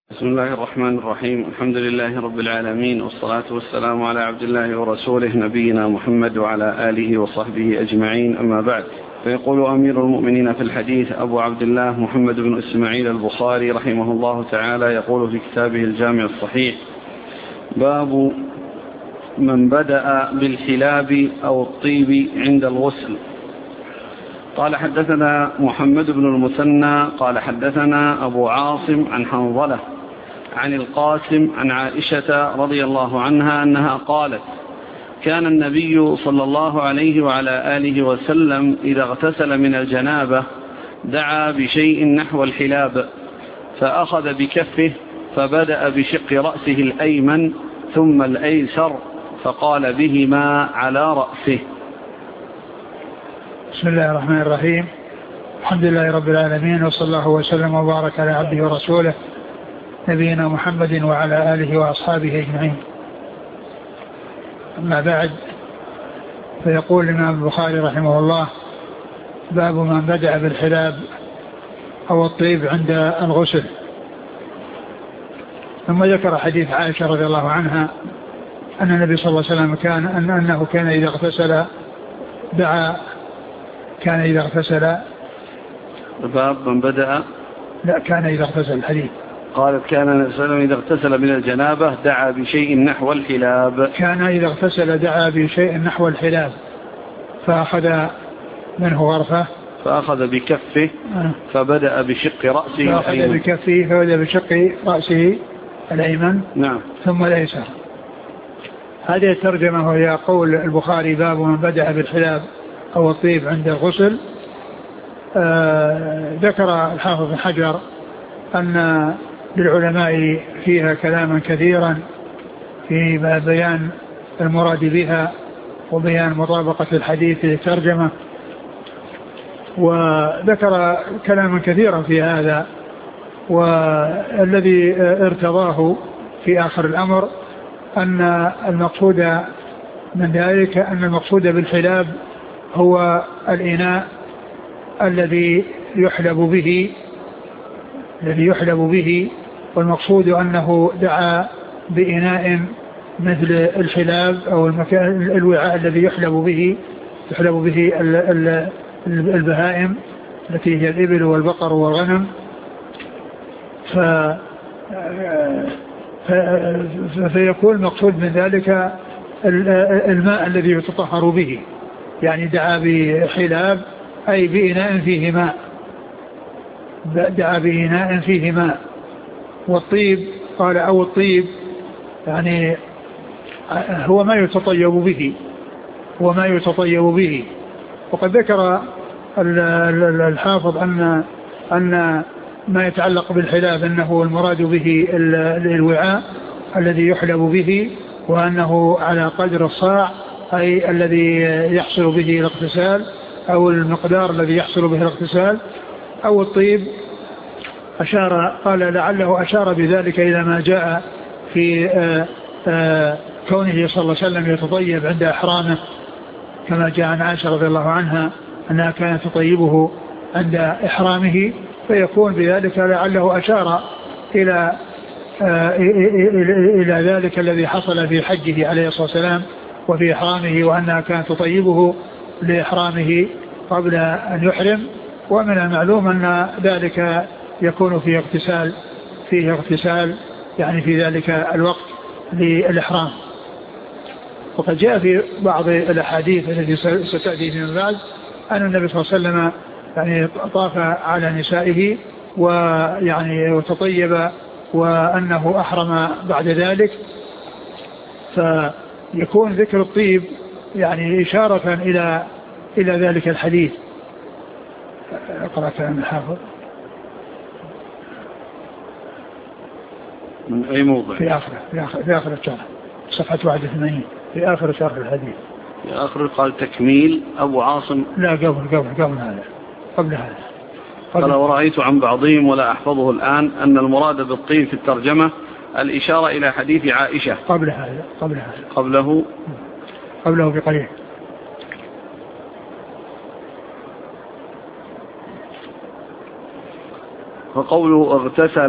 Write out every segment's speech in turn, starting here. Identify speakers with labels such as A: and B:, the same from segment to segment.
A: بسم الله الرحمن الرحيم. الحمد لله رب العالمين، والصلاة والسلام على عبد الله ورسوله نبينا محمد وعلى آله وصحبه أجمعين، أما بعد. فيقول أمير المؤمنين في الحديث أبو عبد الله محمد بن إسماعيل البخاري رحمه الله تعالى، يقول في كتابه الجامع الصحيح: باب من بدأ بالحلاب أو الطيب عند الغسل. قال: حدثنا محمد بن المثنى قال حدثنا أبو عاصم عن حنظلة عن القاسم عن عائشة رضي الله عنها أنها قالت: كان النبي صلى الله عليه وعلى آله وسلم إذا اغتسل من الجنابة دعا بشيء نحو الحلاب، فأخذ بكفه فبدأ بشق رأسه الأيمن ثم الأيسر، فقال بهما على رأسه.
B: بسم الله الرحمن الرحيم. الحمد لله رب العالمين، وصلى الله وسلم وبارك على عبده ورسوله نبينا محمد وعلى آله وأصحابه أجمعين. أما بعد، فيقول الإمام البخاري رحمه الله: باب من بدأ بالحلاب أو الطيب عند الغسل. ثم ذكر حديث عائشة رضي الله عنها أن النبي صلى الله عليه وسلم أنه كان إذا اغتسل دعا كان إذا اغتسل
A: باب من بدأ
B: كان إذا اغتسل الحديث.
A: قالت: كان النبي صلى الله عليه وسلم إذا اغتسل من الجنابة دعا بشيء نحو الحلاب.
B: كان إذا اغتسل دعا بشيء نحو الحلاب، فأخذ منه غرفة فأخذ
A: بكفه فبدأ بشق رأسه
B: الأيمن
A: نعم
B: ثم الأيسر. هذه الترجمة وهي قول البخاري: باب من بدأ بالحلاب أو الطيب عند الغسل. ذكر الحافظ بن حجر أن للعلماء فيها كلاما كثيرا في بيان المراد بها وبيان مطابقة الحديث للترجمة، وذكر كلاما كثيرا في هذا، والذي ارتضاه في آخر الأمر أن المقصود من ذلك أن المقصود بالحلاب هو الإناء الذي يحلب به، والمقصود أنه دعا بإناء مثل الحلاب أو الوعاء الذي يحلب به البهائم التي هي الإبل والبقر والغنم، فيكون المقصود من ذلك الماء الذي يتطهر به، يعني دعا بحلاب أي بإناء فيه ماء، دعا بإناء فيه ماء. والطيب قال أو الطيب يعني هو ما يتطيب به، وقد ذكر الحافظ أن ما يتعلق بالحلاب أنه المراد به الوعاء الذي يحلب به، وأنه على قدر الصاع أي الذي يحصل به الاغتسال أو المقدار الذي يحصل به الاغتسال. أو الطيب قال لعله أشار بذلك إلى ما جاء في كونه صلى الله عليه وسلم يتطيب عند إحرامه، كما جاء عن عائشة رضي الله عنها أنها كانت تطيبه عند إحرامه، فيكون بذلك لعله أشار إلى ذلك الذي حصل في حجه عليه الصلاة والسلام وفي إحرامه، وأنها كانت تطيبه لإحرامه قبل أن يحرم. ومن المعلوم أن ذلك يكون فيه اغتسال يعني في ذلك الوقت للإحرام. وقد جاء في بعض الأحاديث التي ستأتي من بعد أن النبي صلى الله عليه وسلم يعني طاف على نسائه ويعني وتطيب وأنه أحرم بعد ذلك، فيكون ذكر الطيب يعني إشارة إلى ذلك الحديث. قرأت عن الحافظ
A: من أي موضع؟
B: في آخر الشرح، صفحة 81، في آخر شرح الحديث.
A: في آخر قال تكميل أبو عاصم.
B: لا قبل هذا
A: قال: ورأيت عن بعضهم ولا أحفظه الآن أن المراد بالطيب في الترجمة الإشارة إلى حديث عائشة قبله
B: بقليل.
A: فقوله اغتسل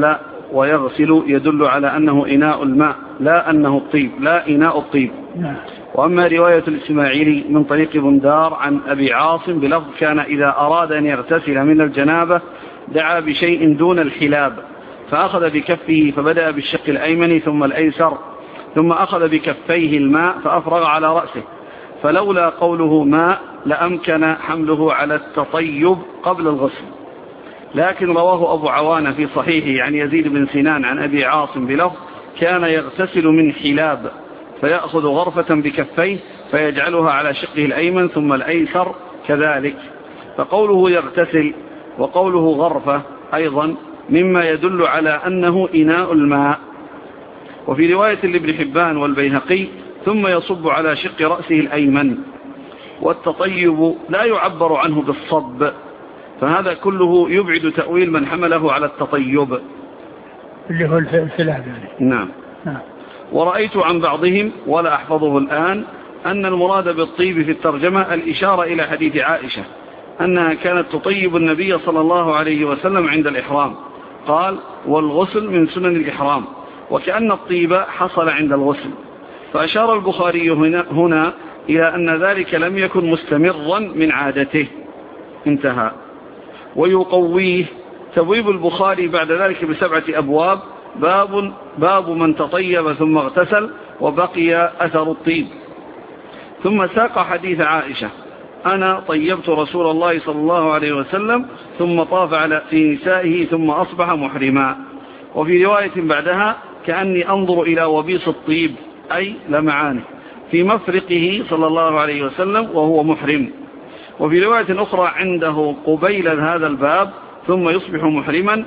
A: ويغسل يدل على أنه إناء الماء لا أنه الطيب، لا إناء الطيب. وأما رواية الإسماعيلي من طريق بندار عن أبي عاصم بلفظ كان إذا أراد أن يغتسل من الجنابة دعا بشيء دون الحلاب، فأخذ بكفه فبدأ بالشق الأيمن ثم الأيسر، ثم أخذ بكفيه الماء فأفرغ على رأسه، فلولا قوله ماء لأمكن حمله على التطيب قبل الغسل. لكن رواه أبو عوانة في صحيحه عن يزيد بن سنان عن أبي عاصم بلفظ كان يغتسل من حلاب، فيأخذ غرفة بكفيه فيجعلها على شقه الأيمن ثم الأيسر كذلك. فقوله يغتسل وقوله غرفة أيضا مما يدل على أنه إناء الماء. وفي رواية لابن حبان والبيهقي ثم يصب على شق رأسه الأيمن. والتطيب لا يعبر عنه بالصب، فهذا كله يبعد تأويل من حمله على التطيب
B: اللي هو الحلاب يعني.
A: نعم. ورأيت عن بعضهم ولا أحفظه الآن أن المراد بالطيب في الترجمة الإشارة إلى حديث عائشة أنها كانت تطيب النبي صلى الله عليه وسلم عند الإحرام، قال والغسل من سنن الإحرام، وكأن الطيب حصل عند الغسل. فأشار البخاري هنا إلى أن ذلك لم يكن مستمرا من عادته. انتهى. ويقويه تبويب البخاري بعد ذلك ب7 أبواب: باب من تطيب ثم اغتسل وبقي أثر الطيب. ثم ساق حديث عائشة: أنا طيبت رسول الله صلى الله عليه وسلم ثم طاف على في نسائه ثم أصبح محرما. وفي رواية بعدها: كأني أنظر إلى وبيص الطيب أي لمعانه في مفرقه صلى الله عليه وسلم وهو محرم. وفي رواية أخرى عنده قبيل هذا الباب: ثم يصبح محرما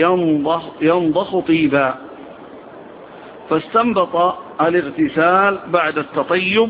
A: ينضخ طيبا. فاستنبط الاغتسال بعد التطيب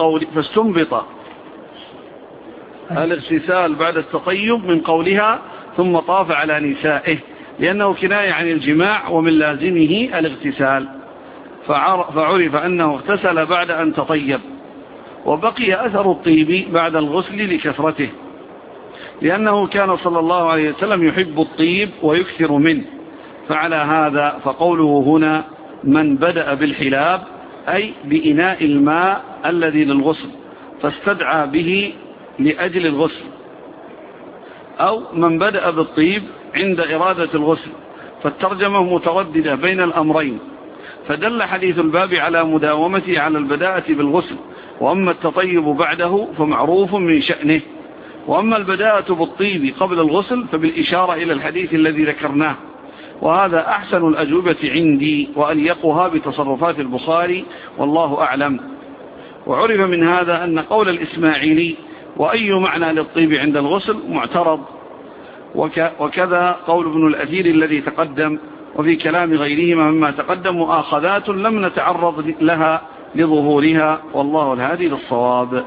A: من قولها ثم طاف على نسائه، لأنه كناية عن الجماع ومن لازمه الاغتسال، فعرف أنه اغتسل بعد أن تطيب. وبقي أثر الطيب بعد الغسل لكثرته، لأنه كان صلى الله عليه وسلم يحب الطيب ويكثر منه. فعلى هذا فقوله هنا من بدأ بالحلاب أي بإناء الماء الذي للغسل فاستدعى به لأجل الغسل، أو من بدأ بالطيب عند إرادة الغسل، فالترجمة مترددة بين الأمرين. فدل حديث الباب على مداومته على البداءة بالغسل، وأما التطيب بعده فمعروف من شأنه. وأما البداءة بالطيب قبل الغسل فبالإشارة إلى الحديث الذي ذكرناه، وهذا أحسن الأجوبة عندي وأليقها بتصرفات البخاري والله أعلم. وعرف من هذا أن قول الإسماعيلي وأي معنى للطيب عند الغسل معترض، وكذا قول ابن الأثير الذي تقدم. وفي كلام غيرهما مما تقدم مؤاخذات لم نتعرض لها لظهورها، والله الهادي للصواب.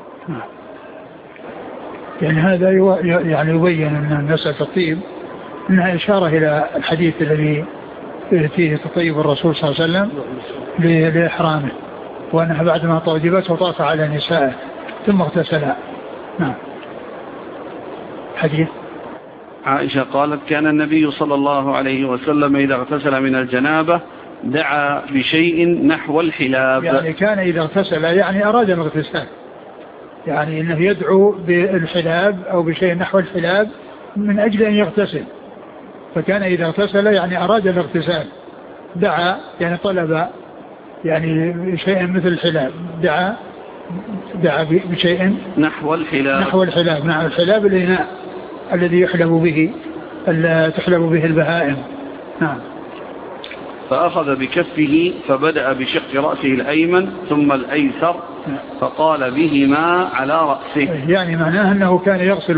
B: يعني هذا يعني يبين أن مسألة الطيب أنها إشارة إلى الحديث الذي فيه تطيب الرسول صلى الله عليه وسلم لإحرامه، وأنها بعدما طيبت وطاف على نسائه ثم اغتسلا. نعم. حديث
A: عائشة قالت: كان النبي صلى الله عليه وسلم إذا اغتسل من الجنابة دعا بشيء نحو الحلاب.
B: يعني كان إذا اغتسل يعني أراد الاغتسال، يعني إنه يدعو بالحلاب أو بشيء نحو الحلاب من أجل أن يغتسل. فكان إذا اغتسل يعني أراد الاغتسال، دعا يعني طلب يعني شيء مثل الحلاب، دعا بشيء
A: نحو الحلاب.
B: نعم، الحلاب الإناء الذي يحلب به تحلب به البهائم. نعم.
A: فأخذ بكفه فبدأ بشق رأسه الأيمن ثم الأيسر فقال بهما على رأسه.
B: يعني معناه أنه كان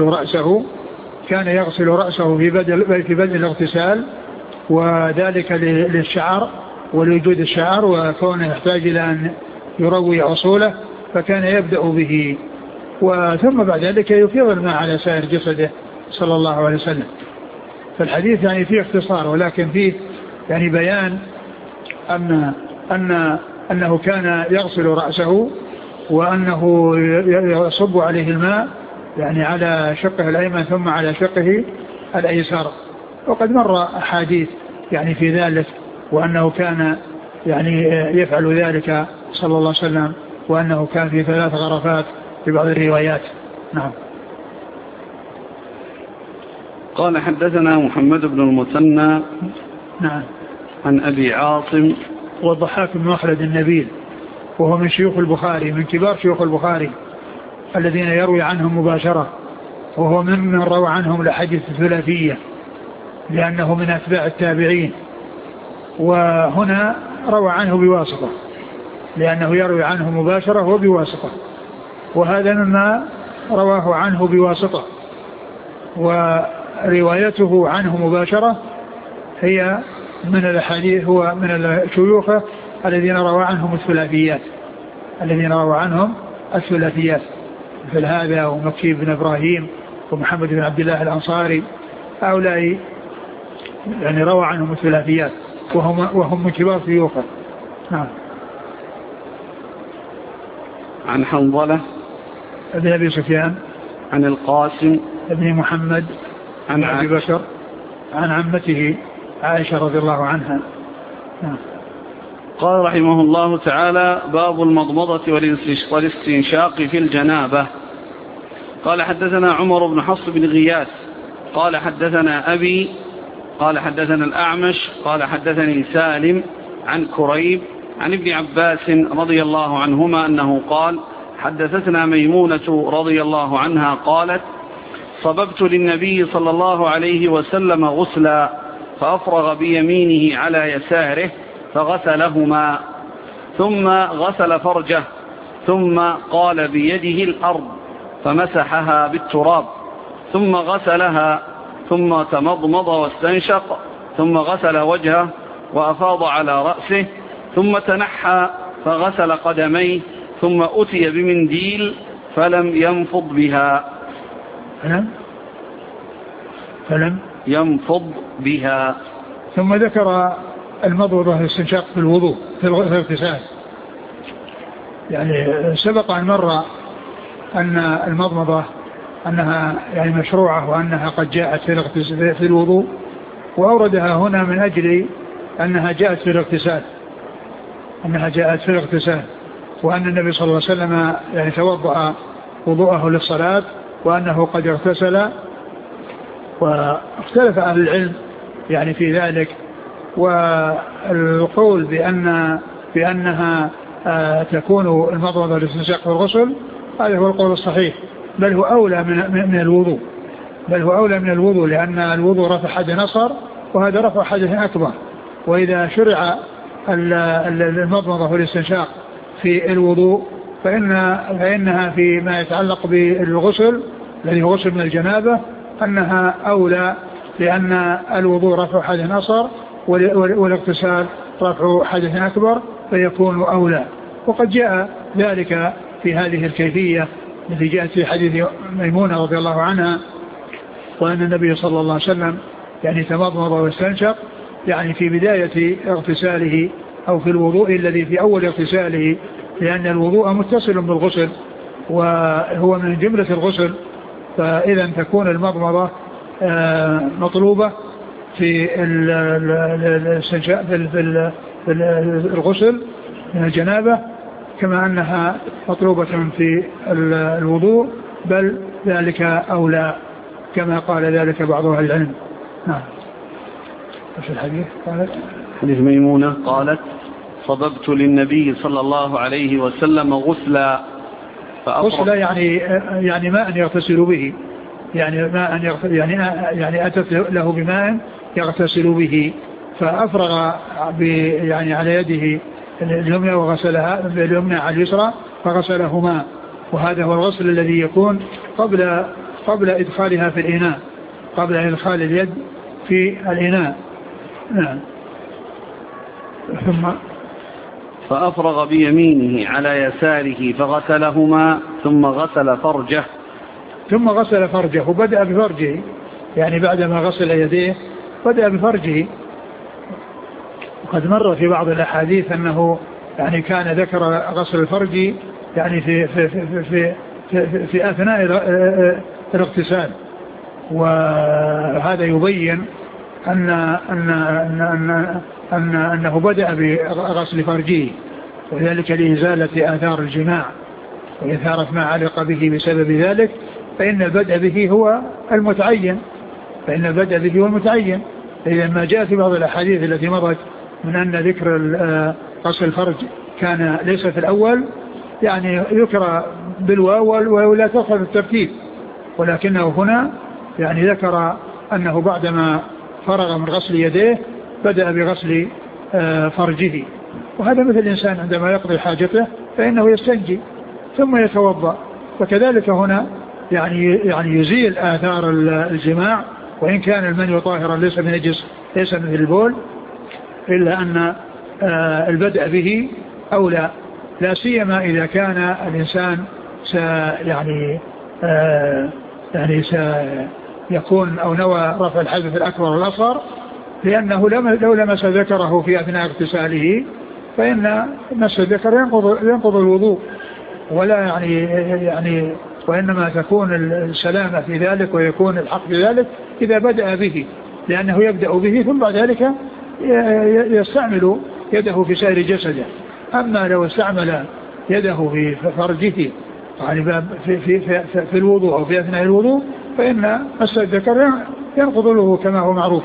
B: يغسل رأسه في بدء الاغتسال، وذلك للشعر ولوجود الشعر وكونه يحتاج إلى أن يروي أصوله، فكان يبدأ به، وثم بعد ذلك يفيض الماء على سائر جسده صلى الله عليه وسلم. فالحديث يعني فيه اختصار، ولكن فيه يعني بيان أنه كان يغسل رأسه وأنه يصب عليه الماء يعني على شقه الأيمن ثم على شقه الأيسر. وقد مر أحاديث يعني في ذلك، وأنه كان يعني يفعل ذلك صلى الله عليه وسلم، وأنه كان في 3 غرفات في بعض الروايات. نعم.
A: قال حدثنا محمد بن المثنى
B: نعم
A: عن أبي عاصم
B: والضحاك بن مخلد النبيل، وهو من شيوخ البخاري، من كبار شيوخ البخاري الذين يروي عنهم مباشرة، وهو ممن روى عنهم الأحاديث الثلاثية لأنه من أتباع التابعين، وهنا روى عنه بواسطة لأنه يروي عنه مباشرة وبواسطة، وهذا مما رواه عنه بواسطة، وروايته عنه مباشرة هي من الأحاديث، هو من الشيوخ الذين روى عنهم الثلاثيات مثل هذا ومكي بن إبراهيم ومحمد بن عبد الله الأنصاري، هؤلاء يعني روى عنهم الثلاثيات وهم من كبار شيوخه. نعم.
A: عن حنظلة
B: ابن أبي سفيان
A: عن القاسم
B: ابن محمد عن أبي بكر عن عمته عائشة رضي الله عنها. نعم.
A: قال رحمه الله تعالى: باب المضمضة والاستنشاق في الجنابة. قال حدثنا عمر بن حفص بن غياث قال حدثنا أبي قال حدثنا الأعمش قال حدثني سالم عن كريب عن ابن عباس رضي الله عنهما أنه قال: حدثتنا ميمونة رضي الله عنها قالت: صببت للنبي صلى الله عليه وسلم غسلا فأفرغ بيمينه على يساره فغسلهما، ثم غسل فرجه، ثم قال بيده الأرض فمسحها بالتراب، ثم غسلها، ثم تمضمض واستنشق، ثم غسل وجهه وأفاض على رأسه، ثم تنحى فغسل قدميه، ثم أتي بمنديل فلم ينفض بها ينفض بها.
B: ثم ذكر المضمضة والاستنشاق في الوضوء في الاغتسال. يعني سبق أن مر أن المضمضة أنها يعني مشروعة وأنها قد جاءت في الوضوء، وأوردها هنا من أجل أنها جاءت في الاغتسال، وأن النبي صلى الله عليه وسلم يعني توضأ وضوءه للصلاة، وأنه قد اغتسل. واختلف أهل العلم يعني في ذلك، والقول بأنها تكون المضمضة والاستنشاق في الغسل هذا هو القول الصحيح، بل هو أولى من الوضوء، لأن الوضوء رفع حدث أصغر وهذا رفع حدث أكبر. وإذا شرع المضمضة والاستنشاق في الوضوء فإنها فيما يتعلق بالغسل الذي هو غسل من الجنابة أنها أولى، لأن الوضوء رفع حدث أصغر والاغتسال رفع حدث أكبر فيكون أولى. وقد جاء ذلك في هذه الكيفية التي جاءت في حديث ميمونة رضي الله عنها، وأن النبي صلى الله عليه وسلم يعني تمضمض واستنشق يعني في بداية اغتساله أو في الوضوء الذي في أول اغتساله، لأن الوضوء متصل بالغسل وهو من جملة الغسل، فإذا تكون المضمضة مطلوبة في الغسل من الجنابة كما أنها مطلوبة في الوضوء، بل ذلك أولى كما قال ذلك بعض أهل العلم. نعم. وش الحديث؟ قالت
A: حديث ميمونة قالت: صببت للنبي صلى الله عليه وسلم غسلا
B: غسلا يعني ماء يغتسل به، يعني أتت له بماء يغتسل به، فأفرغ يعني على يده اليمنى وغسلها باليمنى على اليسرى فغسلهما، وهذا هو الغسل الذي يكون قبل إدخالها في الإناء، قبل إدخال اليد في الإناء. نعم. ثم
A: فأفرغ بيمينه على يساره فغسلهما، ثم غسل فرجه وبدأ بفرجه، يعني بعدما غسل يديه بدأ بفرجه. وقد مر في بعض الأحاديث أنه يعني كان ذكر غسل الفرج يعني في أثناء الاغتسال، وهذا يبين
B: أنه بدأ بغسل فرجه، وذلك لإزالة آثار الجماع وإثارة ما علق به بسبب ذلك، فإن البدء به هو المتعين. إذا ما جاء في بعض الأحاديث التي مضت من أن ذكر غسل الفرج كان ليس في الأول، يعني يذكر بالواو ولا تأخذ الترتيب، ولكنه هنا يعني ذكر أنه بعدما فرغ من غسل يديه بدأ بغسل فرجه. وهذا مثل الإنسان عندما يقضي حاجته فإنه يستنجي ثم يتوضأ، وكذلك هنا يعني يزيل آثار الجماع، وإن كان المني طاهرا ليس بنجس ليس مثل البول، إلا أن البدء به أولى، لا سيما إذا كان الإنسان سيكون أو نوى رفع الحدث الأكبر والأصغر، لأنه لو لمس ذكره في أثناء اغتساله فإن مس الذكر ينقض الوضوء، ولا وإنما تكون السلامة في ذلك ويكون الحق في ذلك إذا بدأ به، لأنه يبدأ به ثم بعد ذلك يستعمل يده في سائر جسده. أما لو استعمل يده في فرجه يعني في الوضوء أو في أثناء الوضوء فإن مس الذكر ينقض له كما هو معروف.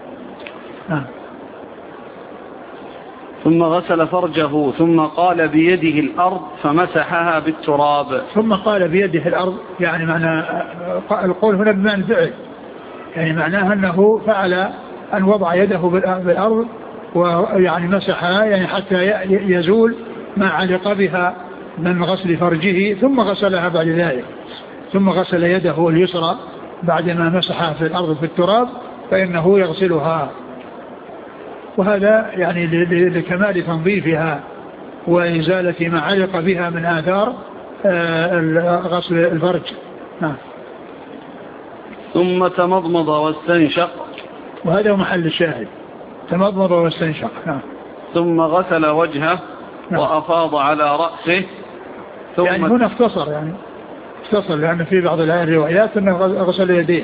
A: ثم غسل فرجه ثم قال بيده الأرض فمسحها بالتراب.
B: ثم قال بيده الأرض، يعني معنى القول هنا بمعنى الفعل، يعني معناها أنه فعل أن وضع يده بالأرض ويعني مسحها، يعني حتى يزول ما علق بها من غسل فرجه، ثم غسلها بعد ذلك، ثم غسل يده اليسرى بعدما مسحها في الأرض في التراب فإنه يغسلها، وهذا يعني لكمال تنظيفها وإزالة ما علق بها من آثار غسل الفرج.
A: ثم تمضمض واستنشق،
B: وهذا هو محل الشاهد، تمضمض واستنشق.
A: ثم غسل وجهه وأفاض على رأسه.
B: يعني هنا اختصر لأن في بعض الروايات أنه غسل يديه.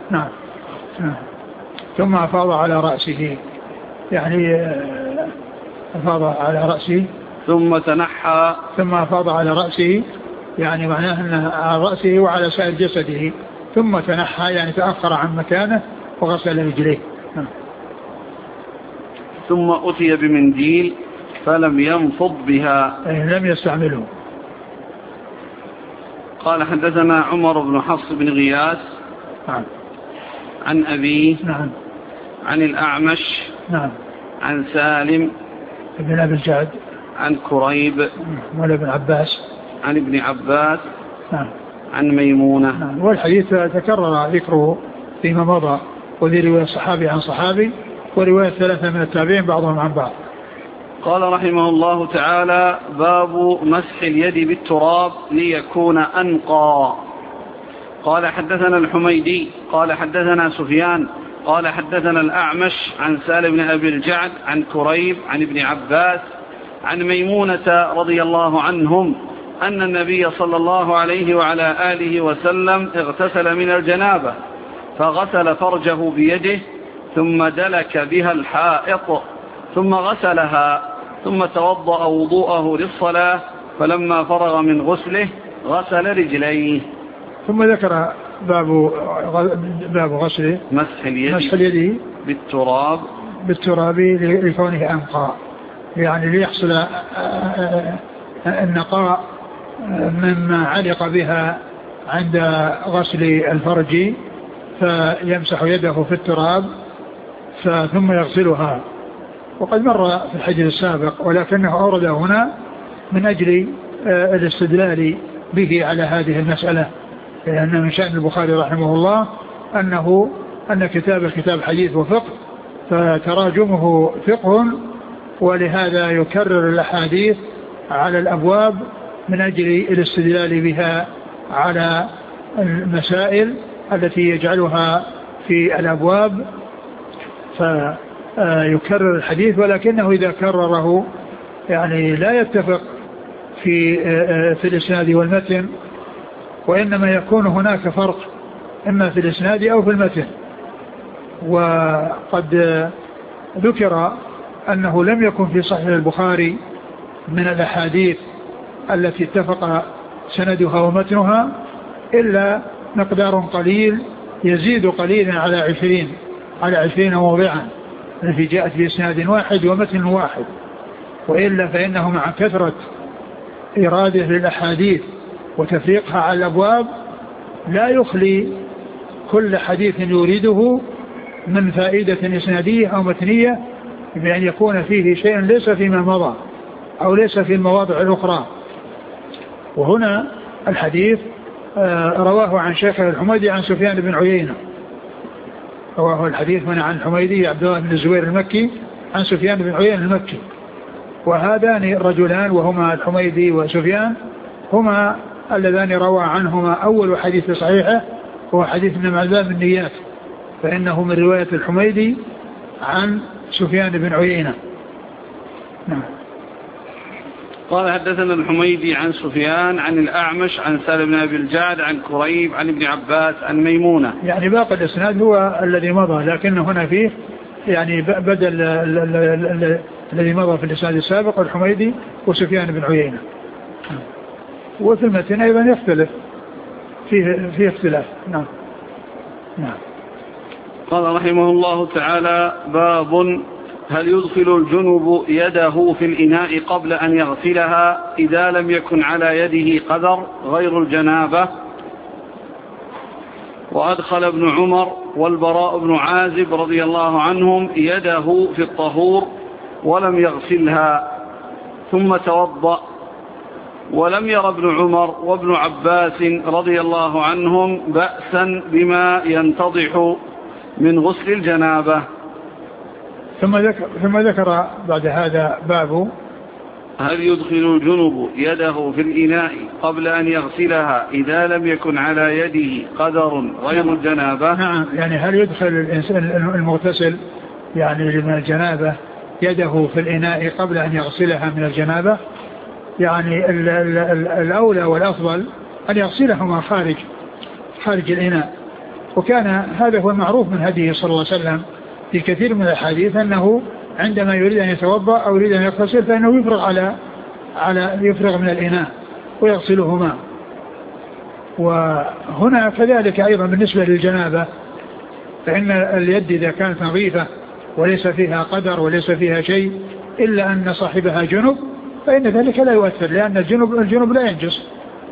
B: ثم أفاض على رأسه، يعني أفاض على رأسه
A: ثم تنحى،
B: ثم أفاض على رأسه، يعني معناه أنه على رأسه وعلى سائر جسده، ثم تنحى يعني تأخر عن مكانه وغسل رجليه.
A: ثم أتي بمنديل فلم ينفض بها،
B: لم يستعمله.
A: قال حدثنا عمر بن حفص بن غياث عن أبيه عن الأعمش عن سالم
B: بن أبي الجعد
A: عن كريب
B: مولى بن عباس
A: عن ابن عباس عن ميمونة.
B: والحديث تكرر ذكره فيما مضى، وذي رواية صحابي عن صحابي ورواية ثلاثة من التابعين بعضهم عن بعض.
A: قال رحمه الله تعالى: باب مسح اليد بالتراب ليكون أنقى. قال حدثنا الحميدي قال حدثنا سفيان قال حدثنا الأعمش عن سالم بن أبي الجعد عن كريب عن ابن عباس عن ميمونة رضي الله عنهم أن النبي صلى الله عليه وعلى آله وسلم اغتسل من الجنابة فغسل فرجه بيده ثم دلك بها الحائط ثم غسلها ثم توضأ وضوءه للصلاة، فلما فرغ من غسله غسل رجليه.
B: ثم ذكر باب غسل
A: مسح اليد بالتراب
B: لكونه أنقى، يعني ليحصل النقاء مما علق بها عند غسل الفرج، فيمسح يده في التراب ثم يغسلها. وقد مر في الحديث السابق، ولكنه أورد هنا من أجل الاستدلال به على هذه المسألة، لأن من شأن البخاري رحمه الله أن كتاب حديث وفقه، فتراجمه فقه، ولهذا يكرر الأحاديث على الأبواب من أجل الاستدلال بها على المسائل التي يجعلها في الأبواب، فيكرر الحديث، ولكنه إذا كرره يعني لا يتفق في الإسناد والمتن، وإنما يكون هناك فرق إما في الإسناد أو في المتن، وقد ذكر أنه لم يكن في صحيح البخاري من الأحاديث التي اتفق سندها ومتنها إلا مقدار قليل يزيد قليلا على 20 موضعا التي جاءت بإسناد واحد ومتن واحد. وإلا فإنه مع كثرة إرادة للأحاديث وتفريقها على الأبواب لا يخلي كل حديث يريده من فائدة إسنادية أو متنية بأن يكون فيه شيء ليس فيما مضى أو ليس في المواضع الأخرى. وهنا الحديث رواه عن شيخ الحميدي عن سفيان بن عيينة. رواه الحديث من عن الحميدي عبد الله بن الزبير المكي عن سفيان بن عيينة المكي. وهذان الرجلان وهما الحميدي وسفيان هما اللذان روى عنهما أول حديث صحيحه هو حديث إنما الأعمال بالنيات، فإنه من رواية الحميدي عن سفيان بن عيينة. نعم.
A: قال حدثنا الحميدي عن سفيان عن الأعمش عن سالم بن أبي الجعد عن كريب عن ابن عباس عن ميمونة.
B: يعني باقي الإسناد هو الذي مضى، لكن هنا فيه يعني بدل الذي مضى في الإسناد السابق الحميدي وسفيان بن عيينة. وفي المتن أيضا يختلف فيه اختلاف. نعم. نعم.
A: قال رحمه الله تعالى: باب هل يدخل الجنب يده في الإناء قبل أن يغسلها إذا لم يكن على يده قدر غير الجنابة. وأدخل ابن عمر والبراء بن عازب رضي الله عنهم يده في الطهور ولم يغسلها ثم توضأ. ولم ير ابن عمر وابن عباس رضي الله عنهم بأسا بما ينتضح من غسل الجنابة.
B: ثم ذكر بعد هذا باب
A: هل يدخل الجنب يده في الإناء قبل أن يغسلها إذا لم يكن على يده قدر غير الجنابة.
B: نعم، يعني هل يدخل الإنسان المغتسل يعني من الجنابة يده في الإناء قبل أن يغسلها من الجنابة؟ يعني الأولى والأفضل أن يغسلهما خارج الإناء. وكان هذا هو المعروف من هديه صلى الله عليه وسلم في كثير من الحديث أنه عندما يريد أن يتوضأ أو يريد أن يغتسل فإنه يفرغ من الإناء ويغسلهما. وهنا كذلك أيضا بالنسبة للجنابة، فإن اليد إذا كانت نظيفة وليس فيها قدر وليس فيها شيء إلا أن صاحبها جنب فإن ذلك لا يؤثر، لأن الجنب لا ينجس،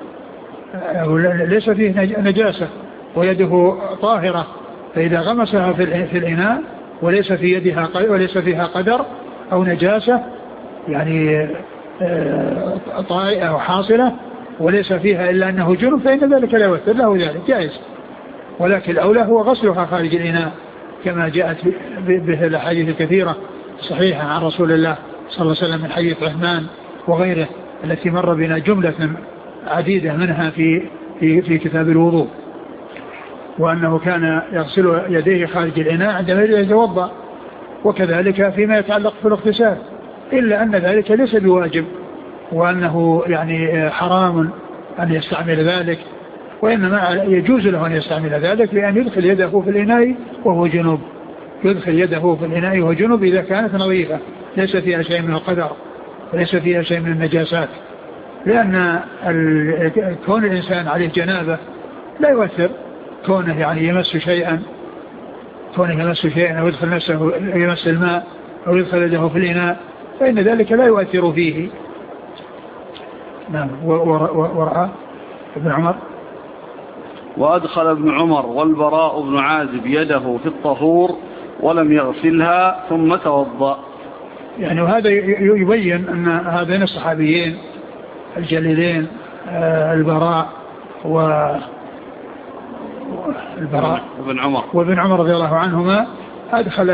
B: ليس فيه نجاسة ويده طاهرة، فإذا غمسها في الإناء وليس فيها قدر أو نجاسة يعني طائعة أو حاصلة وليس فيها إلا أنه جنب فإن ذلك لا يؤثر له، ذلك جائز. ولكن الأولى هو غسلها خارج الإناء كما جاءت به الأحاديث الكثيرة صحيحة عن رسول الله صلى الله عليه وسلم من حديث عثمان وغيره التي مر بنا جملة عديدة منها في كتاب الوضوء، وأنه كان يغسل يديه خارج الإناء عندما يتوضأ، وكذلك فيما يتعلق في الاغتسال، إلا أن ذلك ليس بواجب وأنه يعني حرام أن يستعمل ذلك، وإنما يجوز له أن يستعمل ذلك بأن يدخل يده في الإناء وهو جنوب، يدخل يده في الإناء وهو جنوب إذا كانت نظيفة ليس فيها شيء من القدر وليس فيها شيء من النجاسات، لأن كون الإنسان عليه جنابة لا يؤثر كونه يعني يمس شيئا أو يدخل نفسه يمس الماء أو يدخل يده في الإناء فإن ذلك لا يؤثر فيه. نعم. ورأى ابن عمر
A: وأدخل ابن عمر والبراء بن عازب يده في الطهور ولم يغسلها ثم توضأ.
B: يعني وهذا يبين أن هذين الصحابيين الجليلين البراء وابن عمر رضي الله عنهما أدخل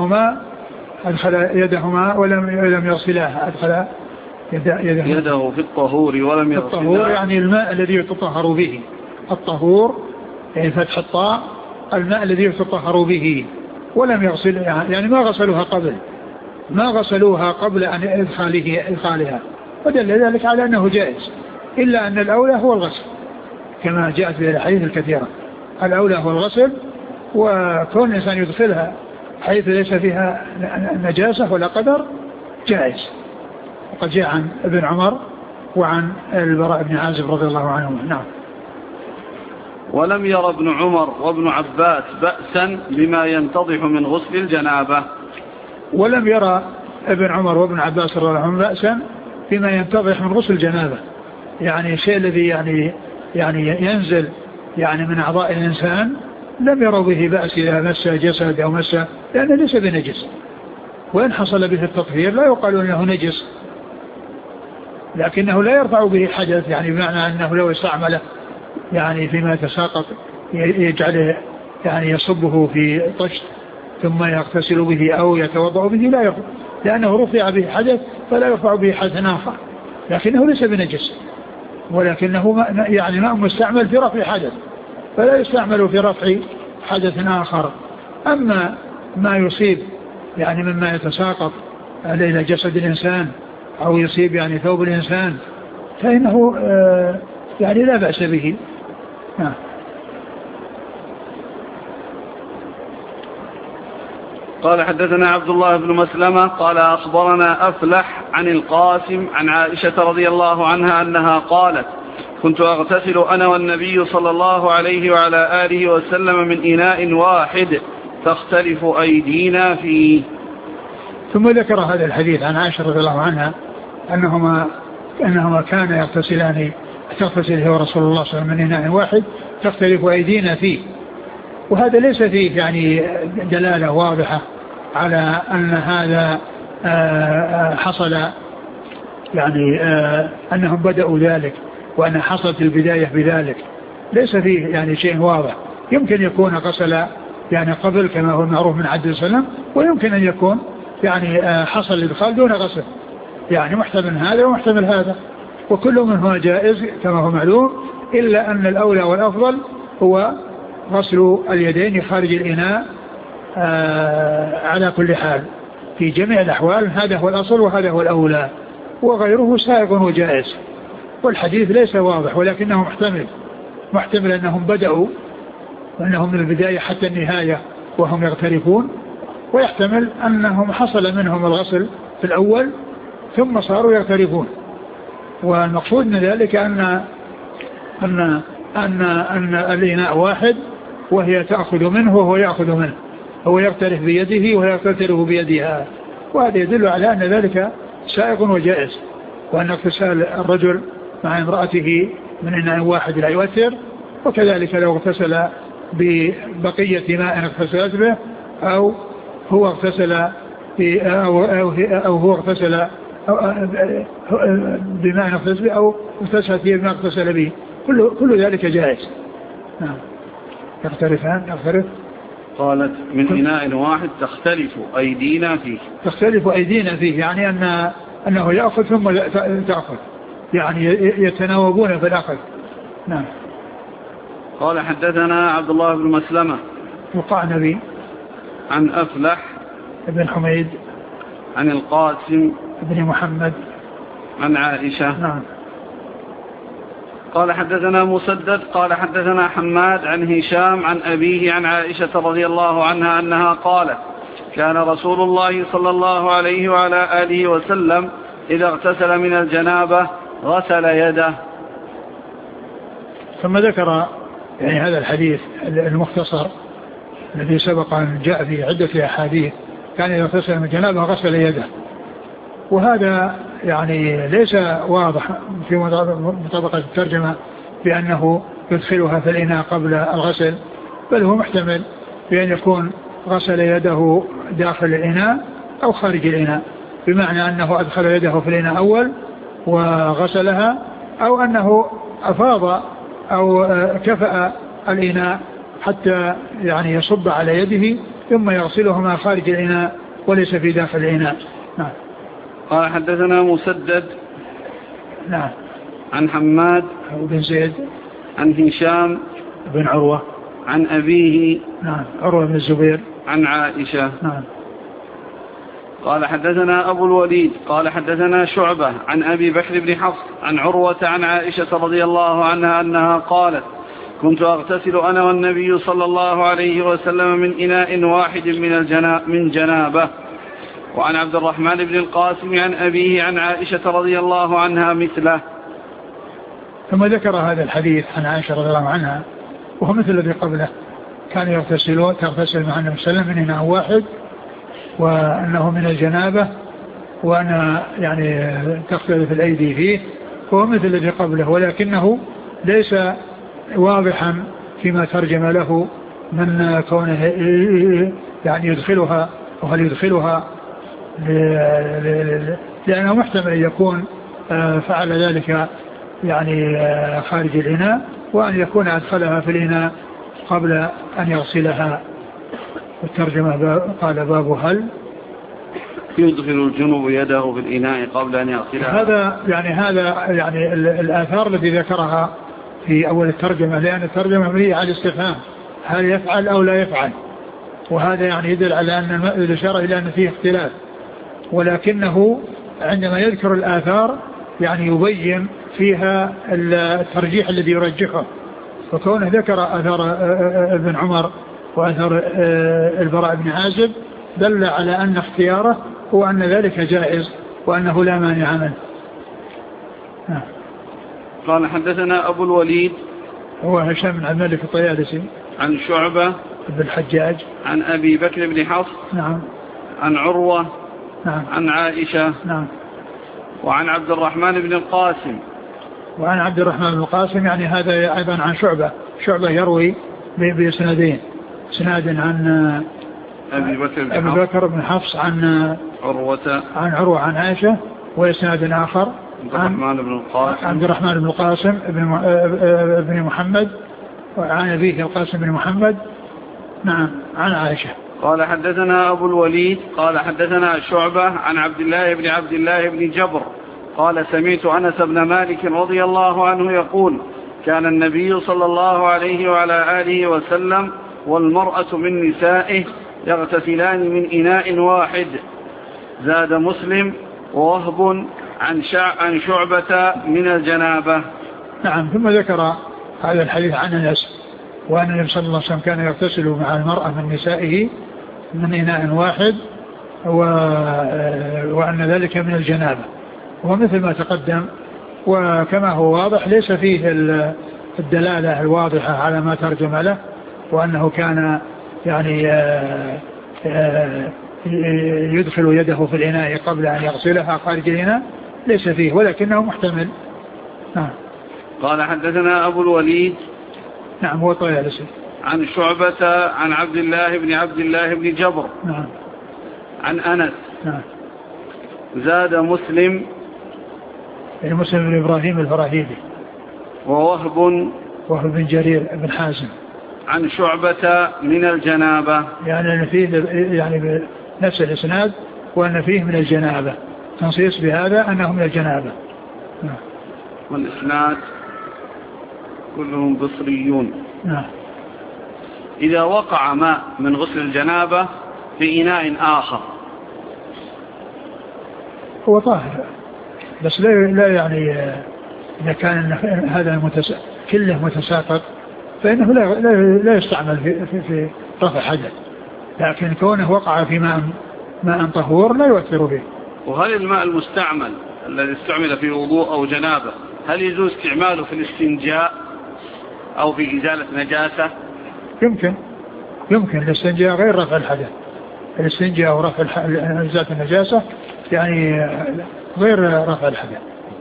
B: يدهما ولم يغسلاها، أدخل
A: يده في الطهور ولم يغسلها.
B: الطهور يعني الماء الذي يتطهر به، الطهور يعني فتح الطاء الماء الذي يتطهر به، ولم يغسل يعني ما غسلوها قبل أن إدخالها، ودل ذلك على أنه جائز، إلا أن الأولى هو الغسل كما جاءت في الحديث الكثيرة، الأولى هو الغسل وكون الإنسان يدخلها حيث ليس فيها نجاسة ولا قدر جائز. وقد جاء عن ابن عمر وعن البراء بن عازب رضي الله عنهما. نعم.
A: ولم ير ابن عمر وابن عباس بأسا بما ينتضح من غسل الجنابة.
B: ولم يرى ابن عمر وابن عباس رضي الله عنهما بأسا بما ينتضح من غسل الجنابة، يعني الشيء الذي يعني ينزل يعني من أعضاء الإنسان لم يروا به بأس إذا مس جسد أو مس، لأنه ليس بنجس، وإن حصل به التطهير لا يقال أنه نجس، لكنه لا يرفع به حدث، يعني بمعنى أنه لو استعمله يعني فيما يتساقط يجعله يعني يصبه في طشت ثم يغتسل به أو يتوضأ به لا يرفع، لأنه رفع به حدث فلا يرفع به حدث آخر، لكنه ليس بنجس، ولكنه يعني ماء مستعمل في رفع حدث فلا يستعمل في رفع حدث آخر. أما ما يصيب يعني مما يتساقط إلى جسد الإنسان أو يصيب يعني ثوب الإنسان فإنه يعني لا بأس به.
A: قال حدثنا عبد الله بن مسلمة قال أخبرنا أفلح عن القاسم عن عائشة رضي الله عنها أنها قالت كنت أغتسل أنا والنبي صلى الله عليه وعلى آله وسلم من إناء واحد تختلف أيدينا فيه.
B: ثم ذكر هذا الحديث عن عائشة رضي الله عنها أنهما كان يغتسلان، تغتسل هو رسول الله صلى الله عليه وسلم من إناء واحد تختلف أيدينا فيه، وهذا ليس فيه يعني دلالة واضحة على أن هذا حصل يعني أنهم بدأوا ذلك وأن حصلت البداية بذلك، ليس فيه يعني شيء واضح. يمكن يكون غسل يعني قبل كما هو المعروف من عهد السلام، ويمكن أن يكون يعني حصل الإدخال دون غسل، يعني محتمل هذا ومحتمل هذا، وكل منهما جائز كما هو معلوم، إلا أن الأولى والأفضل هو غسل اليدين خارج الإناء على كل حال في جميع الأحوال، هذا هو الأصل وهذا هو الأولى، وغيره سائغ وجائز. والحديث ليس واضح ولكنه محتمل أنهم بدأوا وأنهم من البداية حتى النهاية وهم يغترفون، ويحتمل أنهم حصل منهم الغسل في الأول ثم صاروا يغترفون. والمقصود من ذلك أن الإناء واحد وهي تأخذ منه وهو يأخذ منه، هو يغترف بيده وهي تغترف بيدها، وهذا يدل على أن ذلك سائغ وجائز، وأن اغتسال الرجل مع امرأته من إناء واحد لا يؤثر، وكذلك لو اغتسل ببقية ماء اغتسلت به أو هو اغتسل بماء اغتسل به أو اغتسلت فيه بما اغتسل به، كل ذلك جائز. نعم. يختلف
A: قالت من إناء واحد تختلف أيدينا فيه،
B: يعني أنه يأخذ ثم تأخذ، يعني يتناوبون في الأخذ. نعم.
A: قال حدثنا عبد الله بن مسلمة
B: القعنبي
A: عن أفلح
B: ابن حميد
A: عن القاسم
B: ابن محمد
A: عن عائشة.
B: نعم.
A: قال حدثنا مسدد قال حدثنا حماد عن هشام عن أبيه عن عائشة رضي الله عنها أنها قالت كان رسول الله صلى الله عليه وعلى آله وسلم إذا اغتسل من الجنابة غسل يده.
B: ثم ذكر يعني هذا الحديث المختصر الذي سبق أن جاء في عدة أحاديث، كان إذا اغتسل من الجنابة غسل يده، وهذا يعني ليس واضح في مطابقة الترجمة بأنه يدخلها في الإناء قبل الغسل، بل هو محتمل بأن يكون غسل يده داخل الإناء أو خارج الإناء، بمعنى أنه أدخل يده في الإناء أول وغسلها، أو أنه أفاض أو كفأ الإناء حتى يعني يصب على يده ثم يغسلهما خارج الإناء وليس في داخل الإناء. نعم.
A: قال حدثنا مسدد
B: نعم
A: عن حماد
B: بن زيد
A: عن هشام
B: بن عروة
A: عن أبيه
B: نعم عروة بن الزبير
A: عن عائشة.
B: نعم.
A: قال حدثنا أبو الوليد قال حدثنا شعبة عن أبي بكر بن حفص عن عروة عن عائشة رضي الله عنها أنها قالت كنت أغتسل أنا والنبي صلى الله عليه وسلم من إناء واحد من جنابه. وعن عبد الرحمن بن القاسم عن أبيه عن عائشة رضي الله عنها مثله.
B: ثم ذكر هذا الحديث عن عائشة رضي الله عنها وهو مثل الذي قبله، كان تغتسل مع النبي صلى الله عليه وسلم من إناء واحد وأنه من الجنابة وأن يعني تختلف الأيدي فيه، وهو مثل الذي قبله، ولكنه ليس واضحا فيما ترجم له من كونه يعني يدخلها، وهل يدخلها لأنه محتمل أن يكون فعل ذلك يعني خارج الإناء، وأن يكون أدخلها في الإناء قبل أن يغسلها. والترجمة قال باب هل
A: يدخل الجنوب يده في الإناء قبل أن يغسلها.
B: هذا يعني الآثار التي ذكرها في أول الترجمة، لأن الترجمة هي على الاستفهام هل يفعل أو لا يفعل، وهذا يعني يدل على أن الإشارة إلى أن فيه اختلاف، ولكنه عندما يذكر الآثار يعني يبين فيها الترجيح الذي يرجحه، وكونه ذكر آثار ابن عمر وآثار البراء بن عازب دل على أن اختياره هو أن ذلك جائز وأنه لا مانع منه.
A: قال حدثنا أبو الوليد
B: هو هشام بن عبد الملك الطيالسي
A: عن شعبة
B: بن الحجاج
A: عن أبي بكر بن حفص
B: نعم
A: عن عروة
B: نعم
A: عن عائشة
B: نعم
A: وعن عبد الرحمن بن القاسم
B: وعن عبد الرحمن بن القاسم، يعني هذا أيضا عن شعبة يروي بسندين، سناد عن أبي بكر بن حفص عن عروة عن عائشة، وإسناد آخر عبد الرحمن بن القاسم بن محمد وعن أبيه القاسم بن محمد نعم عن عائشة.
A: قال حدثنا أبو الوليد قال حدثنا شعبة عن عبد الله بن جبر قال سمعت أنس بن مالك رضي الله عنه يقول كان النبي صلى الله عليه وعلى آله وسلم والمرأة من نسائه يغتسلان من إناء واحد. زاد مسلم ووهب عن شعبة من الجنابة.
B: نعم. ثم ذكر هذا الحديث عن أنس وأن النبي صلى الله عليه وسلم كان يغتسل مع المرأة من نسائه من إناء واحد وأن ذلك من الجنابة، ومثل ما تقدم وكما هو واضح ليس فيه الدلالة الواضحة على ما ترجم له، وأنه كان يعني يدخل يده في الإناء قبل أن يغسلها خارج الإناء ليس فيه، ولكنه محتمل.
A: قال حدثنا أبو الوليد
B: نعم هو طيالسي
A: عن شعبة عن عبد الله بن جبر
B: نعم
A: عن أنس
B: نعم.
A: زاد مسلم
B: بن إبراهيم الفراهيدي
A: ووهب
B: بن جرير بن حازم
A: عن شعبة من الجنابة،
B: يعني أن فيه يعني نفس الإسناد وأن فيه من الجنابة، تنصيص بهذا أنه من الجنابة.
A: والإسناد كلهم بصريون.
B: نعم.
A: إذا وقع ماء من غسل الجنابة في إناء آخر
B: هو طاهر، بس لا يعني إذا كان هذا كله متساقط فإنه لا يستعمل في رفع حدث، لكن كونه وقع في ماء طهور لا يؤثر به.
A: وهل الماء المستعمل الذي استعمل في وضوء أو جنابة هل يجوز استعماله في الاستنجاء أو في إزالة نجاسة؟
B: يمكن الاستنجاء غير رفع الحدث، الاستنجاء ورفع إزالة النجاسة يعني غير رفع الحدث.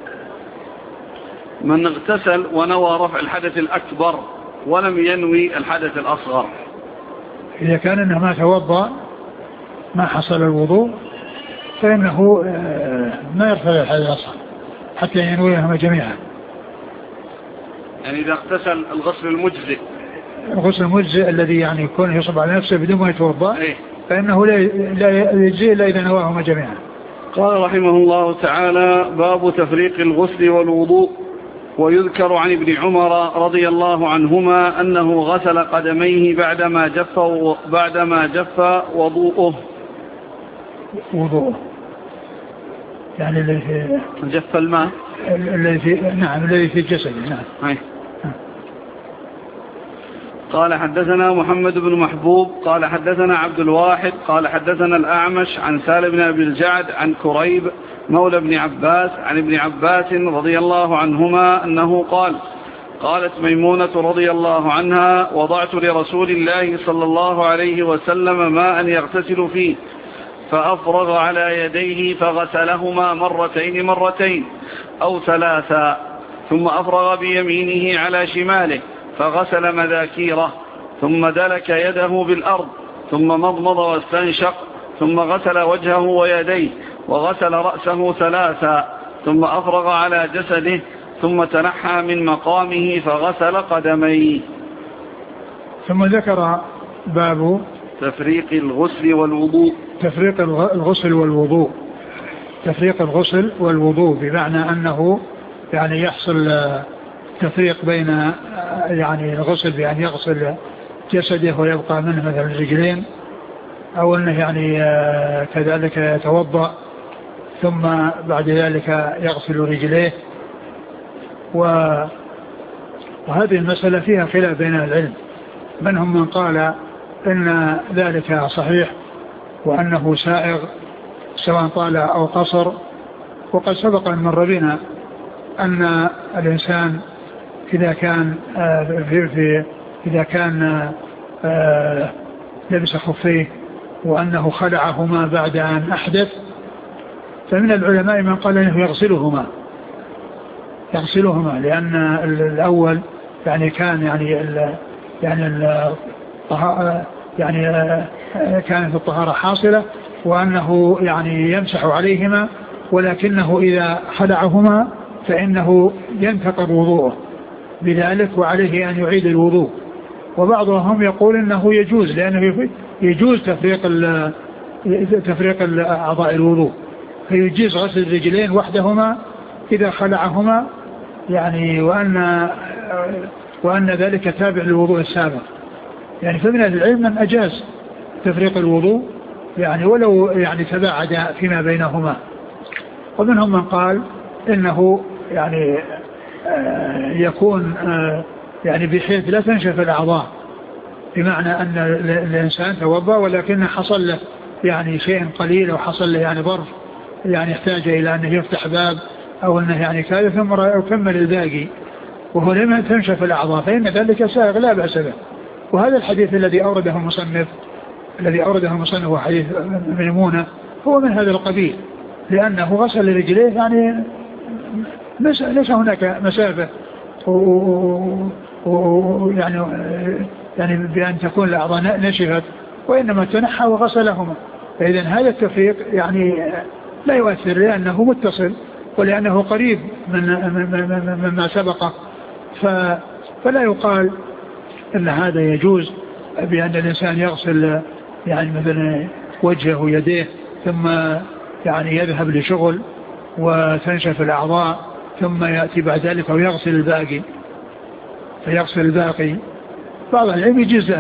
A: من اغتسل ونوى رفع الحدث الأكبر ولم ينوي الحدث الأصغر،
B: إذا كان إنه ما توضأ ما حصل الوضوء فإنه ما يرفع الحدث الأصغر حتى ينويهما جميعا.
A: يعني إذا اغتسل الغسل المجزئ
B: الذي يعني يكون يصب على نفسه بدون ما يتوضأ فإنه لا يجزئ إلا إذا نواهما جميعا.
A: قال رحمه الله تعالى باب تفريق الغسل والوضوء. ويذكر عن ابن عمر رضي الله عنهما أنه غسل قدميه بعدما جف وضوءه يعني الذي جف الماء الذي في الجسد. نعم. قال حدثنا محمد بن محبوب قال حدثنا عبد الواحد قال حدثنا الأعمش عن سالم بن أبي الجعد عن كريب مولى ابن عباس عن ابن عباس رضي الله عنهما أنه قال قالت ميمونة رضي الله عنها وضعت لرسول الله صلى الله عليه وسلم ماء يغتسل فيه فأفرغ على يديه فغسلهما مرتين أو ثلاثا ثم أفرغ بيمينه على شماله فغسل مذاكيره ثم دلك يده بالأرض ثم مضمض واستنشق ثم غسل وجهه ويديه وغسل رأسه ثلاثا ثم أفرغ على جسده ثم تنحى من مقامه فغسل قدميه.
B: ثم ذكر باب
A: تفريق الغسل والوضوء.
B: تفريق الغسل والوضوء بمعنى أنه يعني يحصل تفريق بين يعني الغسل بأن يغسل جسده ويبقى منه مثل الرجلين أو أنه يعني كذلك يتوضأ ثم بعد ذلك يغسل رجليه. وهذه المسألة فيها خلاف بين العلم، منهم من قال إن ذلك صحيح وأنه سائغ سواء طال أو قصر. وقد سبق أن مر بنا أن الإنسان إذا كان لبس خفيه وأنه خلعهما بعد أن أحدث، فمن العلماء من قال أنه يغسلهما لأن الأول يعني كان كانت الطهارة حاصلة وأنه يعني يمسح عليهما، ولكنه إذا خلعهما فإنه ينتقض وضوءه بذلك وعليه أن يعيد الوضوء. وبعضهم يقول إنه يجوز لأنه يجوز تفريق أعضاء الوضوء، فيجوز غسل الرجلين وحدهما إذا خلعهما يعني وأن ذلك تابع للوضوء السابق. يعني فمن العلم من أجاز تفريق الوضوء يعني ولو يعني تباعد فيما بينهما. ومنهم من قال إنه يعني يكون يعني بحيث لا تنشف الأعضاء، بمعنى أن الإنسان توضأ ولكن حصل له يعني شيء قليل أو حصل له يعني ظرف يعني يحتاج إلى أنه يفتح باب أو أنه يعني كذا ثم يكمل الباقي وهو لم تنشف الأعضاء فإن ذلك سائغ لا بأس به. وهذا الحديث الذي أورده المصنف وحديث ميمونة هو من هذا القبيل، لأنه غسل رجليه يعني ليس هناك مسافة يعني بأن تكون الأعضاء نشفت، وإنما تنحى وغسلهما. فإذا هذا التفريق يعني لا يؤثر لأنه متصل ولأنه قريب مما سبقه، فلا يقال أن هذا يجوز بأن الإنسان يغسل يعني مثلا وجهه ويديه ثم يعني يذهب لشغل وتنشف الأعضاء ثم يأتي بعد ذلك ويغسل الباقي. بعض العلم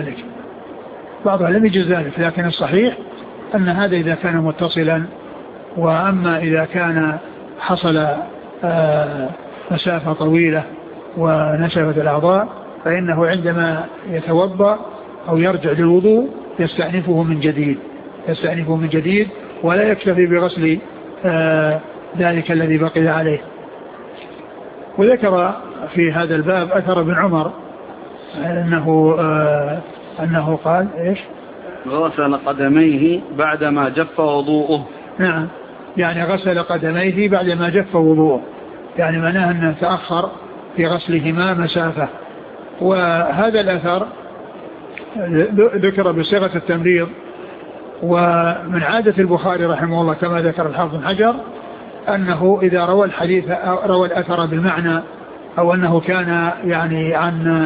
B: يجوز ذلك، لكن الصحيح أن هذا إذا كان متصلا. وأما إذا كان حصل مسافة طويلة ونشفت الأعضاء فإنه عندما يتوضأ أو يرجع للوضوء يستأنفه من جديد ولا يكتفي بغسل ذلك الذي بقي عليه. وذكر في هذا الباب أثر ابن عمر أنه قال إيش؟
A: غسل قدميه بعدما جف وضوءه.
B: نعم، يعني غسل قدميه بعدما جف وضوءه، يعني معناه أنه تأخر في غسلهما مسافة. وهذا الأثر ذكر بصيغة التمريض. ومن عادة البخاري رحمه الله كما ذكر الحافظ بن حجر أنه إذا روى الأثر بالمعنى أو أنه كان يعني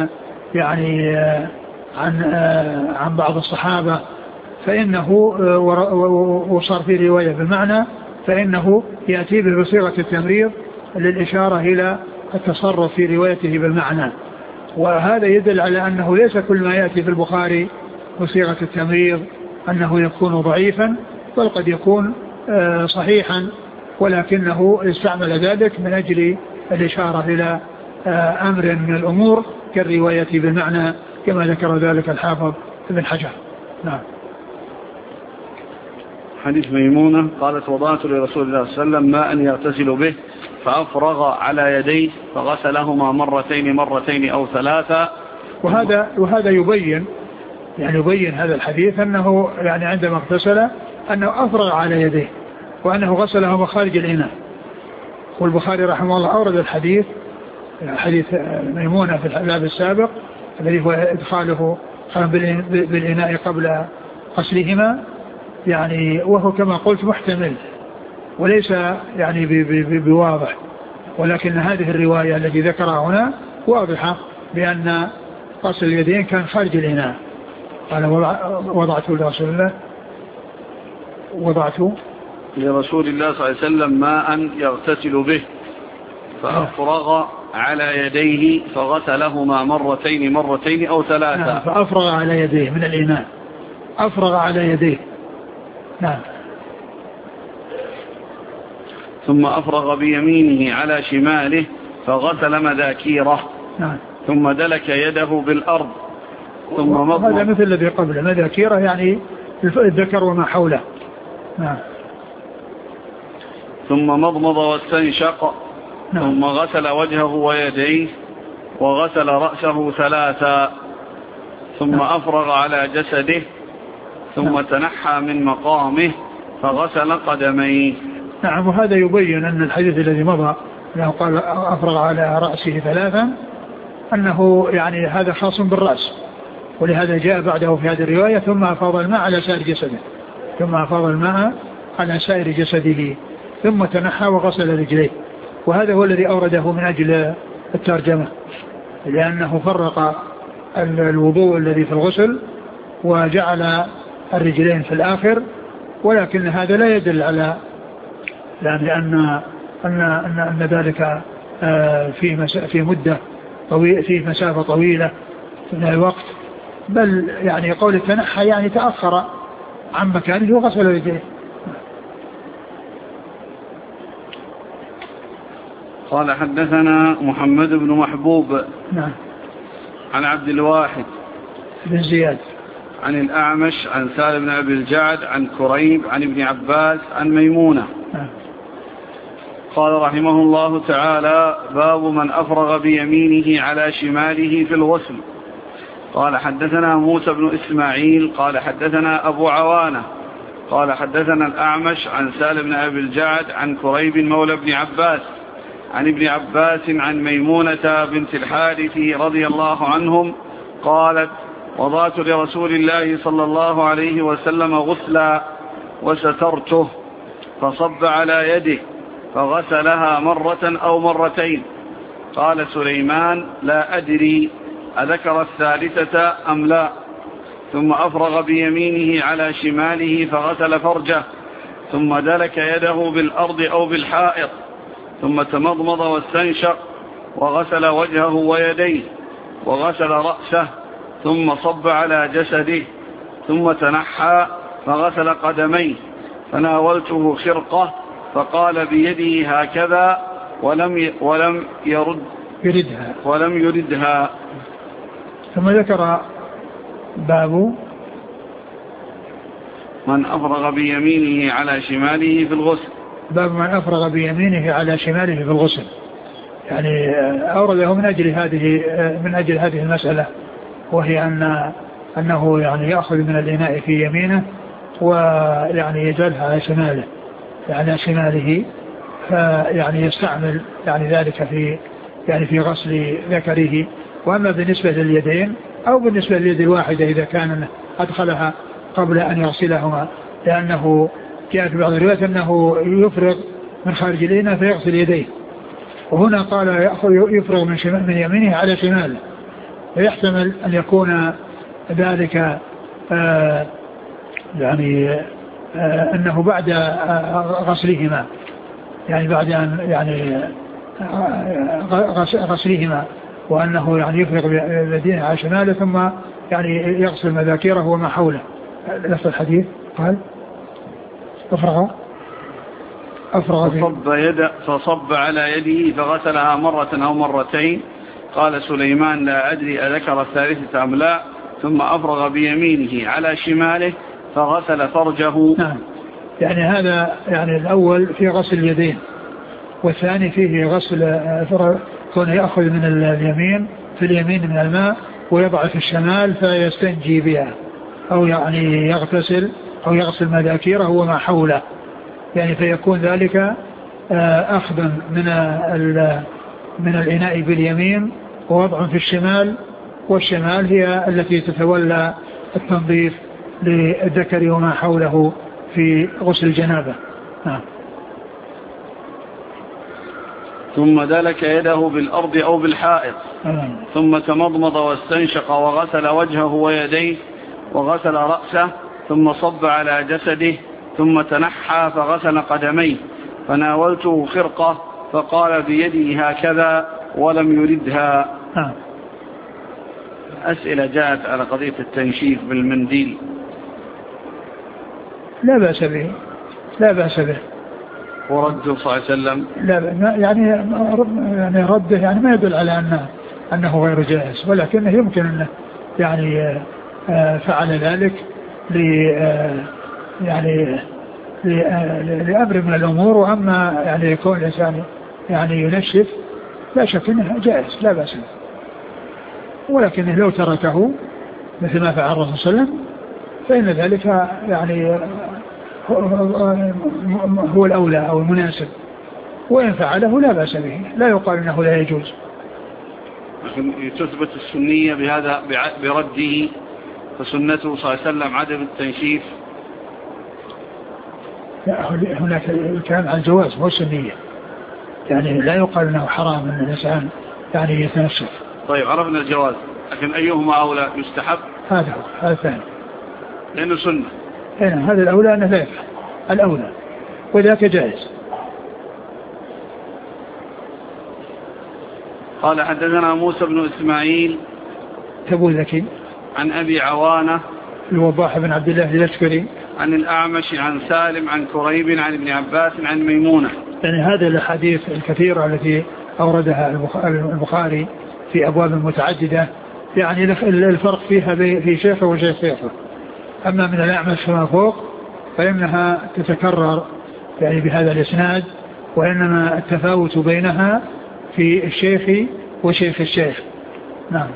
B: عن بعض الصحابة فإنه وصار في رواية بالمعنى فإنه يأتي به بصيغة التمريض للإشارة إلى التصرف في روايته بالمعنى. وهذا يدل على أنه ليس كل ما يأتي في البخاري بصيغة التمريض أنه يكون ضعيفا، بل قد يكون صحيحا، ولكنه استعمل ذلك من أجل الإشارة إلى أمر من الأمور كالرواية بالمعنى كما ذكر ذلك الحافظ ابن حجر. نعم.
A: حديث ميمونة قالت وضعت لرسول الله صلى الله عليه وسلم ماء يغتسل به فأفرغ على يديه فغسلهما مرتين أو ثلاثة.
B: وهذا يبين هذا الحديث أنه يعني عندما اغتسل أنه أفرغ على يديه وأنه غسلهما خارج الإناء. والبخاري رحمه الله أورد الحديث ميمونة في الباب السابق الذي هو إدخاله بالإناء قبل غسلهما، يعني وهو كما قلت محتمل وليس يعني بواضح، ولكن هذه الرواية التي ذكرها هنا واضحة بأن غسل اليدين كان خارج الإناء. قال وضعت لرسول الله
A: صلى الله عليه وسلم ماء يغتسل به فأفرغ على يديه فغسلهما مرتين أو ثلاثة.
B: فأفرغ على يديه من الإناء، أفرغ على يديه. نعم.
A: ثم أفرغ بيمينه على شماله فغسل مذاكيره.
B: نعم.
A: ثم دلك يده بالأرض ثم مضمض.
B: هذا مثل الذي قبله، مذاكيره يعني الذكر وما حوله. نعم.
A: ثم مضمض واستنشق. نعم. ثم غسل وجهه ويديه وغسل رأسه ثلاثا ثم نعم. أفرغ على جسده ثم نعم. تنحى من مقامه فغسل قدميه.
B: نعم. وهذا يبين أن الحديث الذي مضى أنه قال أفرغ على رأسه ثلاثا أنه يعني هذا خاص بالرأس، ولهذا جاء بعده في هذه الرواية ثم أفاض الماء على سائر جسده ثم تنحى وغسل رجليه. وهذا هو الذي أورده من أجل الترجمة، لأنه فرق الوضوء الذي في الغسل وجعل الرجلين في الآخر، ولكن هذا لا يدل على أن ذلك في مسافة طويلة من الوقت، بل يعني قول التنحى يعني تأخر عن مكانه وغسل رجليه.
A: قال حدثنا محمد بن محبوب.
B: نعم.
A: عن عبد الواحد
B: بن زياد
A: عن الأعمش عن سالم بن أبي الجعد عن كريب عن ابن عباس عن ميمونة.
B: نعم.
A: قال رحمه الله تعالى باب من أفرغ بيمينه على شماله في الغسل. قال حدثنا موسى بن إسماعيل قال حدثنا أبو عوانة قال حدثنا الأعمش عن سالم بن أبي الجعد عن كريب مولى ابن عباس عن ابن عباس عن ميمونة بنت الحارث رضي الله عنهم قالت وضعت لرسول الله صلى الله عليه وسلم غسلا وسترته فصب على يده فغسلها مرة أو مرتين. قال سليمان لا أدري أذكر الثالثة أم لا. ثم أفرغ بيمينه على شماله فغسل فرجه ثم دلك يده بالأرض أو بالحائط ثم تمضمض واستنشق وغسل وجهه ويديه وغسل رأسه ثم صب على جسده ثم تنحى فغسل قدميه فناولته خرقة فقال بيده هكذا ولم يردها.
B: ثم ذكر باب
A: من أفرغ بيمينه على شماله في الغسل.
B: باب من أفرغ بيمينه على شماله في الغسل، يعني أورده من أجل هذه المسألة، وهي أنه يعني يأخذ من الإناء في يمينه ويعني يجعلها على شماله فيعني يستعمل يعني ذلك في غسل ذكره. وأما بالنسبة لليدين أو بالنسبة لليد الواحدة إذا كان أدخلها قبل أن يغسلهما، لأنه جاء في بعض الروايات أنه يفرغ من خارج الإناء فيغسل يديه، وهنا قال يفرغ من يمينه على شماله، فيحتمل أن يكون ذلك أنه بعد غسلهما، يعني بعد أن غسلهما، وأنه يعني يفرغ بيديه على شماله ثم يعني يغسل مذاكيره وما حوله. نفس الحديث قال
A: فصب على يده فغسلها مرة أو مرتين قال سليمان لا أدري أذكر الثالثة أم لا، ثم أفرغ بيمينه على شماله فغسل فرجه.
B: نعم. يعني هذا يعني الأول في غسل اليدين، والثاني فيه غسل كونه يأخذ من اليمين في اليمين من الماء ويضع في الشمال فيستنجي بها، أو يعني يغتسل أو يغسل مذاكيره وما حوله، يعني فيكون ذلك أخذا من الإناء باليمين ووضع في الشمال، والشمال هي التي تتولى التنظيف للذكر وما حوله في غسل الجنابة.
A: ثم دلك يده بالأرض أو بالحائط، ثم تمضمض واستنشق وغسل وجهه ويديه وغسل رأسه، ثم صب على جسده، ثم تنحى فغسل قدميه، فناولته خرقة فقال بيده هكذا ولم يردها. أسئلة جاءت على قضية التنشيف بالمنديل.
B: لا بأس به، لا بأس به.
A: ورده صلى الله عليه وسلم
B: لا يعني رده يعني ما يدل على أنه غير جائز، ولكنه يمكن أنه يعني فعل ذلك يعني لأمر من الأمور، وأما يعني يكون الإنسان يعني ينشف لا شك أنه جائز لا بأس به، ولكنه لو تركه مثل ما فعل الرسول صلى الله عليه وسلم فإن ذلك يعني هو الأولى أو المناسب، وإن فعله لا بأس به، لا يقال أنه لا يجوز.
A: تثبت السنية بهذا برده، فسنته صلى الله عليه وسلم عدم التنشيف.
B: لا هناك الكلام عن الجواز مو السنية، يعني لا يقال أنه حرام أن الإنسان يعني يتنشف.
A: طيب عرفنا الجواز، لكن أيهما أولى يستحب؟
B: هذا الثاني
A: لأنه سنة.
B: هذا الأولى أنه لا يفعل الأولى، وذاك جائز.
A: قال حدثنا موسى بن إسماعيل
B: تبوذكي
A: عن أبي عوانة
B: الوضاح بن عبد الله العسكري
A: عن الأعمش عن سالم عن كريب عن ابن عباس عن ميمونة.
B: يعني هذه الأحاديث الكثيرة التي أوردها البخاري في أبواب متعددة، يعني الفرق فيها في شيخه وشيخ شيخه. أما من الأعمش فما فوق فإنها تتكرر يعني بهذا الإسناد، وإنما التفاوت بينها في الشيخ وشيخ الشيخ. نعم.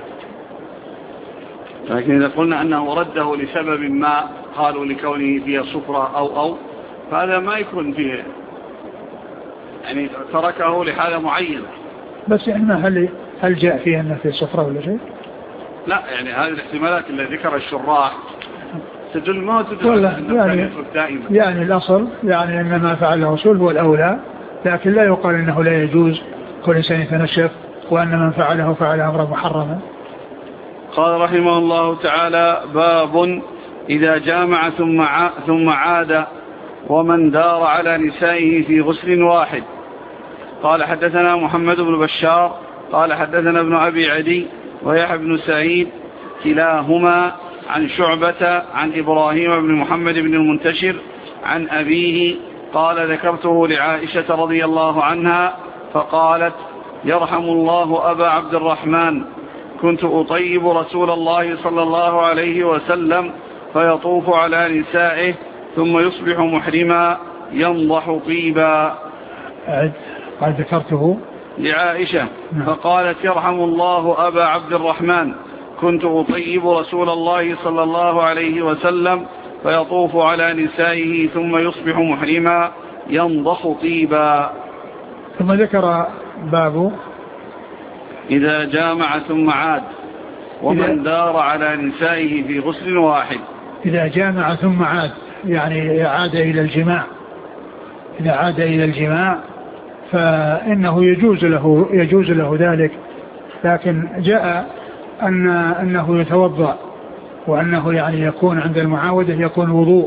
A: لكن إذا قلنا أنه رده لسبب ما، قالوا لكونه فيها صفرة أو فهذا ما يكون فيه، يعني تركه لحالة معينة.
B: بس إنما هل جاء فيه أنه في صفرة ولا شيء؟
A: لا، يعني هذه الاحتمالات اللي ذكر الشراح تدل ما تدل
B: يعني الأصل يعني أن ما فعله الرسول هو الأولى، لكن لا يقال أنه لا يجوز كل إنسان يتنشف، وأن من فعله فعل أمر محرما.
A: قال رحمه الله تعالى: باب إذا جامع ثم عاد ومن دار على نسائه في غسل واحد. قال حدثنا محمد بن بشار قال حدثنا ابن أبي عدي ويحيى بن سعيد كلاهما عن شعبة عن إبراهيم بن محمد بن المنتشر عن أبيه قال: ذكرته لعائشة رضي الله عنها فقالت: يرحم الله أبا عبد الرحمن، كنت أطيب رسول الله صلى الله عليه وسلم فيطوف على نسائه ثم يصبح محرما ينضح طيبا.
B: قال ذكرته
A: لعائشة فقالت: يرحم الله أبا عبد الرحمن، كنت أطيب رسول الله صلى الله عليه وسلم فيطوف على نسائه ثم يصبح محرما ينضح طيبا.
B: ثم ذكر باب
A: إذا جامع ثم عاد ومن دار على نسائه في غسل واحد.
B: إذا جامع ثم عاد يعني عاد إلى الجماع، إذا عاد إلى الجماع فإنه يجوز له ذلك، لكن جاء أنه يتوضأ، وأنه يعني يكون عند المعاودة يكون وضوء،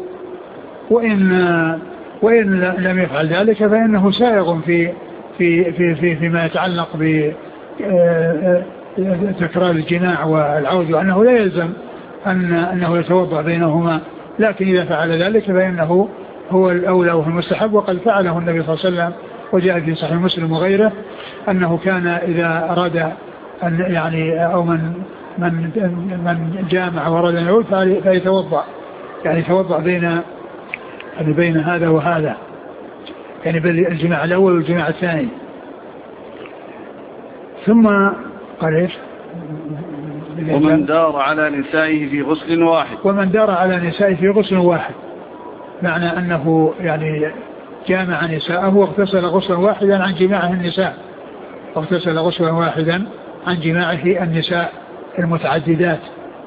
B: وإن لم يفعل ذلك فإنه سائغ فيما يتعلق بتكرار الجماع والعود، وأنه لا يلزم أنه يتوضأ بينهما، لكن إذا فعل ذلك فإنه هو الأولى وهو المستحب، وقد فعله النبي صلى الله عليه وسلم، وجاء في صحيح مسلم وغيره أنه كان إذا أراد أن يعني أو من جامع ورد أن يعود فيتوضأ، يعني يتوضأ بين هذا وهذا، يعني بين الجماع الأول والجماع الثاني. ثم قال إيش؟
A: ومن دار على نسائه في غسل واحد.
B: ومن دار على نسائه في غسل واحد، معنى أنه يعني جامع نساءه واغتسل غسلا واحدا عن جماعه النساء، واغتسل غسلا واحدا عن جماعه النساء المتعددات.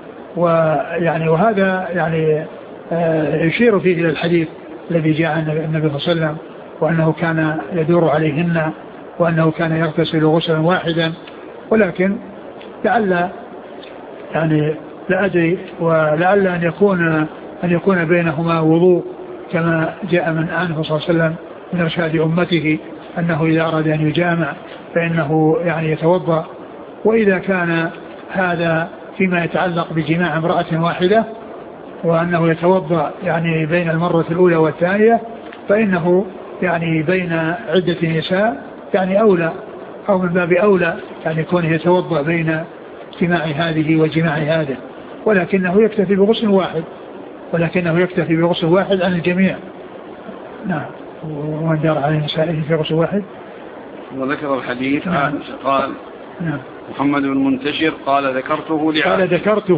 B: وهذا يعني يشير فيه إلى الحديث الذي جاء عن النبي صلى الله عليه وسلم، وأنه كان يدور عليهن، وأنه كان يغتسل غسلا واحدا. ولكن لعل يعني لا أدري، ولعل أن يكون بينهما وضوء كما جاء عنه صلى الله عليه وسلم من إرشاد أمته أنه إذا أراد أن يجامع فإنه يعني يتوضأ. وإذا كان هذا فيما يتعلق بجماع امرأة واحدة وأنه يتوضأ يعني بين المرة الأولى والثانية، فإنه يعني بين عدة نساء يعني أولى، أو من باب أولى يعني كونه يتوضأ بين جماع هذه وجماع هذا، ولكنه يكتفي بغسل واحد عن الجميع. نعم. ومن دار على نسائه في غسل واحد.
A: وذكر الحديث عائشة قال
B: نعم.
A: محمد بن منتشر قال ذكرته لعائشة.
B: قال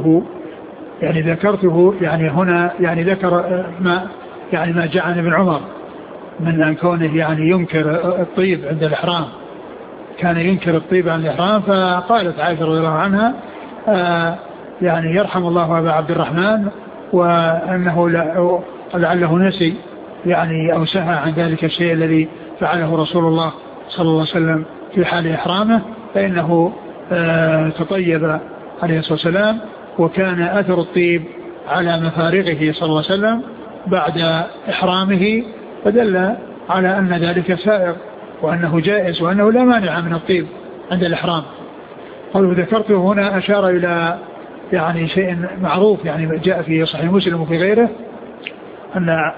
B: ذكرته يعني هنا يعني ذكر ما جاء عن ابن عمر من أن كونه يعني ينكر الطيب عند الإحرام، كان ينكر الطيب عن الإحرام. فقالت عائشة رضي الله عنها يعني يرحم الله أبا عبد الرحمن، وأنه لعله نسي يعني أو سهى عن ذلك الشيء الذي فعله رسول الله صلى الله عليه وسلم في حال إحرامه، فإنه تطيب عليه الصلاة والسلام، وكان أثر الطيب على مفارقه صلى الله عليه وسلم بعد إحرامه، فدل على أن ذلك سائر وأنه جائز وأنه لا مانع من الطيب عند الإحرام. قالوا ذكرته هنا أشار إلى يعني شيء معروف يعني جاء في صحيح مسلم وفي غيره أن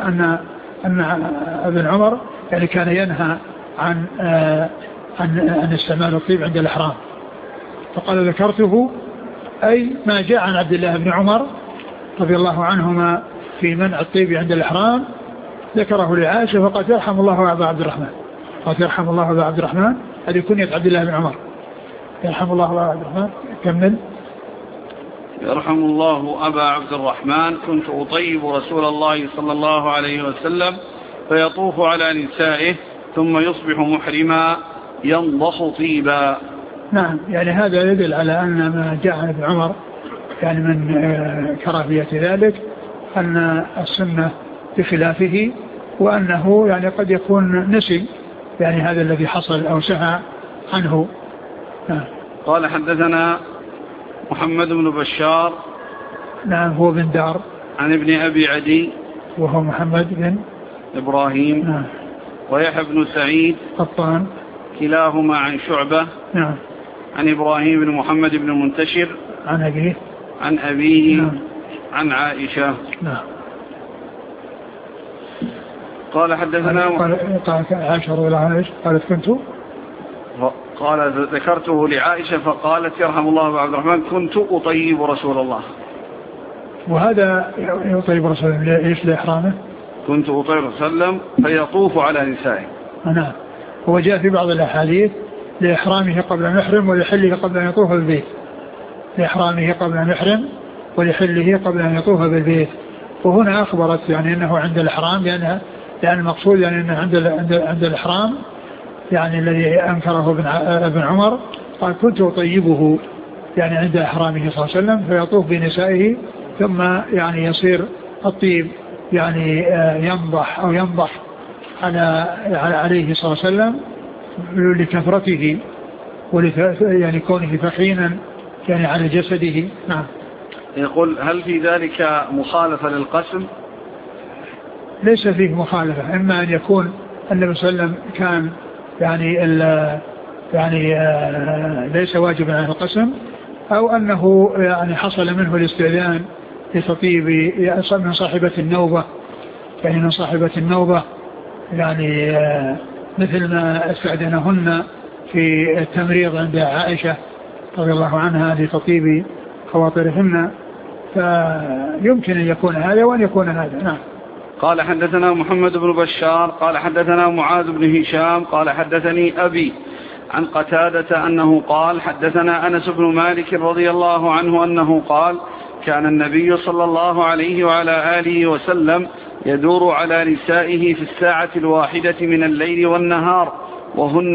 B: ابن عمر يعني كان ينهى عن استعمال الطيب عند الإحرام. فقال ذكرته أي ما جاء عن عبد الله بن عمر رضي الله عنهما في منع الطيب عند الإحرام، ذكره لعائشة فقال يرحم الله أبا عبد الرحمن. قال يرحم الله أبا عبد الرحمن، هذه كنية عبد الله بن عمر. يرحم الله أبا عبد الرحمن. كمل.
A: يرحم الله أبا عبد الرحمن كنت أطيب رسول الله صلى الله عليه وسلم فيطوف على نسائه ثم يصبح محرما ينضخ طيبا.
B: نعم، يعني هذا يدل على أن ما جاء عن ابن عمر يعني من كراهية ذلك أن السنة بخلافه، وأنه يعني قد يكون نسي يعني هذا الذي حصل أو سهى عنه.
A: قال حدثنا محمد بن بشار.
B: نعم، هو بن دار.
A: عن ابن أبي عدي
B: وهو محمد بن
A: إبراهيم.
B: نعم.
A: ويحيى بن سعيد
B: قطان،
A: كلاهما عن شعبة.
B: نعم.
A: عن إبراهيم بن محمد بن منتشر عن أبيه
B: نعم.
A: عن عائشة.
B: نعم.
A: قال حدثنا
B: قال عائشة رضي الله عنها قالت
A: قال ذكرته لعائشة فقالت يرحم الله أبا عبد الرحمن كنت أطيب رسول الله.
B: وهذا يطيب رسول الله إيش لإحرامه؟
A: كنت أطيب رسول الله فيطوف على نسائه.
B: نعم. هو جاء في بعض الأحاديث لإحرامه قبل أن يحرم ولحله قبل أن يطوف بالبيت. لإحرامه قبل أن يحرم ولحله قبل أن يطوف بالبيت. وهنا أخبرت يعني أنه عند الإحرام، لأن المقصود يعني أنه عند الإحرام يعني الذي أنكره ابن عمر قال كنت أطيبه يعني عند إحرامه صلى الله عليه وسلم فيطوف بنسائه ثم يعني يصير الطيب يعني ينضح أو ينضح عليه صلى الله عليه وسلم لكثرته يعني كونه ثخينا يعني على جسده. نعم.
A: يقول هل في ذلك مخالفة للقسم؟
B: ليس فيه مخالفة، إما أن يكون النبي صلى الله عليه وسلم كان يعني ليس واجبا على القسم، أو أنه يعني حصل منه الاستئذان لتطيب من صاحبة النوبة، يعني من صاحبة النوبة يعني مثل ما استأذنهن في التمريض عند عائشة رضي الله عنها لتطيب خواطرهن، فيمكن أن يكون هذا وأن يكون هذا. نعم.
A: قال حدثنا محمد بن بشار قال حدثنا معاذ بن هشام قال حدثني أبي عن قتادة أنه قال حدثنا أنس بن مالك رضي الله عنه أنه قال كان النبي صلى الله عليه وعلى آله وسلم يدور على نسائه في الساعة الواحدة من الليل والنهار وهن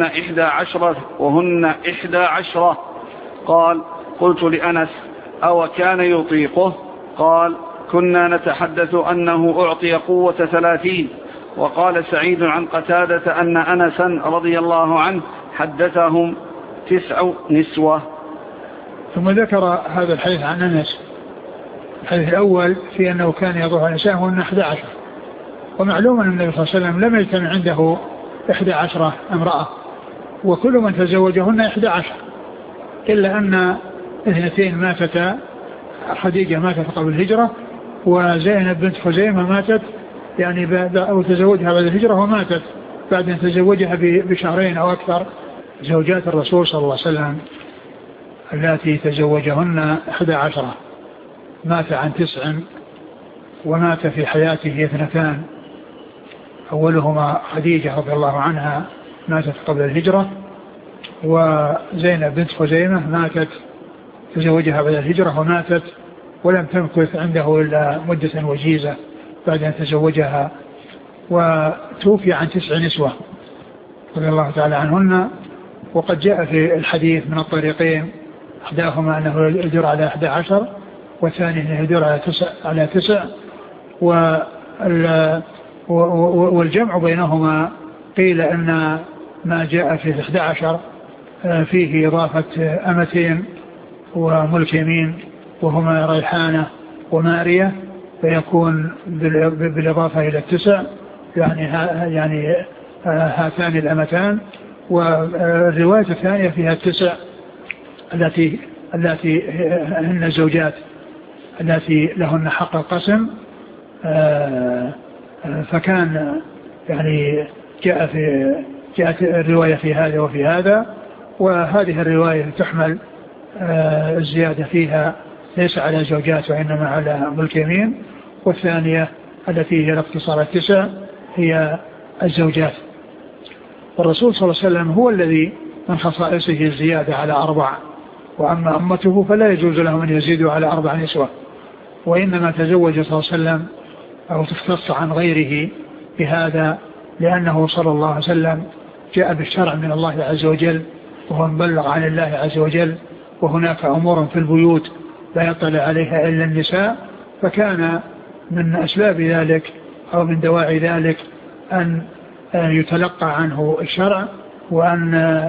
A: 11. قال قلت لأنس أو كان يطيقه؟ قال كنا نتحدث أنه أعطي قوة 30. وقال سعيد عن قتادة أن أنسا رضي الله عنه حدثهم 9 نسوة.
B: ثم ذكر هذا الحديث عن أنس. الحديث الأول في أنه كان يضع نساءهن 11، ومعلوم أن النبي صلى الله عليه وسلم لم يجتمع عنده 11 امرأة، وكل من تزوجهن 11 إلا أن 2 ماتتا، خديجة ماتت قبل الهجرة، وزينب بنت خزيمة ماتت يعني أو تزوجها بعد الهجرة وماتت بعد أن تزوجها بشهرين أو أكثر. زوجات الرسول صلى الله عليه وسلم التي تزوجهن 11 مات عن 9 ومات في حياته 2. أولهما خديجة رضي الله عنها ماتت قبل الهجرة، وزينب بنت خزيمة ماتت تزوجها بعد الهجرة وماتت ولم تمكث عنده إلا مدة وجيزة بعد أن تزوجها، وتوفي عن 9 نسوة رضي الله تعالى عنهن. وقد جاء في الحديث من الطريقين، إحداهما أنه يدور على 11 والثاني أنه يدور على 9 والجمع بينهما قيل أن ما جاء في 11 فيه إضافة 2 وملك يمين وهما ريحانة ومارية، فيكون بالإضافة إلى 9 يعني هاتان الأمتان. والرواية الثانية فيها 9 التي هن الزوجات التي لهن حق القسم، فكان يعني جاءت الرواية في هذا وفي هذا. وهذه الرواية تحمل الزيادة فيها ليس على زوجات وإنما على ملك يمين، والثانية التي هي الاقتصار 9 هي الزوجات. والرسول صلى الله عليه وسلم هو الذي من خصائصه الزيادة على 4، وأما أمته فلا يجوز لهم أن يزيدوا على 4 نسوة، وإنما تزوج صلى الله عليه وسلم أو تختص عن غيره بهذا لأنه صلى الله عليه وسلم جاء بالشرع من الله عز وجل وهو مبلغ عن الله عز وجل، وهناك أمور في البيوت لا يطلع عليها إلا النساء، فكان من أسباب ذلك أو من دواعي ذلك أن يتلقى عنه الشرع، وأن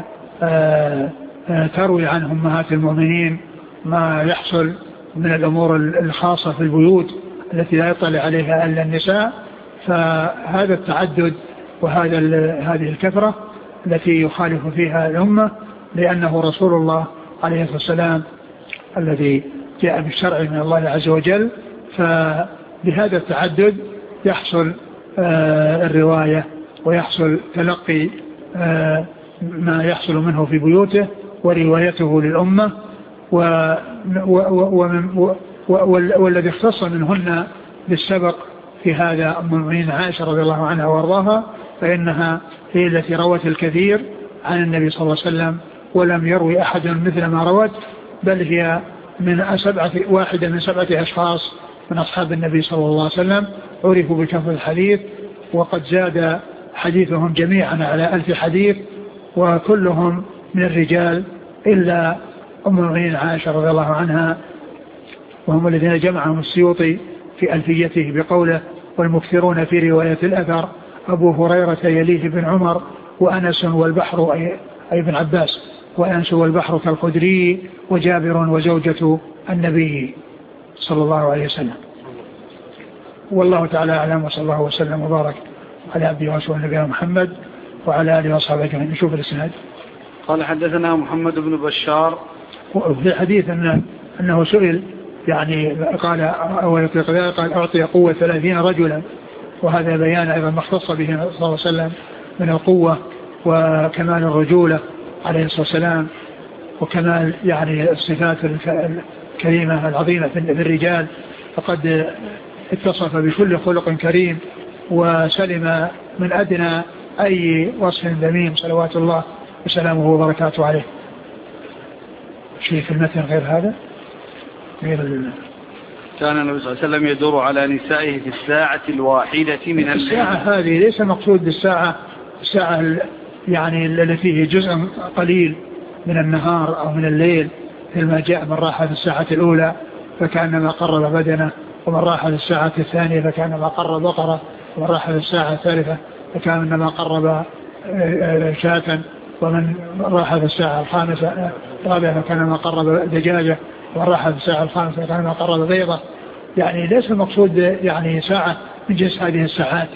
B: تروي عن أمهات المؤمنين ما يحصل من الأمور الخاصة في البيوت التي لا يطلع عليها إلا النساء. فهذا التعدد هذه الكثرة التي يخالف فيها الأمة، لأنه رسول الله عليه الصلاة والسلام الذي جاء بالشرع من الله عز وجل، فبهذا التعدد يحصل الرواية ويحصل تلقي ما يحصل منه في بيوته وروايته للأمة. والذي اختص منهن بالسبق في هذا أم المؤمنين عائشة رضي الله عنها وارضاها، فإنها هي التي روت الكثير عن النبي صلى الله عليه وسلم، ولم يروي أحد مثل ما روت، بل هي واحدة من 7 أشخاص من أصحاب النبي صلى الله عليه وسلم عرفوا بكثرة الحديث، وقد زاد حديثهم جميعا على 1000 حديث، وكلهم من الرجال إلا أم المؤمنين عائشة رضي الله عنها، وهم الذين جمعهم السيوطي في ألفيته بقوله: والمكثرون في رواية الأثر أبو هريرة يليه بن عمر وأنس والبحر أي بن عباس، وأنس والبحر كالخدري وجابر وزوجة النبي صلى الله عليه وسلم. والله تعالى أعلم، وصلى الله وسلم وبارك على عبده ورسوله نبينا محمد وعلى آله وصحبه أجمعين. نشوف الإسناد.
A: قال حدثنا محمد بن بشار.
B: وفي الحديث أنه سئل يعني قال أعطي قوة 30 رجلا، وهذا بيان أيضا ما اختص به صلى الله عليه وسلم من القوة وكمال الرجولة عليه الصلاة والسلام. وكمال يعني الصفات الكريمة العظيمة في الرجال، فقد اتصف بكل خلق كريم وسلم من أدنى أي وصف ذميم صلوات الله وسلامه وبركاته عليه. شيء في المتن غير هذا
A: كان النبي صلى الله عليه وسلم يدور على نسائه في الساعة الواحدة من الليل.
B: الساعة هذه ليس مقصود بالساعة الساعة يعني التي فيه جزء قليل من النهار أو من الليل، لما جاء من راح في الساعة الأولى فكأنما قرب بدنه، ومن راح في الساعة الثانية فكأنما قرب بقرة، ومن راح في الساعة الثالثة فكأنما قرب شاة، ومن راح في الساعة الخامسة الرابعة فكأنما قرب دجاجة، ومن راح في الساعة الخامسة فكأنما قرب بيضة. يعني ليس المقصود يعني ساعة من جنس هذه الساعات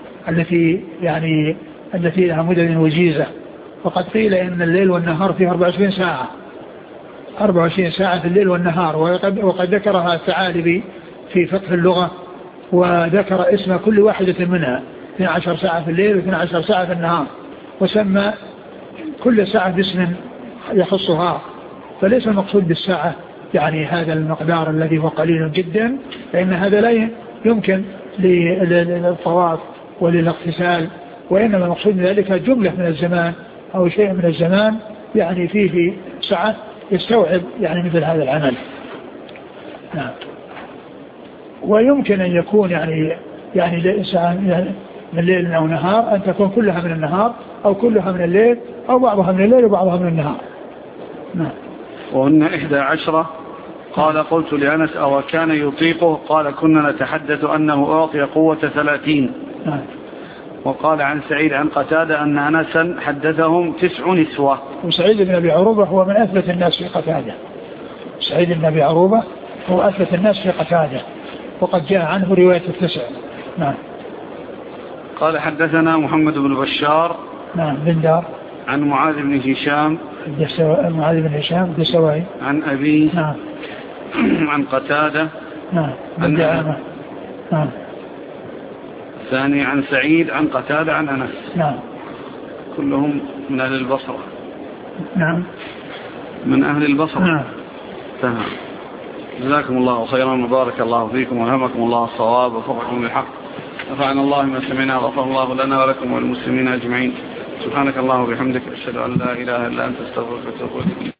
B: التي لها مدد وجيزة. وقد قيل إن الليل والنهار فيه 24 ساعة 24 ساعة في الليل والنهار، وقد ذكرها الثعالبي في فقه اللغة، وذكر اسم كل واحدة منها 12 ساعة في الليل و12 ساعة في النهار، وسمى كل ساعة باسم يخصها. فليس المقصود بالساعة يعني هذا المقدار الذي هو قليل جدا، لأن هذا لا يمكن للطواف وللاغتسال، وإنما المقصود من ذلك جملة من الزمان أو شيء من الزمان يعني فيه ساعة يستوعب يعني مثل هذا العمل. نعم. ويمكن أن يكون يعني ساعة من الليل أو نهار، أن تكون كلها من النهار أو كلها من الليل أو بعضها من الليل وبعضها من النهار. نعم.
A: وهن 11. قال قلت لأنس أو كان يطيقه؟ قال كنا نتحدث أنه أعطي قوة 30.
B: نعم.
A: وقال عن سعيد عن قتادة أن أنسا حدثهم 9 نسوة.
B: وسعيد بن أبي عروبة هو من أثبت الناس في قتادة. سعيد بن أبي عروبة هو أثبت الناس في قتادة، وقد جاء عنه رواية 9. نعم.
A: قال حدثنا محمد بن بشار.
B: نعم. بن دار.
A: عن معاذ بن هشام.
B: معاذ بن هشام الدستوائي.
A: عن أبي.
B: نعم.
A: عن قتادة.
B: نعم. بن دعامة. نعم.
A: الثاني عن سعيد عن قتادة عن أنس.
B: نعم.
A: كلهم من أهل البصرة.
B: نعم.
A: من أهل البصرة.
B: نعم.
A: تمام. جزاكم الله خيرا وبارك الله فيكم وهمكم الله الصواب وفقكم بالحق. نفعنا الله ما سمعنا وغفر الله لنا ولكم وللمسلمين أجمعين. سبحانك الله وبحمدك أشهد أن لا إله إلا أنت استغفرك وأتوب إليك.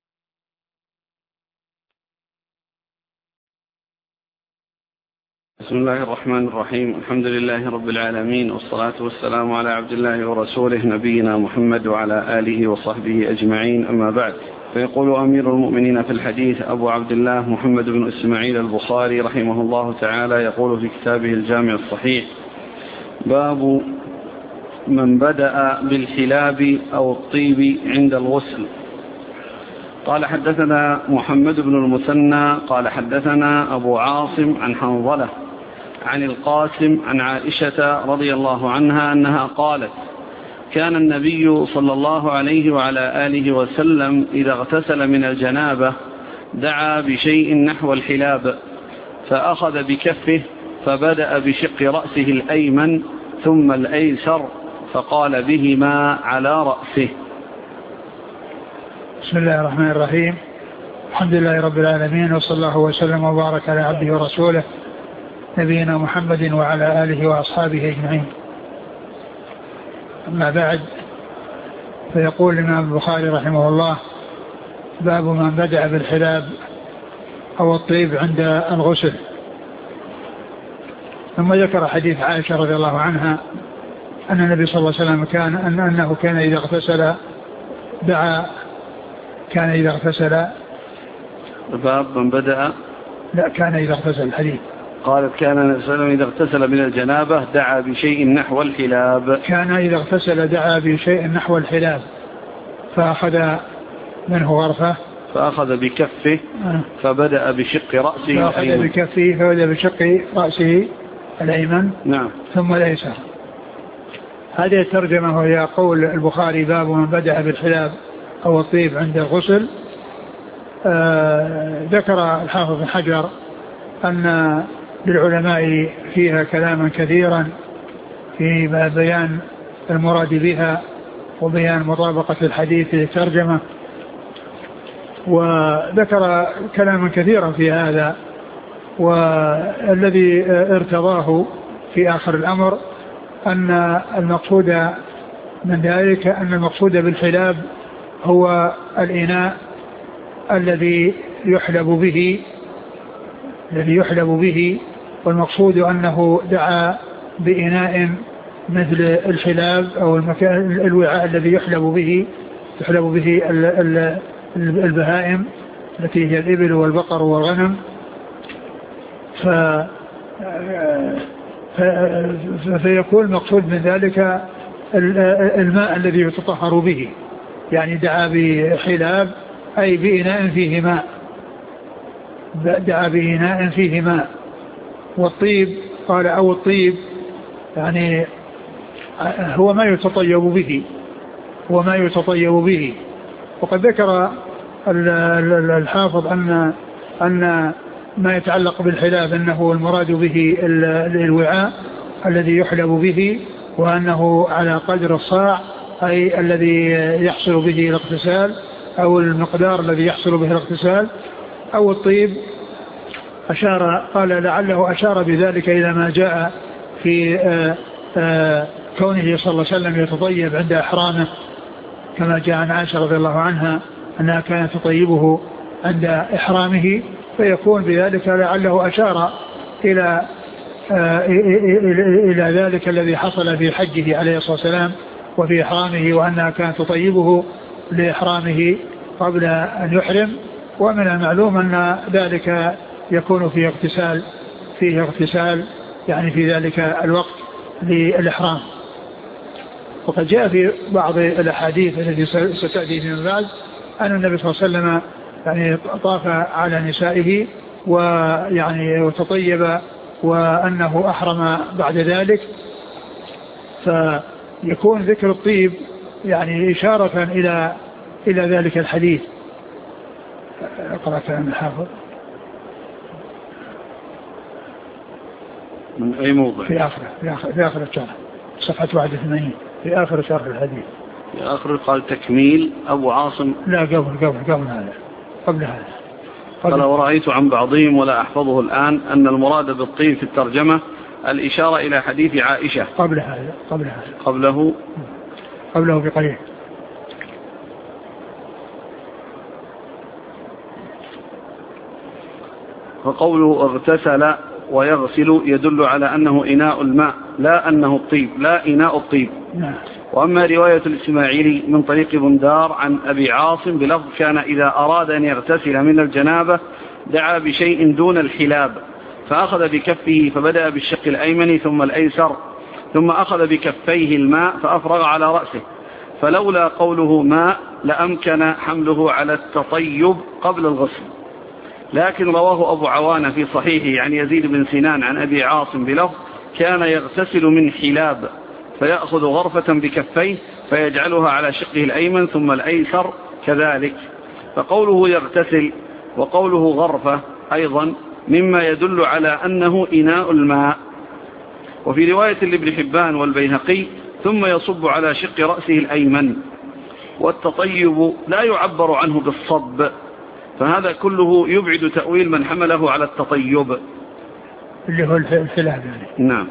A: بسم الله الرحمن الرحيم. الحمد لله رب العالمين، والصلاة والسلام على عبد الله ورسوله نبينا محمد وعلى آله وصحبه أجمعين، أما بعد. فيقول أمير المؤمنين في الحديث أبو عبد الله محمد بن إسماعيل البخاري رحمه الله تعالى، يقول في كتابه الجامع الصحيح: باب من بدأ بالحلاب أو الطيب عند الغسل. قال حدثنا محمد بن المثنى قال حدثنا أبو عاصم عن حنظلة عن القاسم عن عائشة رضي الله عنها أنها قالت: كان النبي صلى الله عليه وعلى آله وسلم إذا اغتسل من الجنابة دعا بشيء نحو الحلاب، فأخذ بكفه فبدأ بشق رأسه الأيمن ثم الأيسر فقال بهما على رأسه.
B: بسم الله الرحمن الرحيم. الحمد لله رب العالمين، وصلى الله وسلم وبارك على عبده ورسوله نبينا محمد وعلى آله وأصحابه أجمعين. أما بعد، فيقول الإمام البخاري رحمه الله: باب من بدأ بالحلاب أو الطيب عند الغسل. ثم ذكر حديث عائشة رضي الله عنها أن النبي صلى الله عليه وسلم أنه كان إذا اغتسل دعا. كان إذا اغتسل.
A: باب من بدأ.
B: لا، كان إذا اغتسل. الحديث
A: قالت: كان النبي صلى الله عليه وسلم إذا اغتسل من الجنابة دعا بشيء نحو الحلاب.
B: كان إذا اغتسل دعا بشيء نحو الحلاب، فأخذ منه غرفة فأخذ
A: بكفه فبدأ بشق رأسه الأيمن.
B: فبدأ بشق رأسه الأيمن.
A: نعم.
B: ثم الأيسر. هذه الترجمة وهي قول البخاري: باب من بدأ بالحلاب أو الطيب عند الغسل. ذكر الحافظ بن حجر أن للعلماء فيها كلاما كثيرا في بيان المراد بها وبيان مطابقة الحديث للترجمة. وذكر كلاما كثيرا في هذا، والذي ارتضاه في آخر الأمر أن المقصود من ذلك أن المقصود بالحلاب هو الإناء الذي يحلب به، والمقصود أنه دعا بإناء مثل الحلاب أو الوعاء الذي يحلب به البهائم التي هي الإبل والبقر والغنم. فيكون المقصود من ذلك الماء الذي يتطهر به، يعني دعا بحلاب أي بإناء فيه ماء، دعا بإناء فيه ماء. والطيب قال أو الطيب يعني هو ما يتطيب به، وقد ذكر الحافظ أن ما يتعلق بالحلاب أنه المراد به الوعاء الذي يحلب به، وأنه على قدر الصاع أي الذي يحصل به الاغتسال أو المقدار الذي يحصل به الاغتسال. أو الطيب قال لعله أشار بذلك إلى ما جاء في كونه صلى الله عليه وسلم يتطيب عند إحرامه، كما جاء عن عائشة رضي الله عنها أنها كانت تطيبه عند إحرامه، فيكون بذلك لعله أشار إلى ذلك الذي حصل في حجه عليه الصلاة والسلام وفي إحرامه، وأنها كانت تطيبه لإحرامه قبل أن يحرم. ومن المعلوم أن ذلك يكون فيه اغتسال يعني في ذلك الوقت للإحرام. وقد جاء في بعض الأحاديث التي ستأتي من بعد أن النبي صلى الله عليه وسلم يعني طاف على نسائه ويعني وتطيب وأنه أحرم بعد ذلك، فيكون ذكر الطيب يعني إشارة إلى ذلك الحديث. اقرأ كلام الحافظ
A: من أي موضع؟
B: في آخر الشرح صفحة 81 في آخر شرح الحديث.
A: في آخر قال تكميل أبو عاصم.
B: لا قبل هذا
A: قال ورأيت عن بعضهم ولا أحفظه الآن أن المراد بالطيب في الترجمة الإشارة إلى حديث عائشة. قبله
B: بقليل.
A: فقوله اغتسل ويغسل يدل على أنه إناء الماء لا أنه الطيب، لا إناء الطيب. وأما رواية الإسماعيلي من طريق بندار عن أبي عاصم بلفظ كان إذا أراد أن يغتسل من الجنابة دعا بشيء دون الحلاب، فأخذ بكفه فبدأ بالشق الأيمن ثم الأيسر، ثم أخذ بكفيه الماء فأفرغ على رأسه، فلولا قوله ماء لأمكن حمله على التطيب قبل الغسل. لكن رواه أبو عوانة في صحيحه عن يزيد بن سنان عن أبي عاصم بلفظ كان يغتسل من حلاب، فيأخذ غرفة بكفيه فيجعلها على شقه الأيمن ثم الأيسر كذلك. فقوله يغتسل وقوله غرفة أيضا مما يدل على أنه إناء الماء. وفي رواية لابن حبان والبيهقي ثم يصب على شق رأسه الأيمن. والتطيب لا يعبر عنه بالصب، فهذا كله يبعد تأويل من حمله على التطيب
B: اللي هو الحلاب يعني.
A: نعم.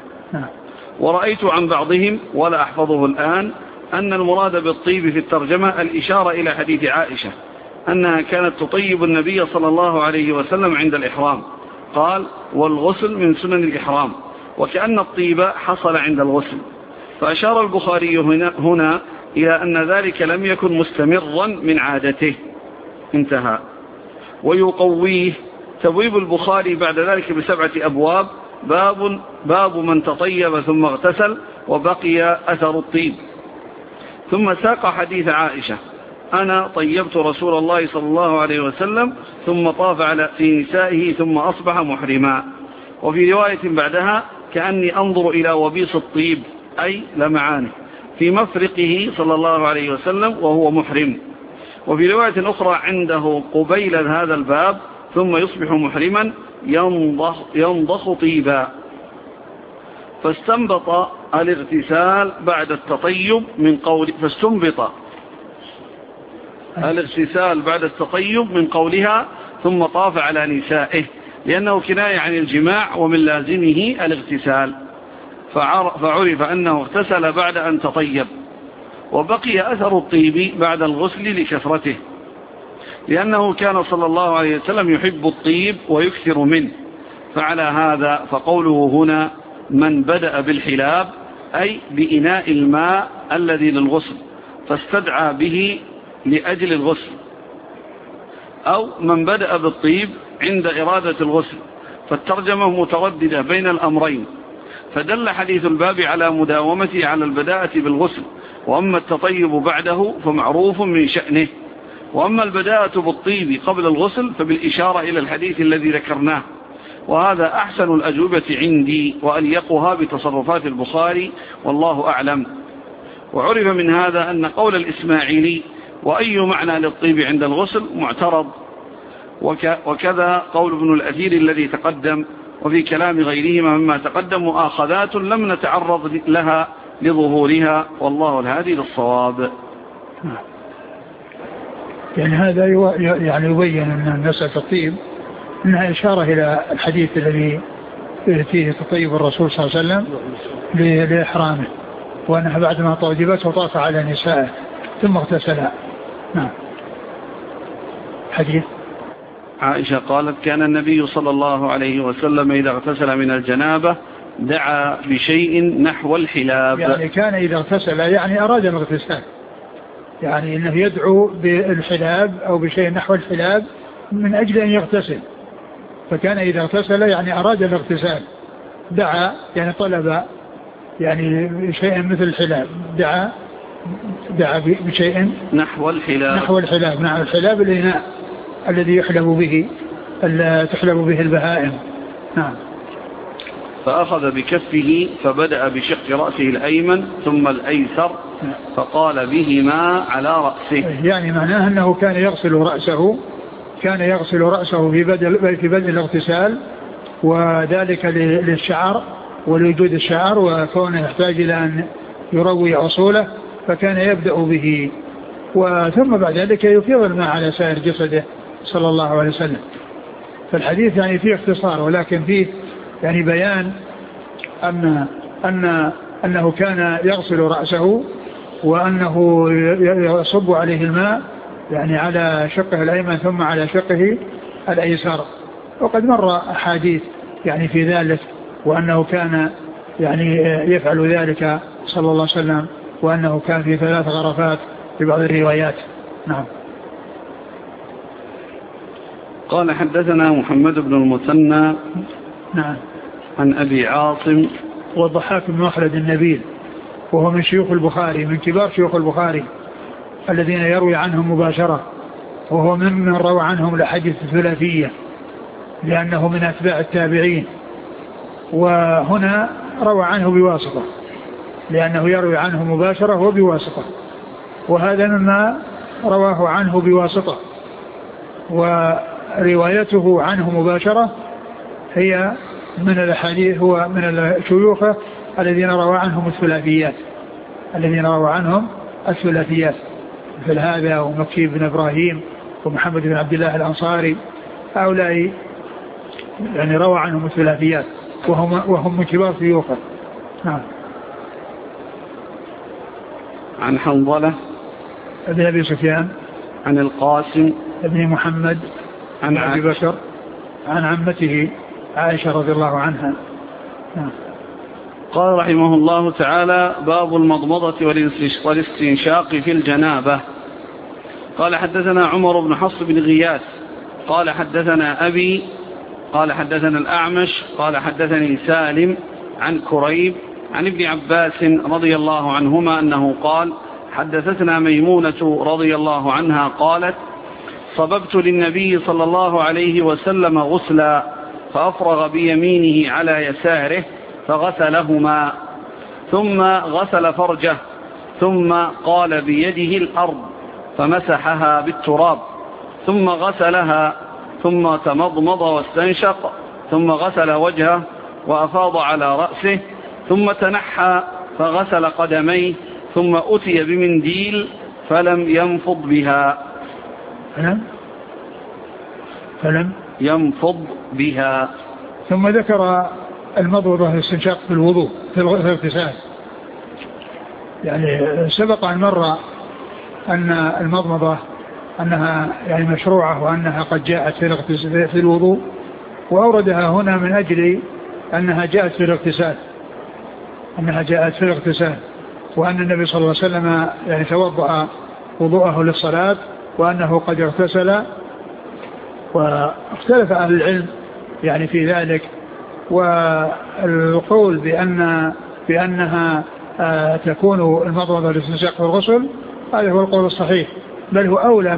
A: ورأيت عن بعضهم ولا أحفظه الآن أن المراد بالطيب في الترجمة الإشارة إلى حديث عائشة أنها كانت تطيب النبي صلى الله عليه وسلم عند الإحرام، قال والغسل من سنن الإحرام، وكأن الطيب حصل عند الغسل. فأشار البخاري هنا إلى أن ذلك لم يكن مستمرا من عادته. انتهى. ويقويه تبويب البخاري بعد ذلك ب7 أبواب، باب من تطيب ثم اغتسل وبقي أثر الطيب. ثم ساق حديث عائشة أنا طيبت رسول الله صلى الله عليه وسلم ثم طاف في نسائه ثم أصبح محرما. وفي رواية بعدها كأني أنظر إلى وبيص الطيب أي لمعانه في مفرقه صلى الله عليه وسلم وهو محرم. وفي رواية أخرى عنده قبيل هذا الباب ثم يصبح محرما ينضخ طيبا. فاستنبط الاغتسال بعد التطيب من قول الاغتسال بعد التطيب من قولها ثم طاف على نسائه، لأنه كناية عن الجماع ومن لازمه الاغتسال، فعرف أنه اغتسل بعد أن تطيب. وبقي أثر الطيب بعد الغسل لكثرته، لأنه كان صلى الله عليه وسلم يحب الطيب ويكثر منه، فعلى هذا فقوله هنا من بدأ بالحلاب أي بإناء الماء الذي للغسل فاستدعى به لأجل الغسل، أو من بدأ بالطيب عند إرادة الغسل، فالترجمة مترددة بين الأمرين، فدل حديث الباب على مداومته على البداءة بالغسل، وأما التطيب بعده فمعروف من شأنه، وأما البداءة بالطيب قبل الغسل فبالإشارة إلى الحديث الذي ذكرناه، وهذا أحسن الأجوبة عندي وأليقها بتصرفات البخاري والله أعلم. وعرف من هذا أن قول الإسماعيلي وأي معنى للطيب عند الغسل معترض، وكذا قول ابن الأثير الذي تقدم، وفي كلام غيرهما مما تقدم مؤاخذات لم نتعرض لها لظهورها، والله الهادي للصواب.
B: يعني هذا يعني يبين أن مسألة الطيب أنها إشارة إلى الحديث الذي فيه تطيب الرسول صلى الله عليه وسلم لإحرامه، وأنها بعدما طيبت وطاف على نسائه ثم اغتسلا. نعم. حديث
A: عائشة قالت كان النبي صلى الله عليه وسلم إذا اغتسل من الجنابة دعا بشيء نحو الحلاب،
B: يعني كان إذا اغتسل يعني أراد الاغتسال، يعني أنه يدعو بالحلاب أو بشيء نحو الحلاب من أجل أن يغتسل، فكان إذا اغتسل يعني أراد الاغتسال، دعا يعني طلب يعني شيء مثل الحلاب، دعا بشيء
A: نحو الحلاب.
B: نعم، الحلاب الإناء الذي تحلب به البهائم. نعم.
A: فأخذ بكفه فبدأ بشق رأسه الأيمن ثم الأيسر فقال بهما على رأسه،
B: يعني معناه أنه كان يغسل رأسه في بدء الاغتسال، وذلك للشعر ولوجود الشعر وكونه يحتاج إلى أن يروي أصوله، فكان يبدأ به، وثم بعد ذلك يفيض الماء على سائر جسده صلى الله عليه وسلم. فالحديث يعني فيه اختصار، ولكن فيه يعني بيان أنه كان يغسل رأسه وأنه يصب عليه الماء يعني على شقه الأيمن ثم على شقه الأيسر، وقد مر أحاديث يعني في ذلك، وأنه كان يعني يفعل ذلك صلى الله عليه وسلم، وأنه كان في 3 غرفات في بعض الروايات. نعم.
A: قال حدثنا محمد بن المثنى
B: نعم
A: عن أبي عاصم
B: والضحاك بن مخلد النبيل، وهو من شيوخ البخاري، من كبار شيوخ البخاري الذين يروي عنهم مباشرة، وهو ممن روى عنهم الأحاديث الثلاثية لأنه من أتباع التابعين، وهنا روى عنه بواسطة لأنه يروي عنه مباشرة وبواسطة، وهذا مما رواه عنه بواسطة، وروايته عنه مباشرة هي من الأحاديث، هو من الشيوخ الذين روى عنهم الثلاثيات مثل هذا ومكي بن إبراهيم ومحمد بن عبد الله الأنصاري، هؤلاء يعني روى عنهم الثلاثيات وهم من كبار شيوخه. نعم.
A: عن حنظلة
B: ابن أبي سفيان
A: عن القاسم
B: ابن محمد عن أبي بكر عن عمته عائشة رضي الله عنها. نعم.
A: قال رحمه الله تعالى باب المضمضة والاستنشاق في الجنابة. قال حدثنا عمر بن حفص بن غياث قال حدثنا أبي قال حدثنا الأعمش قال حدثني سالم عن كريب عن ابن عباس رضي الله عنهما أنه قال حدثتنا ميمونة رضي الله عنها قالت صببت للنبي صلى الله عليه وسلم غسلا فأفرغ بيمينه على يساره فغسلهما ثم غسل فرجه ثم قال بيده الأرض فمسحها بالتراب ثم غسلها ثم تمضمض واستنشق ثم غسل وجهه وأفاض على رأسه ثم تنحى فغسل قدميه ثم أتي بمنديل فلم ينفض بها
B: فلم
A: ينفض بها.
B: ثم ذكر المضمضة والاستنشاق في الوضوء في الاغتسال. يعني سبق أن مر أن المضمضة أنها يعني مشروعة وأنها قد جاءت في الوضوء، وأوردها هنا من أجل أنها جاءت في الاغتسال، وأن النبي صلى الله عليه وسلم يعني توضأ وضوءه للصلاة وأنه قد اغتسل. واختلف أهل العلم يعني في ذلك، والقول بأنها تكون المضمضة والاستنشاق في الغسل هذا هو القول الصحيح، بل هو أولى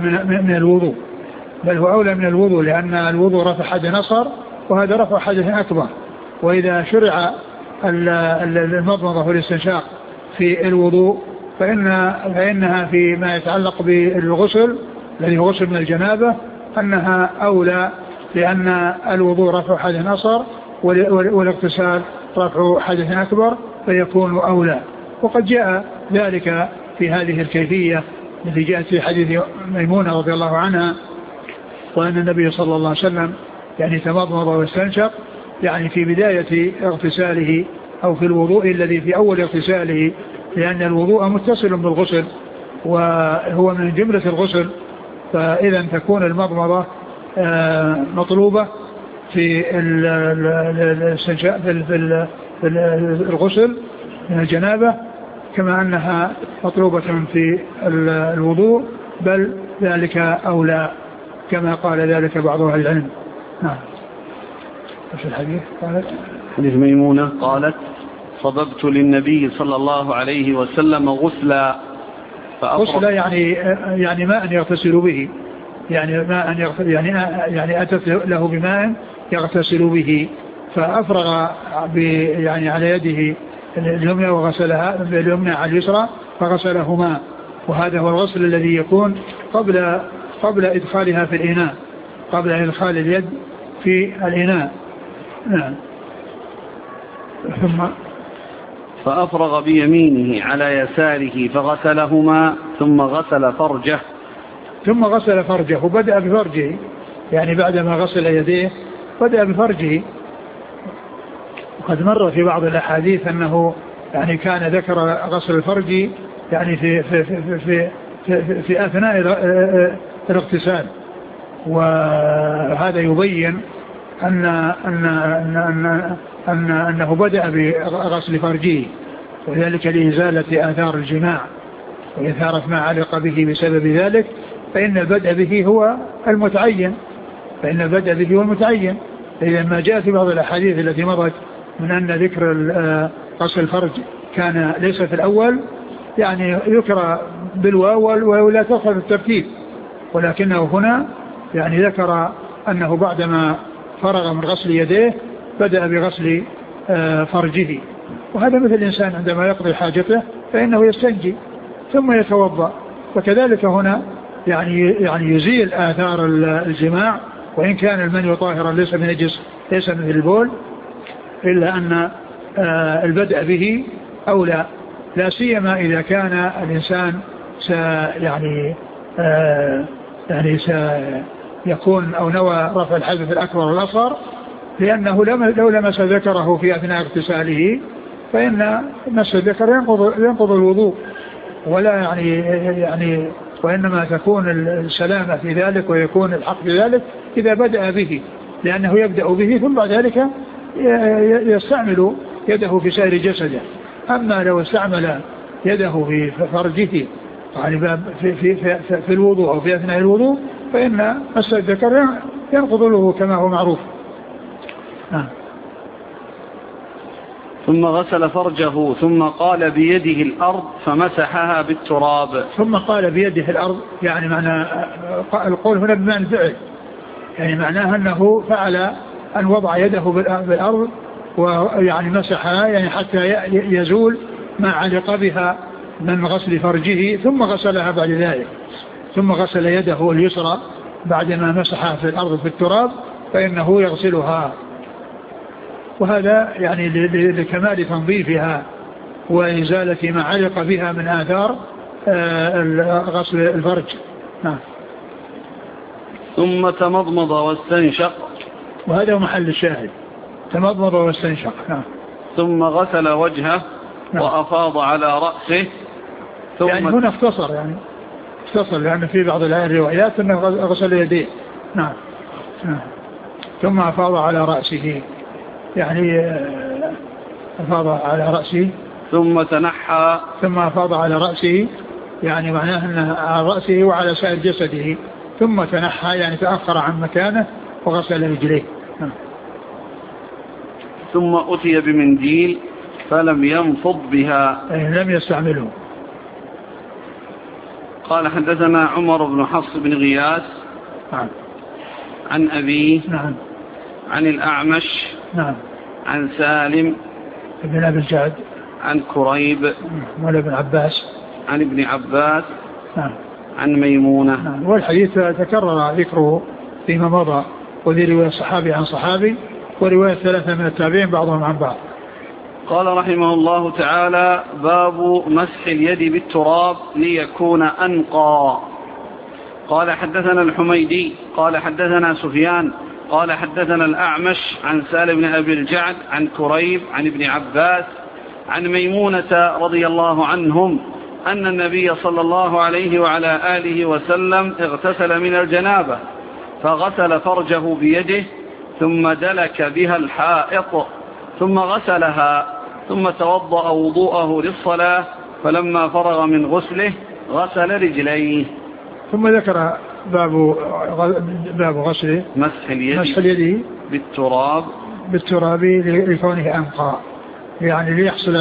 B: من الوضوء، لأن الوضوء رفع حدث أصغر وهذا رفع حدث أكبر. وإذا شرع المضمضة والاستنشاق في الوضوء فإنها فيما يتعلق بالغسل الذي هو غسل من الجنابة أنها أولى، لأن الوضوء رفع حدث أصغر والاغتسال رفع حدث أكبر فيكون أولى. وقد جاء ذلك في هذه الكيفية التي جاءت في حديث ميمونة رضي الله عنها، وأن النبي صلى الله عليه وسلم يعني تمضمض واستنشق يعني في بداية اغتساله أو في الوضوء الذي في أول اغتساله، لأن الوضوء متصل بالغسل وهو من جملة الغسل، فإذا تكون المضمضة مطلوبة في الغسل من الجنابة كما أنها مطلوبة في الوضوء، بل ذلك أولى كما قال ذلك بعض أهل العلم. نعم. وش الحديث؟ قالت
A: حديث ميمونة قالت صببت للنبي صلى الله عليه وسلم غسلا
B: يعني ماء يغتسل به، يعني أتت له بماء يغتسل به، فأفرغ يعني على يده اليمنى وغسلها باليمنى على اليسرى فغسلهما، وهذا هو الغسل الذي يكون قبل إدخالها في الإناء، قبل إدخال اليد في الإناء. نعم.
A: فأفرغ بيمينه على يساره فغسلهما ثم غسل فرجه وبدأ بفرجه، يعني بعدما غسل يديه بدأ بفرجه. وقد مر في بعض الأحاديث أنه يعني كان ذكر غسل الفرج يعني في أثناء الاغتسال، وهذا يبين أنه بدأ بغسل فرجه، وذلك لإزالة آثار الجماع وإثارة ما علق به بسبب ذلك، فإن البدء به هو المتعين. إذا ما جاء في بعض الأحاديث التي مضت من أن ذكر غسل الفرج كان ليس في الأول، يعني يذكر بالواو ولا تأخذ الترتيب، ولكنه هنا يعني ذكر أنه بعدما فرغ من غسل يديه بدأ بغسل فرجه. وهذا مثل الإنسان عندما يقضي حاجته فإنه يستنجي ثم يتوضأ، وكذلك هنا يعني يزيل آثار الجماع، وإن كان المني طاهرا ليس من نجس ليس من البول، إلا أن البدء به أولى، لا سيما إذا كان الإنسان سيكون أو نوى رفع الحدث الأكبر والأصغر، لأنه لو لمس ذكره في أثناء اغتساله فإن مس الذكر ينقض الوضوء، ولا يعني وإنما تكون السلامة في ذلك ويكون الحق في ذلك إذا بدأ به، لأنه يبدأ به ثم بعد ذلك يستعمل يده في سائر جسده. أما لو استعمل يده في فرجه يعني في الوضوء أو في أثناء الوضوء فإن مس الذكر ينقض له كما هو معروف. ثم غسل فرجه ثم قال بيده الأرض فمسحها بالتراب.
B: ثم قال بيده الأرض، يعني معنى القول هنا بمعنى الفعل، يعني معناها أنه فعل أن وضع يده بالأرض ويعني مسحها يعني حتى يزول ما علق بها من غسل فرجه، ثم غسلها بعد ذلك، ثم غسل يده اليسرى بعدما مسحها في الأرض في التراب فإنه يغسلها، وهذا يعني لكمال تنظيفها وإزالة ما علق بها من آثار غسل الفرج.
A: ثم تمضمض واستنشق.
B: وهذا محل الشاهد، تمضمض واستنشق. نعم.
A: ثم غسل وجهه. نعم. وأفاض على رأسه.
B: ثم يعني هنا اختصر، يعني اختصر، لأن في بعض الروايات أنه غسل يديه. نعم. ثم أفاض على رأسه، يعني أفاض على رأسه.
A: ثم تنحى.
B: ثم أفاض على رأسه، يعني معناه أن على رأسه وعلى سائر جسده. ثم تنحى يعني تأخر عن مكانه وغسل رجليه.
A: ثم أتي بمنديل فلم ينفض بها،
B: لم يستعمله.
A: قال حدثنا عمر بن حفص بن غياث.
B: نعم.
A: عن أبيه.
B: نعم.
A: عن الأعمش.
B: نعم.
A: عن سالم
B: ابن أبي الجعد.
A: عن كريب
B: مولى ابن عباس.
A: عن ابن عباس.
B: نعم.
A: عن ميمونة.
B: نعم. والحديث تكرر ذكره فيما مضى، وذي رواية صحابي عن صحابي، ورواية ثلاثة من التابعين بعضهم عن بعض.
A: قال رحمه الله تعالى: باب مسح اليد بالتراب ليكون أنقى. قال حدثنا الحميدي قال حدثنا سفيان قال حدثنا الأعمش عن سالم بن أبي الجعد عن كريب عن ابن عباس عن ميمونة رضي الله عنهم أن النبي صلى الله عليه وعلى آله وسلم اغتسل من الجنابة فغسل فرجه بيده ثم دلك بها الحائط ثم غسلها ثم توضأ وضوءه للصلاة، فلما فرغ من غسله غسل رجليه.
B: ثم ذكر باب غسل
A: مسح اليد بالتراب
B: لكونه أنقى، يعني ليحصل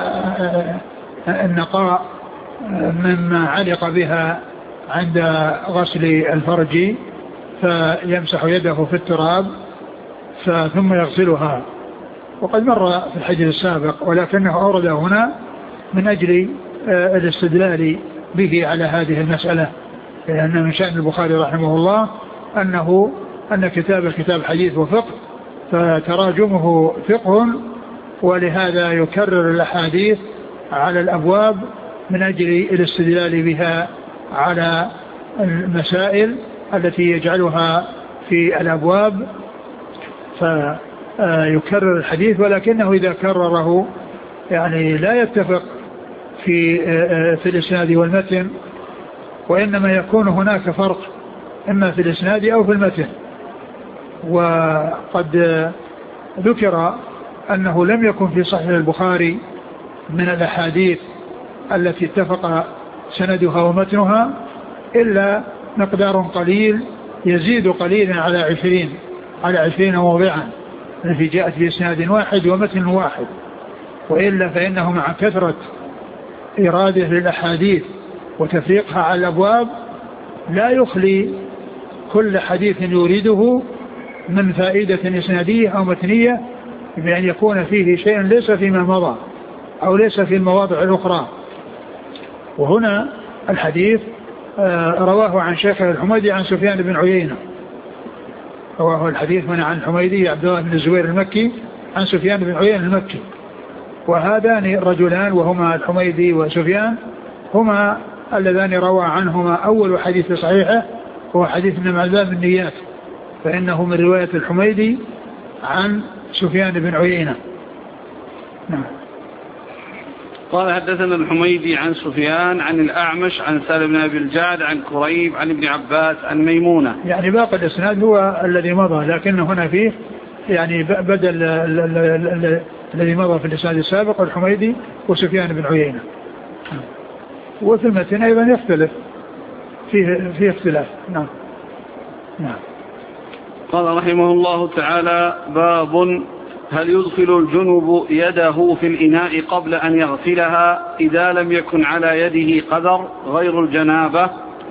B: النقاء مما علق بها عند غسل الفرج، فيمسح يده في التراب ثم يغسلها. وقد مر في الحديث السابق، ولكنه أورد هنا من أجل الاستدلال به على هذه المسألة، لأن من شأن البخاري رحمه الله أن كتاب حديث وفقه، فتراجمه فقه، ولهذا يكرر الأحاديث على الأبواب من أجل الاستدلال بها على المسائل التي يجعلها في الأبواب، فيكرر الحديث، ولكنه إذا كرره يعني لا يتفق في الإسناد والمتن، وإنما يكون هناك فرق إما في الإسناد أو في المتن. وقد ذكر أنه لم يكن في صحيح البخاري من الأحاديث التي اتفق سندها ومتنها إلا مقدار قليل يزيد قليلا على 20 موضعا التي جاءت بإسناد واحد ومتن واحد، وإلا فإنه مع كثرة إرادة للأحاديث وتفريقها على الأبواب لا يخلي كل حديث يريده من فائدة إسنادية أو متنية بأن يكون فيه شيء ليس فيما مضى أو ليس في المواضع الأخرى. وهنا الحديث رواه عن شيخه الحميدي عن سفيان بن عيينة، رواه الحديث من عن الحميدي عبد الله بن الزبير المكي عن سفيان بن عيينة المكي، وهذان الرجلان وهما الحميدي وسفيان هما اللذان روى عنهما أول حديث صحيحة هو حديث إنما الأعمال بالنيات، فإنه من رواية الحميدي عن سفيان بن عيينة. نعم.
A: قال حدثنا الحميدي عن سفيان عن الأعمش عن سالم بن أبي الجعد عن كريب عن ابن عباس عن ميمونة،
B: يعني باقي الإسناد هو الذي مضى، لكن هنا فيه يعني بدل الذي مضى في الإسناد السابق الحميدي وسفيان بن عيينة. وفي المتن أيضا يختلف فيه اختلاف. نعم. نعم.
A: قال رحمه الله تعالى: باب هل يدخل الجنب يده في الإناء قبل أن يغسلها إذا لم يكن على يده قدر غير الجنابة.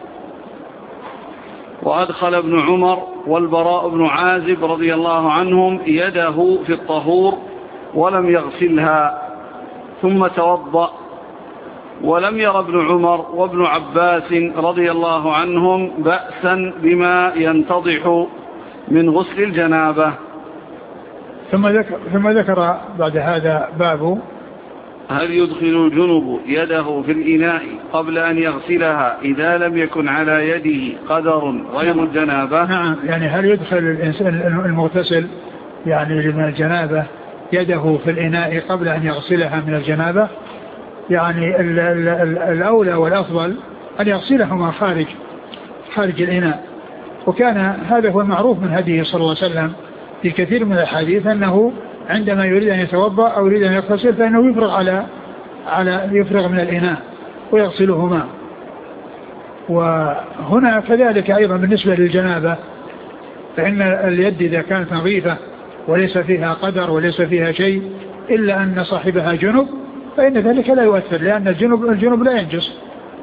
A: وأدخل ابن عمر والبراء بن عازب رضي الله عنهم يده في الطهور ولم يغسلها ثم توضأ، ولم ير ابن عمر وابن عباس رضي الله عنهم بأسا بما ينتضح من غسل الجنابة.
B: ثم ذكر بعد هذا باب
A: هل يدخل الجنب يده في الإناء قبل أن يغسلها إذا لم يكن على يده قدر غير الجنابة؟
B: نعم، يعني هل يدخل الإنسان المغتسل يعني من الجنابة يده في الإناء قبل أن يغسلها من الجنابة؟ يعني الأولى والأفضل أن يغسلهما خارج الإناء. وكان هذا هو المعروف من هديه صلى الله عليه وسلم في كثير من الحديث، أنه عندما يريد أن يتوضأ أو يريد أن يغتسل فإنه يفرغ من الإناء ويغسلهما. وهنا كذلك أيضا بالنسبة للجنابة، فإن اليد إذا كانت نظيفة وليس فيها قدر وليس فيها شيء إلا أن صاحبها جنب فإن ذلك لا يؤثر، لأن الجنب لا ينجس،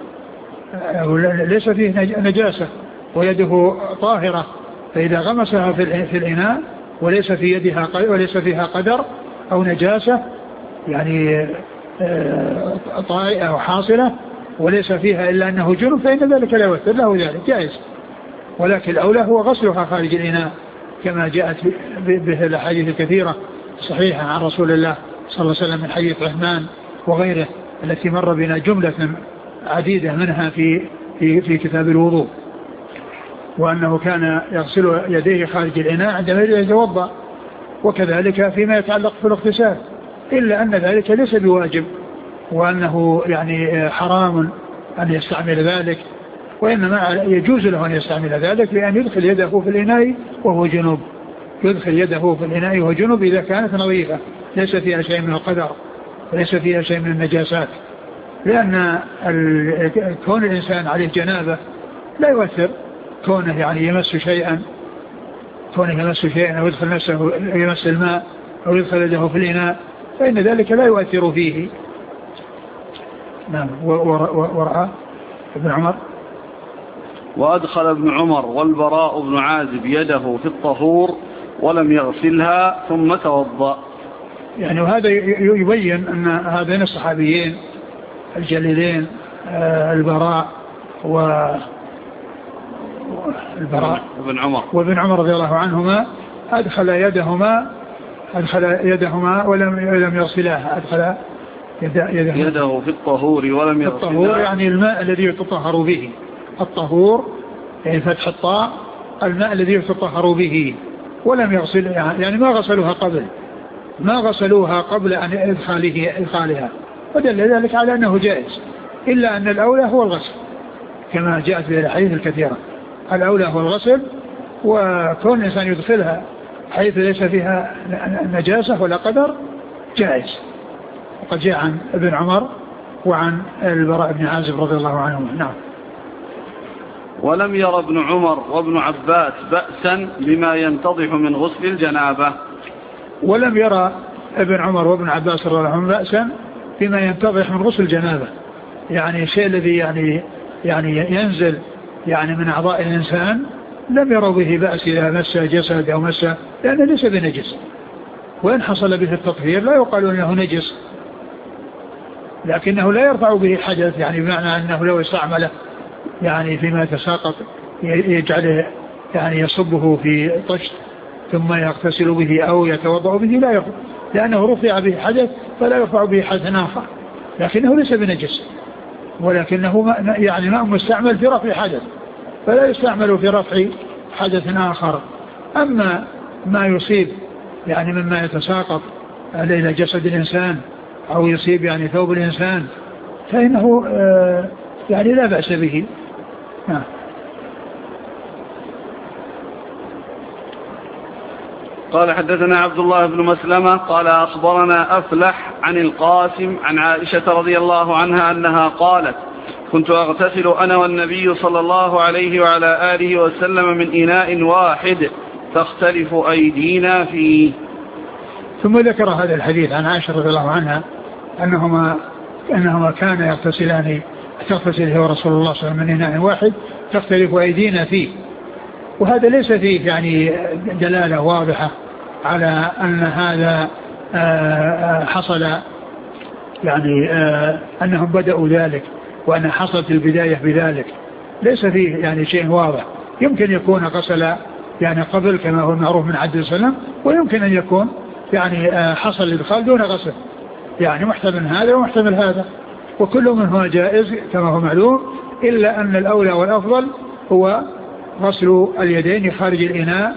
B: ليس فيه نجاسة ويده طاهرة، فإذا غمسها في الإناء وليس فيها قدر أو نجاسة يعني طارئة أو حاصلة وليس فيها إلا أنه جنب فإن ذلك لا يؤثر له، ذلك جائز. ولكن الأولى هو غسلها خارج الإناء كما جاءت به الأحاديث الكثيرة صحيحة عن رسول الله صلى الله عليه وسلم من حديث عثمان وغيره التي مر بنا جملة عديدة منها في كتاب الوضوء، وأنه كان يغسل يديه خارج الإناء عندما يتوضأ، وكذلك فيما يتعلق في الاغتسال، إلا أن ذلك ليس بواجب، وأنه يعني حرام أن يستعمل ذلك، وإنما يجوز له أن يستعمل ذلك بأن يدخل يده في الإناء وهو جنوب، يدخل يده في الإناء وهو جنوب إذا كانت نظيفة ليس فيها شيء من القدر وليس فيها شيء من النجاسات، لأن كون الإنسان عليه جنابة لا يؤثر كونه يعني يمس شيئا أو يدخل نفسه يمس الماء أو يدخل يده في الإناء فإن ذلك لا يؤثر فيه. نعم. ورأى ابن عمر
A: وأدخل ابن عمر والبراء بن عازب يده في الطهور ولم يغسلها ثم توضأ.
B: يعني وهذا يبين أن هذين الصحابيين الجليلين البراء وابن عمر رضي الله عنهما أدخل يدهما ولم يغسلاها، أدخل
A: يده في الطهور ولم يغسلها.
B: الطهور يعني الماء الذي يتطهر به، الطهور يعني فتح الطاء، الماء الذي يتطهر به، ولم يغسل يعني ما غسلوها قبل أن إدخالها، ودل ذلك على أنه جائز، إلا أن الأولى هو الغسل كما جاءت في الحديث الكثيرة، الأولى هو الغسل، وكون الإنسان يدخلها حيث ليس فيها نجاسة ولا قدر جائز، وقد جاء عن ابن عمر وعن البراء بن عازب رضي الله عنهم. نعم.
A: ولم ير ابن عمر وابن عباس بأسا بما ينتضح من غسل الجنابة.
B: ولم يرى ابن عمر وابن عباس رضي الله عنهم بأسا بما ينتضح من غسل الجنابة، يعني الشيء الذي يعني ينزل يعني من أعضاء الإنسان لم يروا به بأس إذا مس جسد أو مس، لأنه ليس بنجس، وإن حصل به التطهير لا يقال أنه نجس، لكنه لا يرفع به حدث، يعني بمعنى أنه لو استعمله يعني فيما يتساقط يجعله يعني يصبه في طشت ثم يغتسل به أو يتوضأ به لا يرفع، لأنه رفع به حدث فلا يرفع به حدث آخر، لكنه ليس بنجس، ولكنه يعني ماء مستعمل في رفع حدث فلا يستعمل في رفع حدث آخر. أما ما يصيب يعني مما يتساقط إلى جسد الإنسان أو يصيب يعني ثوب الإنسان فإنه يعني لا بأس به.
A: قال حدثنا عبد الله بن مسلمة قال أخبرنا أفلح عن القاسم عن عائشة رضي الله عنها أنها قالت كنت أغتسل أنا والنبي صلى الله عليه وعلى آله وسلم من إناء واحد تختلف أيدينا فيه.
B: ثم ذكر هذا الحديث عن عائشة رضي الله عنها أنهما كان يغتسلان، تغتسل هو رسول الله صلى الله عليه وسلم من إناء واحد تختلف أيدينا فيه، وهذا ليس فيه يعني دلالة واضحة على أن هذا حصل يعني أنهم بدأوا ذلك وأن حصلت البداية بذلك، ليس فيه يعني شيء واضح. يمكن يكون غسل يعني قبل كما هو المعروف من عدل السلام، ويمكن أن يكون يعني حصل الإدخال دون غسل، يعني محتمل هذا ومحتمل هذا، وكل منهما جائز كما هو معلوم، إلا أن الأولى والأفضل هو غسل اليدين خارج الإناء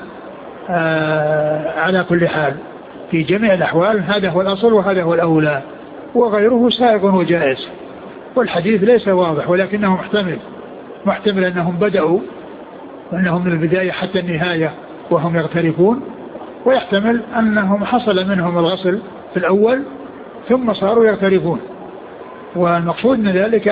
B: على كل حال في جميع الأحوال. هذا هو الأصل وهذا هو الأولى، وغيره سائغ وجائز. والحديث ليس واضح ولكنه محتمل أنهم بدأوا وأنهم من البداية حتى النهاية وهم يغترفون، ويحتمل أنهم حصل منهم الغسل في الأول ثم صاروا يغترفون. والمقصود من ذلك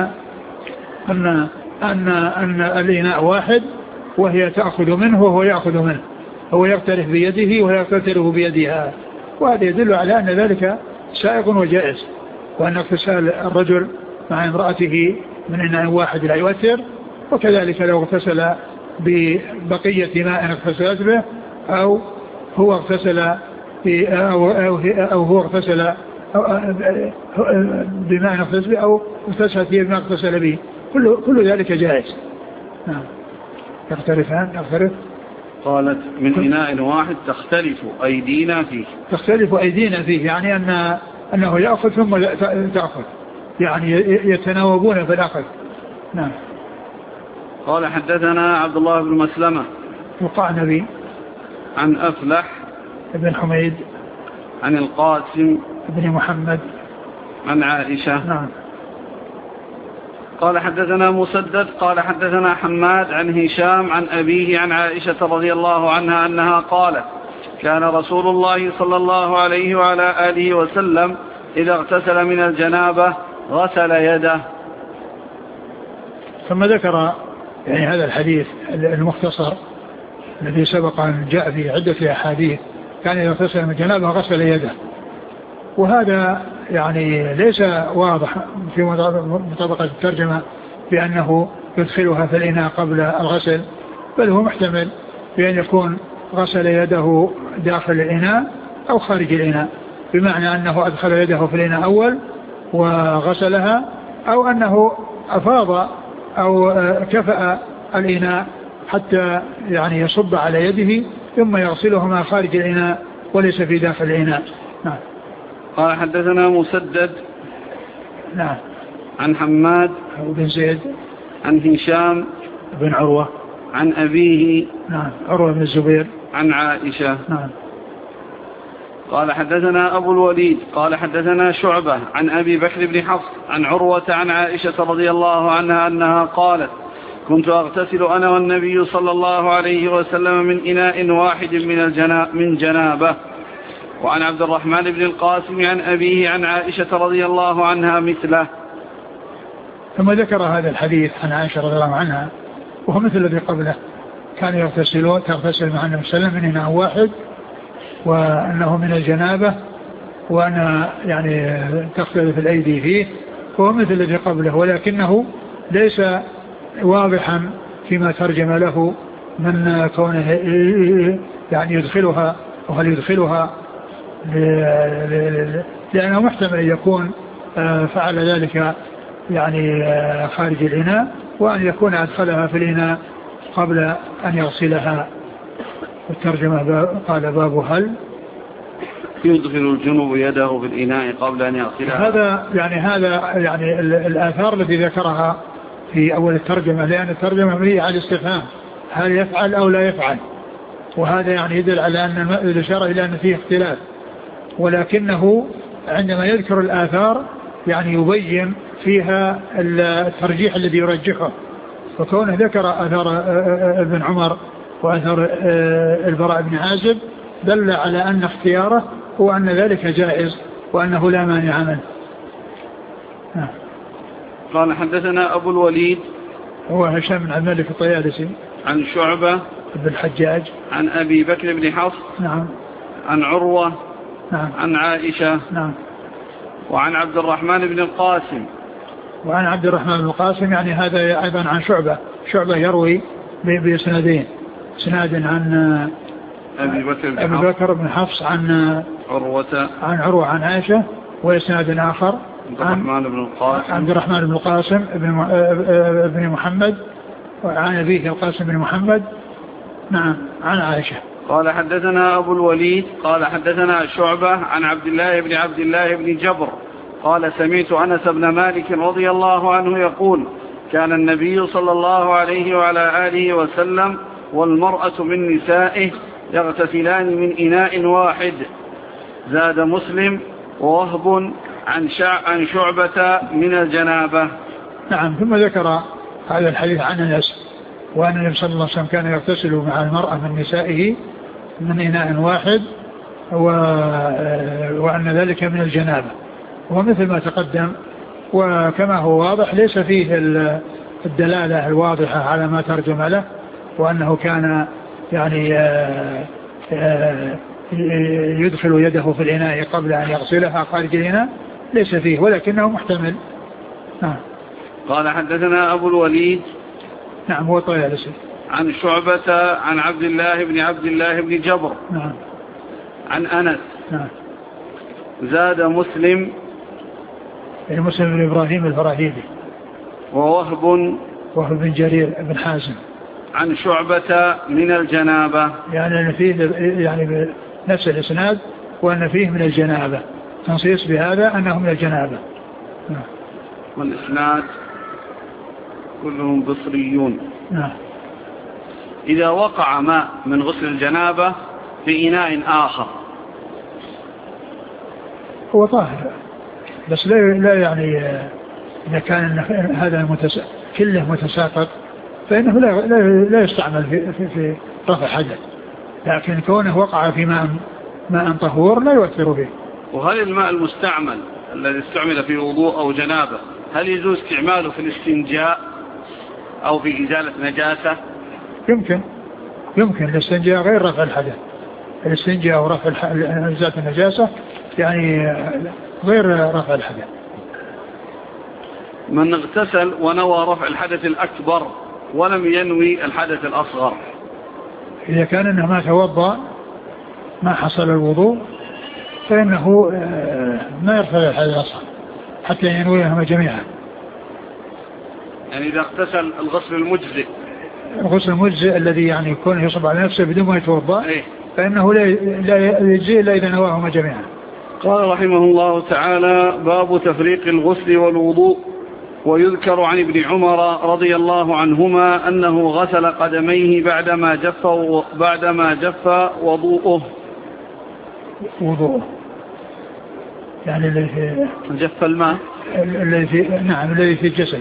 B: أن الإناء واحد، وهي تأخذ منه وهو يأخذ منه، هو يغترف بيده وهي تغترف بيدها، وهذا يدل على أن ذلك سائغ وجائز، وأن اغتسال الرجل مع امرأته من إناء واحد لا يؤثر، وكذلك لو اغتسل ببقية ماء اغتسلت به، أو هو اغتسل أو هو اغتسل بماء اغتسل به، أو اغتسل فيه بما اغتسل به، كل ذلك جائز. نعم. يختلف.
A: قالت من إناء واحد تختلف أيدينا فيه، يعني أنه يأخذ ثم تأخذ، يعني يتناوبون في الأخذ. نعم. قال حدثنا عبد الله بن مسلمة
B: القعنبي
A: عن أفلح
B: بن حميد
A: عن القاسم
B: بن محمد
A: عن عائشة.
B: نعم.
A: قال حدثنا مسدد قال حدثنا حماد عن هشام عن أبيه عن عائشة رضي الله عنها أنها قالت كان رسول الله صلى الله عليه وعلى آله وسلم إذا اغتسل من الجنابة غسل يده.
B: ثم ذكر يعني هذا الحديث المختصر الذي سبق أن جاء في عدة أحاديث، كان إذا اغتسل من الجنابة غسل يده، وهذا يعني ليس واضح في مطابقة الترجمة بأنه يدخلها في الإناء قبل الغسل، بل هو محتمل بأن يكون غسل يده داخل الإناء أو خارج الإناء، بمعنى أنه أدخل يده في الإناء أول وغسلها، أو أنه أفاض أو كفأ الإناء حتى يعني يصب على يده ثم يغسلهما خارج الإناء وليس في داخل الإناء. نعم.
A: قال حدثنا مسدد.
B: نعم.
A: عن حماد
B: بن زيد
A: عن هشام
B: بن عروة
A: عن أبيه.
B: نعم. عروة بن الزبير
A: عن عائشة.
B: نعم.
A: قال حدثنا أبو الوليد قال حدثنا شعبة عن أبي بكر بن حفص عن عروة عن عائشة رضي الله عنها أنها قالت كنت أغتسل أنا والنبي صلى الله عليه وسلم من إناء واحد من جنابه. وعن عبد الرحمن بن القاسم عن أبيه عن عائشة رضي الله عنها مثله.
B: ثم ذكر هذا الحديث عن عائشة رضي الله عنها وهو مثل الذي قبله، كان تغتسل مع النبي صلى الله عليه وسلم من إناء واحد، وأنه من الجنابة، وأن يعني تختلف الأيدي فيه، وهو مثل الذي قبله، ولكنه ليس واضحا فيما ترجم له من كونه يعني يدخلها، وهل يدخلها لأنه محتمل أن يكون فعل ذلك يعني خارج الإناء، وأن يكون أدخلها في الإناء قبل أن يغسلها. الترجمة قال باب هل
A: يدخل الجنوب يده في الإناء قبل أن يغسلها.
B: هذا يعني الآثار التي ذكرها في أول الترجمة، لأن الترجمة مبنية على الاستفهام هل يفعل أو لا يفعل، وهذا يعني يدل على أن الإشارة إلى أن فيه اختلاف، ولكنه عندما يذكر الآثار يعني يبين فيها الترجيح الذي يرجحه، وكونه ذكر آثار ابن عمر وآثار البراء بن عازب دل على أن اختياره هو أن ذلك جائز وأنه لا مانع منه.
A: قال حدثنا أبو الوليد
B: هو هشام بن عبد الملك الطيالسي
A: عن شعبة
B: بن الحجاج
A: عن أبي بكر بن حفص.
B: نعم.
A: عن عروة.
B: نعم.
A: عن عائشة.
B: نعم.
A: وعن عبد الرحمن بن القاسم.
B: وعن عبد الرحمن بن القاسم، يعني هذا أيضا عن شعبة يروي بإسنادين، إسناد عن أبي بكر بن حفص عن عروة عن عائشة، وإسناد آخر عبد الرحمن بن القاسم بن محمد، وعن أبيه القاسم بن محمد. نعم. عن عائشة.
A: قال حدثنا أبو الوليد قال حدثنا شعبة عن عبد الله بن جبر قال سمعت أنس بن مالك رضي الله عنه يقول كان النبي صلى الله عليه وعلى آله وسلم والمرأة من نسائه يغتسلان من إناء واحد. زاد مسلم ووهب عن شعبة من الجنابة.
B: نعم. ثم ذكر هذا الحديث عن أنس وأن النبي صلى الله عليه وسلم كان يغتسل مع المرأة من نسائه من إناء واحد وأن ذلك من الجنابة. ومثل ما تقدم وكما هو واضح ليس فيه الدلالة الواضحة على ما ترجم له وأنه كان يعني يدخل يده في الإناء قبل أن يغسلها خارج الإناء ليس فيه ولكنه محتمل.
A: قال حدثنا أبو الوليد
B: نعم هو طيالسي
A: عن شعبة عن عبد الله بن جبر عن أنس. زاد مسلم
B: بن إبراهيم الفراهيدي
A: ووهب
B: بن جرير بن حازم
A: عن شعبة من الجنابة.
B: يعني فيه يعني نفس الإسناد وأن فيه من الجنابة تنصيص بهذا أنه من الجنابة.
A: والإسناد كلهم بصريون. إذا وقع ماء من غسل الجنابة في إناء آخر
B: هو طاهر بس لا يعني إذا كان هذا كله متساقط فإنه لا يستعمل في رفع حدث لكن كونه وقع في ماء طهور لا يؤثر به.
A: وهل الماء المستعمل الذي استعمل في وضوء أو جنابة هل يجوز استعماله في الاستنجاء أو في إزالة نجاسة؟
B: يمكن الاستنجاء غير رفع الحدث. الاستنجاء ورفع إزالة النجاسة يعني غير رفع الحدث.
A: من اغتسل ونوى رفع الحدث الأكبر ولم ينوي الحدث الأصغر
B: إذا كان إنه ما توضأ ما حصل الوضوء فإنه ما يرفع الحدث الأصغر حتى ينويهما جميعا.
A: يعني إذا اغتسل الغسل
B: المجزئ الذي يعني يكون يصب على نفسه بدون ما يتوضأ فإنه لا يجزئ إلا إذا نواهما جميعا.
A: قال رحمه الله تعالى باب تفريق الغسل والوضوء. ويذكر عن ابن عمر رضي الله عنهما أنه غسل قدميه بعدما جف وضوءه يعني الذي في
B: جف الماء الذي في الجسد.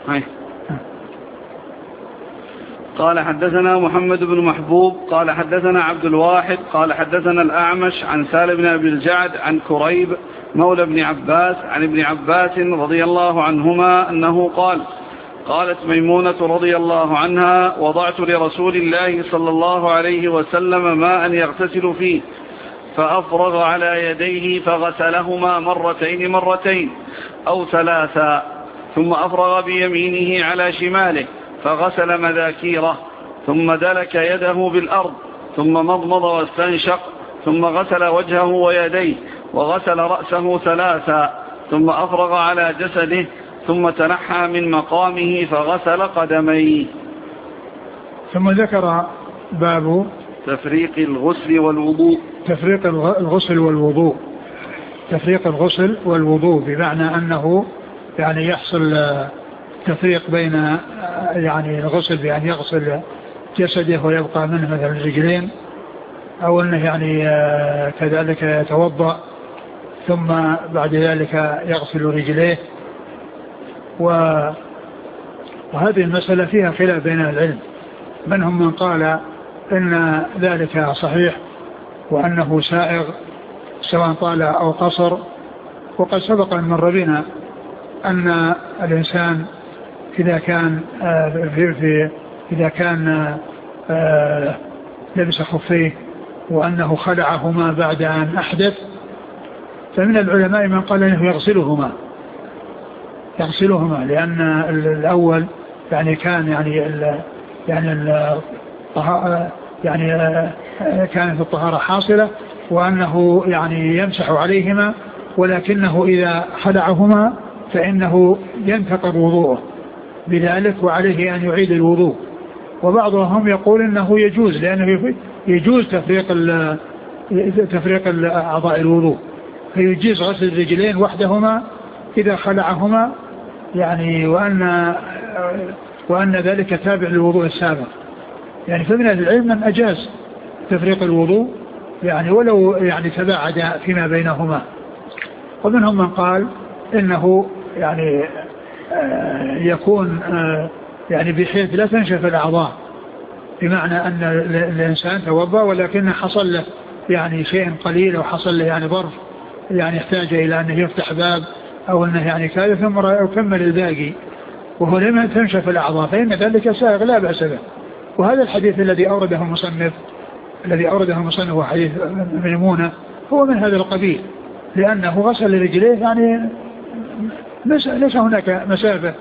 A: قال حدثنا محمد بن محبوب قال حدثنا عبد الواحد قال حدثنا الأعمش عن سالم بن أبي الجعد عن كريب مولى ابن عباس عن ابن عباس رضي الله عنهما أنه قالت ميمونة رضي الله عنها وضعت لرسول الله صلى الله عليه وسلم ماء يغتسل فيه فأفرغ على يديه فغسلهما مرتين أو ثلاثا ثم أفرغ بيمينه على شماله فغسل مذاكيره ثم دلك يده بالأرض ثم مضمض واستنشق ثم غسل وجهه ويديه وغسل رأسه ثلاثا ثم أفرغ على جسده ثم تنحى من مقامه فغسل قدميه.
B: ثم ذكر باب
A: تفريق الغسل والوضوء.
B: تفريق الغسل والوضوء بمعنى أنه يعني يحصل تفريق بين يعني الغسل بأن يغسل جسده ويبقى منه مثل الرجلين أو أنه يعني كذلك يتوضأ ثم بعد ذلك يغسل رجليه. وهذه المسألة فيها خلاف بين العلم منهم من قال إن ذلك صحيح وأنه سائغ سواء طال أو قصر. وقد سبق أن مر بنا أن الإنسان إذا كان لبس خفيه وأنه خلعهما بعد أن أحدث فمن العلماء من قال أنه يغسلهما لأن الأول يعني كان كانت الطهارة حاصلة وأنه يعني يمسح عليهما ولكنه إذا خلعهما فإنه ينتقض وضوءه بذلك وعليه أن يعيد الوضوء. وبعضهم يقول إنه يجوز لأنه يجوز تفريق أعضاء الوضوء، فيجيز غسل الرجلين وحدهما إذا خلعهما يعني، وأن ذلك تابع للوضوء السابق يعني. فمن أهل العلم من أجاز تفريق الوضوء يعني ولو يعني تباعد فيما بينهما، ومنهم من قال إنه يعني يكون يعني بحيث لا تنشف الأعضاء، بمعنى أن الإنسان توضأ ولكن حصل له يعني شيء قليل أو حصل له يعني ظرف يعني يحتاج إلى أنه يفتح باب أو أنه يعني كذا ثم يكمل الباقي وهو لم تنشف الأعضاء، فإن ذلك سائغ لا بأس به. وهذا الحديث الذي أورده المصنف وحديث ميمونة هو من هذا القبيل، لأنه غسل رجليه يعني ليس هناك مسافة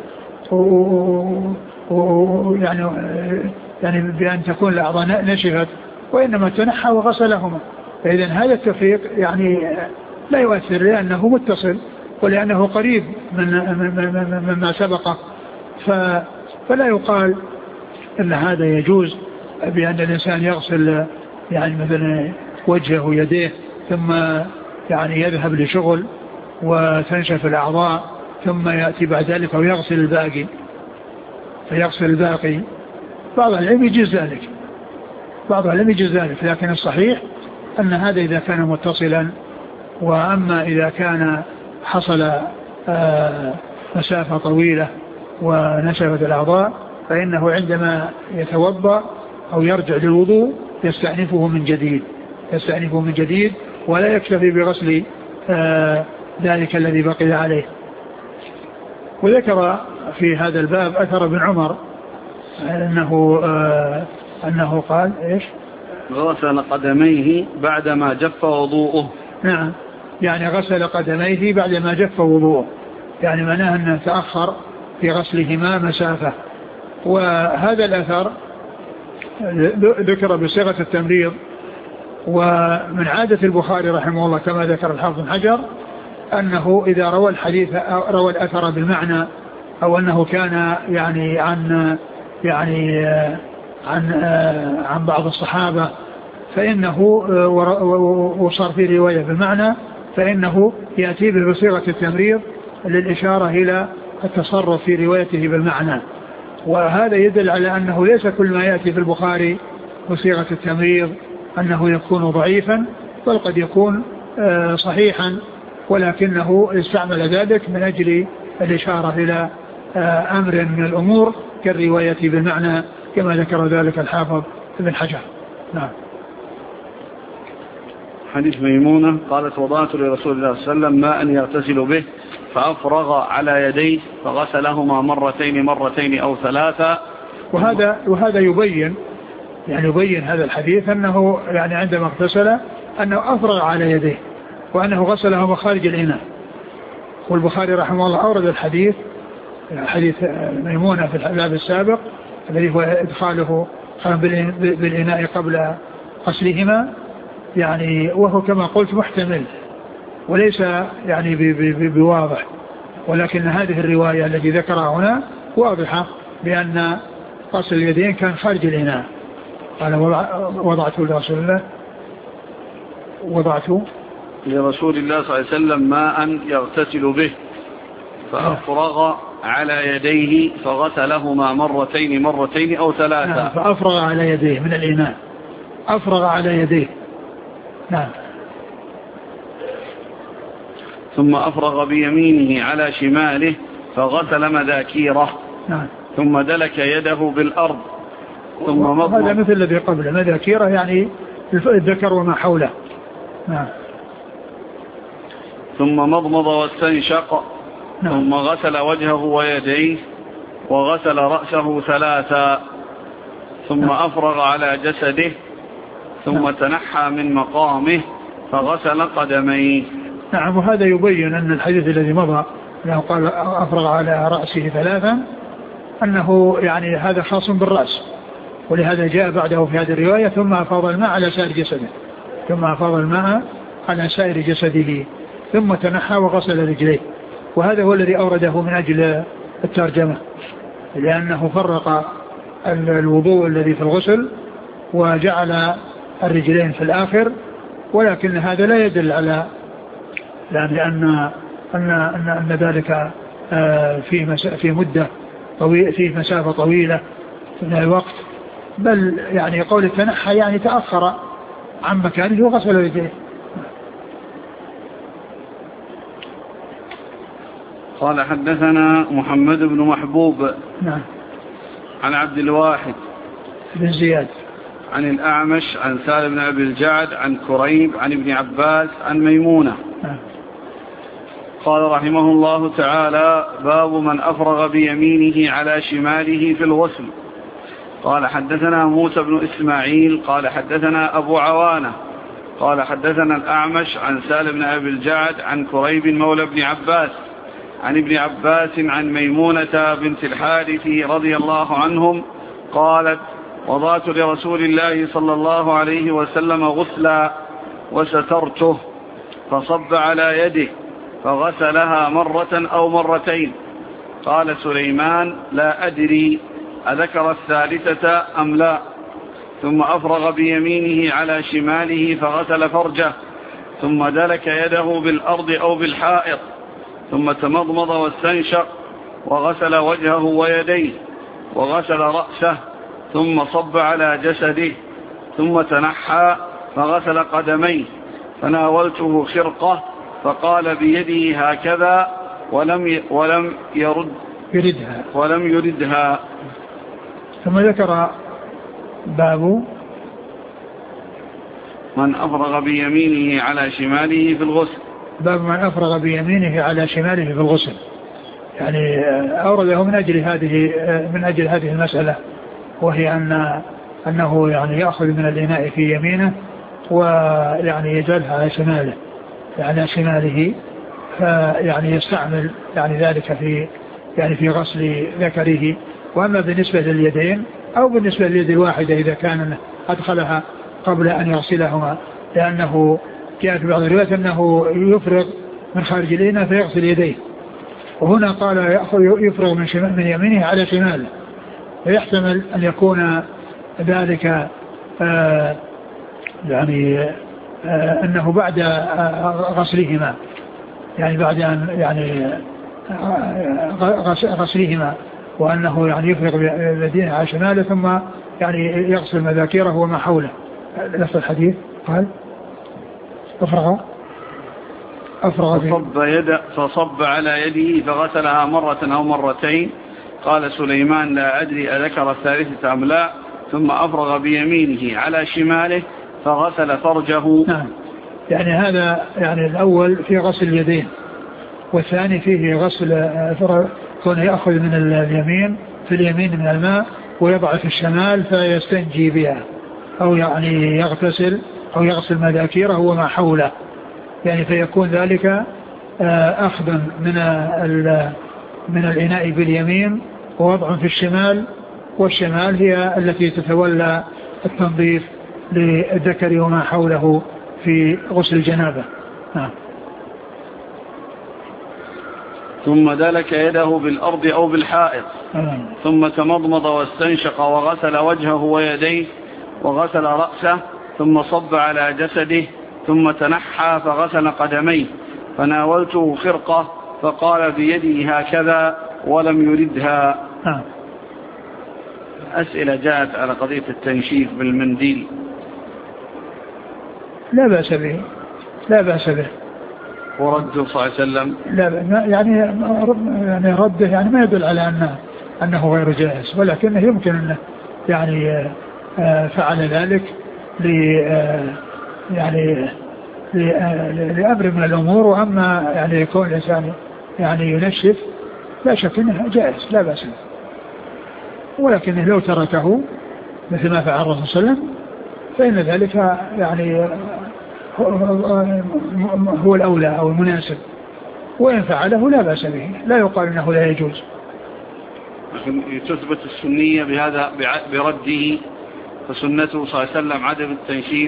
B: يعني بأن تكون الأعضاء نشفت، وإنما تنحى وغسلهما. فإذا هذا التفريق يعني لا يؤثر لأنه متصل ولأنه قريب مما سبقه، فلا يقال أن هذا يجوز بأن الإنسان يغسل يعني مثلا وجهه ويديه ثم يعني يذهب لشغل وتنشف الأعضاء ثم يأتي بعد ذلك ويغسل الباقي فيغسل الباقي. بعض العلم يجوز ذلك، لكن الصحيح أن هذا إذا كان متصلا. وأما إذا كان حصل مسافة طويلة ونشفت الأعضاء فإنه عندما يتوضأ أو يرجع للوضوء يستأنفه من جديد ولا يكتفي بغسل ذلك الذي بقي عليه. وذكر في هذا الباب أثر ابن عمر أنه قال إيش؟
A: غسل قدميه بعدما جف وضوءه.
B: نعم، يعني غسل قدميه بعدما جف وضوءه، يعني معناه أنه تأخر في غسلهما مسافة. وهذا الأثر ذكر بصيغة التمريض. ومن عادة البخاري رحمه الله كما ذكر الحافظ بن حجر أنه إذا روى الأثر بالمعنى أو أنه كان يعني عن بعض الصحابة فإنه وصار في رواية بالمعنى فإنه يأتي به بصيغة التمريض للإشارة إلى التصرف في روايته بالمعنى. وهذا يدل على أنه ليس كل ما يأتي في البخاري بصيغة التمريض أنه يكون ضعيفا، بل قد يكون صحيحا، ولكنه استعمل ذلك من أجل الإشارة إلى أمر من الأمور كالرواية بالمعنى كما ذكر ذلك الحافظ ابن حجر. نعم.
A: حديث ميمونة قالت وضعت لرسول الله صلى الله عليه وسلم ماء يغتسل به فأفرغ على يديه فغسلهما مرتين أو ثلاثة.
B: وهذا يبين هذا الحديث أنه يعني عندما اغتسل أنه أفرغ على يديه وأنه غسلهما خارج الإناء. والبخاري رحمه الله أورد الحديث ميمونة في الباب السابق الذي هو إدخاله بالإناء قبل غسلهما، يعني وهو كما قلت محتمل وليس يعني بواضح، ولكن هذه الرواية التي ذكرها هنا واضحة بأن غسل اليدين كان خارج الإناء. قال وضعت لرسول الله
A: صلى الله عليه وسلم ماء يغتسل به فأفرغ على يديه فغسلهما مرتين أو ثلاثة.
B: فأفرغ على يديه من الإناء، أفرغ على يديه. نعم.
A: ثم أفرغ بيمينه على شماله فغسل مذاكيره.
B: نعم.
A: ثم دلك يده بالأرض ثم مضمض.
B: هذا مثل الذي قبله، مذاكيره يعني الذكر وما حوله. نعم.
A: ثم مضمض واستنشق. نعم. ثم غسل وجهه ويديه وغسل رأسه ثلاثا ثم نعم. أفرغ على جسده ثم نعم. تنحى من مقامه فغسل قدميه.
B: نعم. وهذا يبين أن الحديث الذي مضى أنه قال أفرغ على رأسه ثلاثا أنه يعني هذا خاص بالرأس، ولهذا جاء بعده في هذه الرواية ثم أفاض الماء على سائر جسده ثم تنحى وغسل رجليه. وهذا هو الذي أورده من أجل الترجمة، لأنه فرق الوضوء الذي في الغسل وجعل الرجلين في الآخر، ولكن هذا لا يدل على يعني أن ذلك في مدة طويلة، في مسافة طويلة من الوقت، بل يعني قول التنحى يعني تأخر عن مكانه وغسل يديه.
A: قال حدثنا محمد بن محبوب
B: نعم
A: عن عبد الواحد
B: بن زياد
A: عن الأعمش عن سالم بن أبي الجعد عن كريب عن ابن عباس عن ميمونة.
B: نعم.
A: قال رحمه الله تعالى: باب من أفرغ بيمينه على شماله في الغسل. قال حدثنا موسى بن إسماعيل قال حدثنا أبو عوانة قال حدثنا الأعمش عن سالم بن أبي الجعد عن كريب مولى ابن عباس عن ابن عباس عن ميمونة بنت الحارث رضي الله عنهم قالت: وضعت لرسول الله صلى الله عليه وسلم غسلا وسترته فصب على يده فغسلها مرة أو مرتين. قال سليمان: لا أدري أذكر الثالثة أم لا. ثم أفرغ بيمينه على شماله فغسل فرجه، ثم دلك يده بالأرض أو بالحائط، ثم تمضمض واستنشق وغسل وجهه ويديه وغسل رأسه، ثم صب على جسده، ثم تنحى فغسل قدميه، فناولته خرقة فقال بيده هكذا ولم يردها.
B: ثم ذكر باب
A: من أفرغ بيمينه على شماله في الغسل.
B: باب من أفرغ بيمينه على شماله في الغسل، يعني أورده من أجل هذه المسألة، وهي أنه يعني يأخذ من الإناء في يمينه ويعني يجعلها على شماله فيعني يستعمل يعني ذلك في غسل ذكره. وأما بالنسبة لليدين أو بالنسبة لليد الواحدة إذا كان أدخلها قبل أن يغسلهما، لأنه جاء في بعض الروايات أنه يفرغ من خارج الإناء فيغسل يديه، وهنا قال يفرغ من يمينه على شماله، فيحتمل أن يكون ذلك أنه بعد غسلهما، يعني بعد أن غسلهما، وأنه يعني يفرغ بيديه على شماله ثم يعني يغسل مذاكيره وما حوله. نفس الحديث قال
A: فصب على يده فغسلها مرة أو مرتين. قال سليمان: لا أدري أذكر الثالثة أم لا. ثم أفرغ بيمينه على شماله فغسل فرجه.
B: نعم، يعني هذا يعني الأول في غسل اليدين، والثاني فيه غسل كون يأخذ من اليمين في اليمين من الماء ويضع في الشمال فيستنجي بها، أو يعني يغتسل أو يغسل مذاكيره وما حوله، يعني فيكون ذلك أخذ من الإناء باليمين ووضع في الشمال، والشمال هي التي تتولى التنظيف للذكر وما حوله في غسل الجنابة.
A: ثم دلك يده بالأرض أو بالحائط، ثم تمضمض واستنشق وغسل وجهه ويديه وغسل رأسه، ثم صب على جسده، ثم تنحى فغسل قدميه، فناولته خرقة فقال بيده هكذا ولم يردها. أسئلة جاءت على قضية التنشيف بالمنديل.
B: لا بأس به.
A: ورده صلى الله عليه وسلم
B: لا يعني رده يعني ما يدل على أنه غير جائز، ولكنه يمكن أنه يعني فعل ذلك لأمر من الأمور. وأما يعني يكون الإنسان يعني ينشف لا شك أنه جائز لا بأس به، ولكنه لو تركه مثل ما فعل الرسول صلى الله عليه وسلم فإن ذلك يعني هو الأولى أو المناسب، وإن فعله لا بأس به، لا يقال أنه لا يجوز.
A: تثبت السنية بهذا برده، فسنته صلى الله عليه وسلم عدم التنشيف.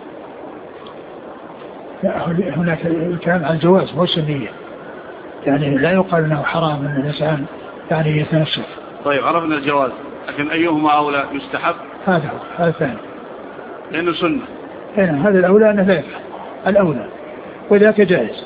B: هناك الكلام عن الجواز مو السنية، يعني لا يقال أنه حرام أن الإنسان يعني يتنشف.
A: طيب عرفنا الجواز، لكن أيهما أولى؟ يستحب؟
B: هذا ثاني
A: لأنه سنة.
B: هنا هذا الأولى أنه لا يفعل الأولى، وذاك جائز.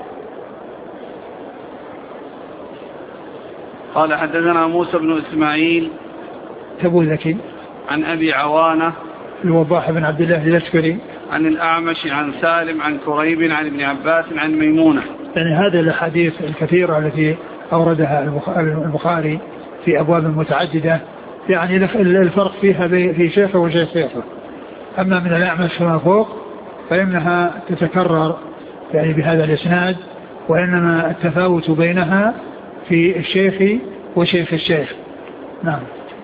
A: قال حدثنا موسى بن إسماعيل
B: تبوذكي
A: عن أبي عوانة
B: الوضاح بن عبد الله اليشكري
A: عن الأعمش عن سالم عن كريب عن ابن عباس عن ميمونة.
B: يعني هذه الأحاديث الكثيرة التي أوردها البخاري في أبواب متعددة، يعني الفرق فيها في شيخه وشيخ شيخه. أما من الأعمش فما فوق فإنها تتكرر يعني بهذا الإسناد، وإنما التفاوت بينها في الشيخ وشيخ الشيخ. نعم.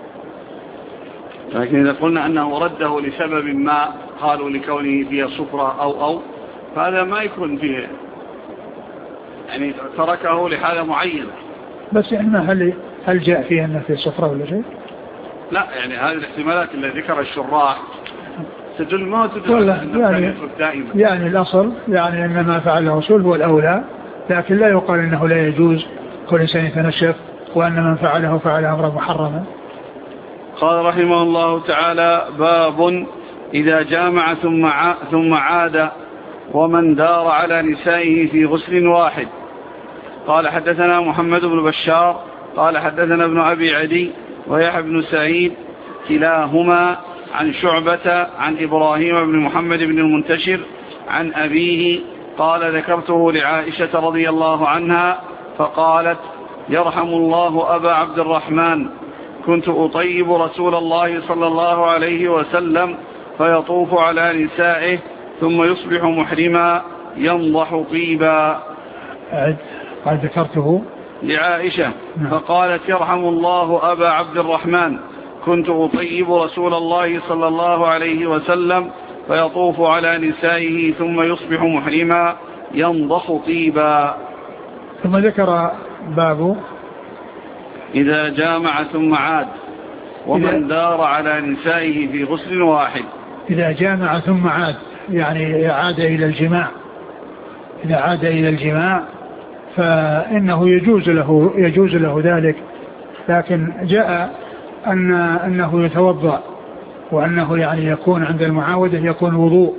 A: لكن إذا قلنا أنه رده لسبب ما، قالوا لكونه فيه صفرة أو فهذا ما يكون فيه، يعني تركه لحالة معينة.
B: بس يعني هل جاء فيه أنه في صفرة ولا شيء؟
A: لا، يعني هذه الاحتمالات التي ذكر الشراح تدل ما تدل
B: يعني الأصل يعني أن ما فعل الرسول هو الأولى، لكن لا يقال أنه لا يجوز كل إنسان يتنشف، وأن من فعله فعل أمرا محرما.
A: قال رحمه الله تعالى: باب إذا جامع ثم عاد ومن دار على نسائه في غسل واحد. قال حدثنا محمد بن بشار قال حدثنا ابن أبي عدي ويحيى بن سعيد كلاهما عن شعبة عن إبراهيم بن محمد بن المنتشر عن أبيه قال: ذكرته لعائشة رضي الله عنها فقالت: يرحم الله أبا عبد الرحمن، كنت أطيب رسول الله صلى الله عليه وسلم فيطوف على نسائه ثم يصبح محرما ينضح طيبا.
B: قال ذكرته
A: لعائشة فقالت: يرحم الله أبا عبد الرحمن، كنت أطيب رسول الله صلى الله عليه وسلم فيطوف على نسائه ثم يصبح محرما ينضح طيبا.
B: ثم ذكر باب
A: إذا جامع ثم عاد ومن دار على نسائه في غسل واحد.
B: إذا جامع ثم عاد يعني عاد إلى الجماع، إذا عاد إلى الجماع فإنه يجوز له ذلك، لكن جاء أنه يتوضأ، وأنه يعني يكون عند المعاودة يكون وضوء،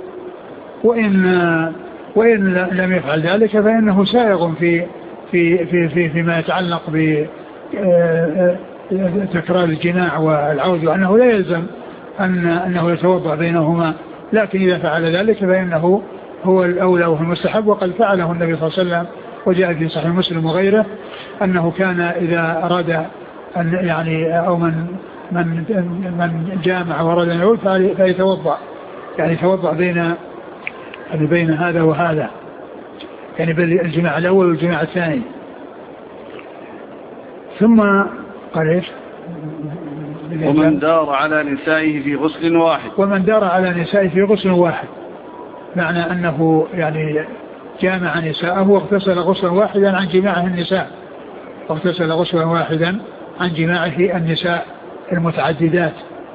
B: وإن لم يفعل ذلك فإنه سائغ فيما يتعلق بتكرار الجماع والعود، وأنه لا يلزم أنه يتوضأ بينهما، لكن إذا فعل ذلك فإنه هو الأولى وهو المستحب، وقد فعله النبي صلى الله عليه وسلم، وجاء في صحيح مسلم وغيره أنه كان إذا أراد أن يعني أو من جامع وأراد أن يعود فيتوضأ، يعني يتوضأ بين هذا وهذا، يعني بين الجماع الأول والجماع الثاني. ثم قال إيش؟
A: ومن دار على نسائه في غسل واحد.
B: ومن دار على نسائه في غسل واحد، معنى أنه يعني جامع نساءه واغتسل غسلا واحدا عن جماعه النساء، واغتسل غسلا واحدا عن جماعه النساء المتعددات.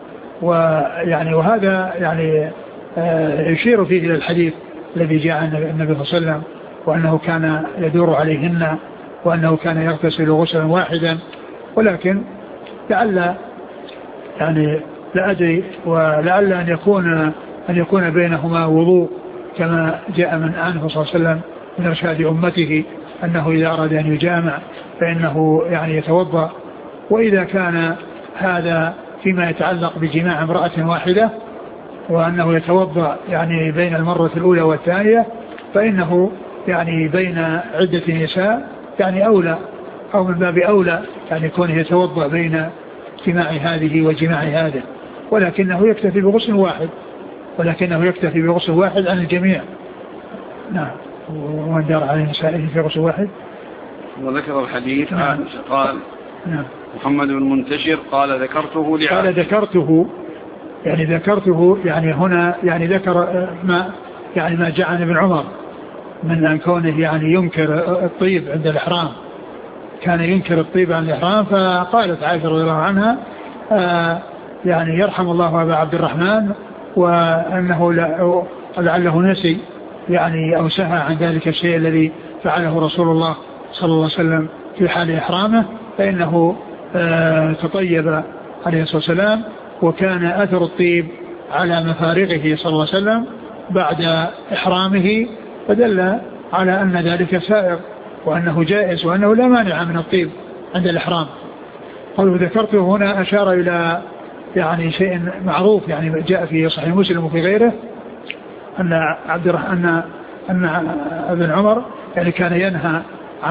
B: وهذا يعني يشير فيه إلى الحديث الذي جاء النبي صلى الله عليه وسلم، وأنه كان يدور عليهن، وأنه كان يغتسل غسلا واحدا. ولكن لعل يعني لا أدري، ولعل أن يكون بينهما وضوء كما جاء من عنه صلى الله عليه وسلم من إرشاد أمته، أنه إذا أراد أن يجامع فإنه يعني يتوضأ. وإذا كان هذا فيما يتعلق بجماع امرأة واحدة، وأنه يتوضأ يعني بين المرة الأولى والثانية، فإنه يعني بين عدة نساء يعني أولى، أو من باب أولى يعني يكون يتوضأ بين جماع هذه وجماع هذا، ولكنه يكتفي بغسل واحد عن الجميع. نعم. ومن دار على نسائه في غسل واحد.
A: وذكر الحديث عن قال
B: نعم.
A: محمد بن منتشر قال ذكرته لعائشة.
B: قال ذكرته يعني هنا يعني ذكر ما جاء عن ابن عمر من أن كونه يعني ينكر الطيب عند الإحرام، كان ينكر الطيب عن الإحرام. فقالت عائشة رضي الله عنها يعني يرحم الله أبا عبد الرحمن، وأنه لعله نسي يعني أو سهى عن ذلك الشيء الذي فعله رسول الله صلى الله عليه وسلم في حال إحرامه، فإنه تطيب عليه الصلاة والسلام، وكان أثر الطيب على مفارقه صلى الله عليه وسلم، بعد إحرامه فدل على أن ذلك سائغ وأنه جائز وأنه لا مانع من الطيب عند الإحرام. قوله ذكرته هنا أشار إلى يعني شيء معروف يعني جاء في صحيح مسلم وفي غيره أن أن ابن عمر يعني كان ينهى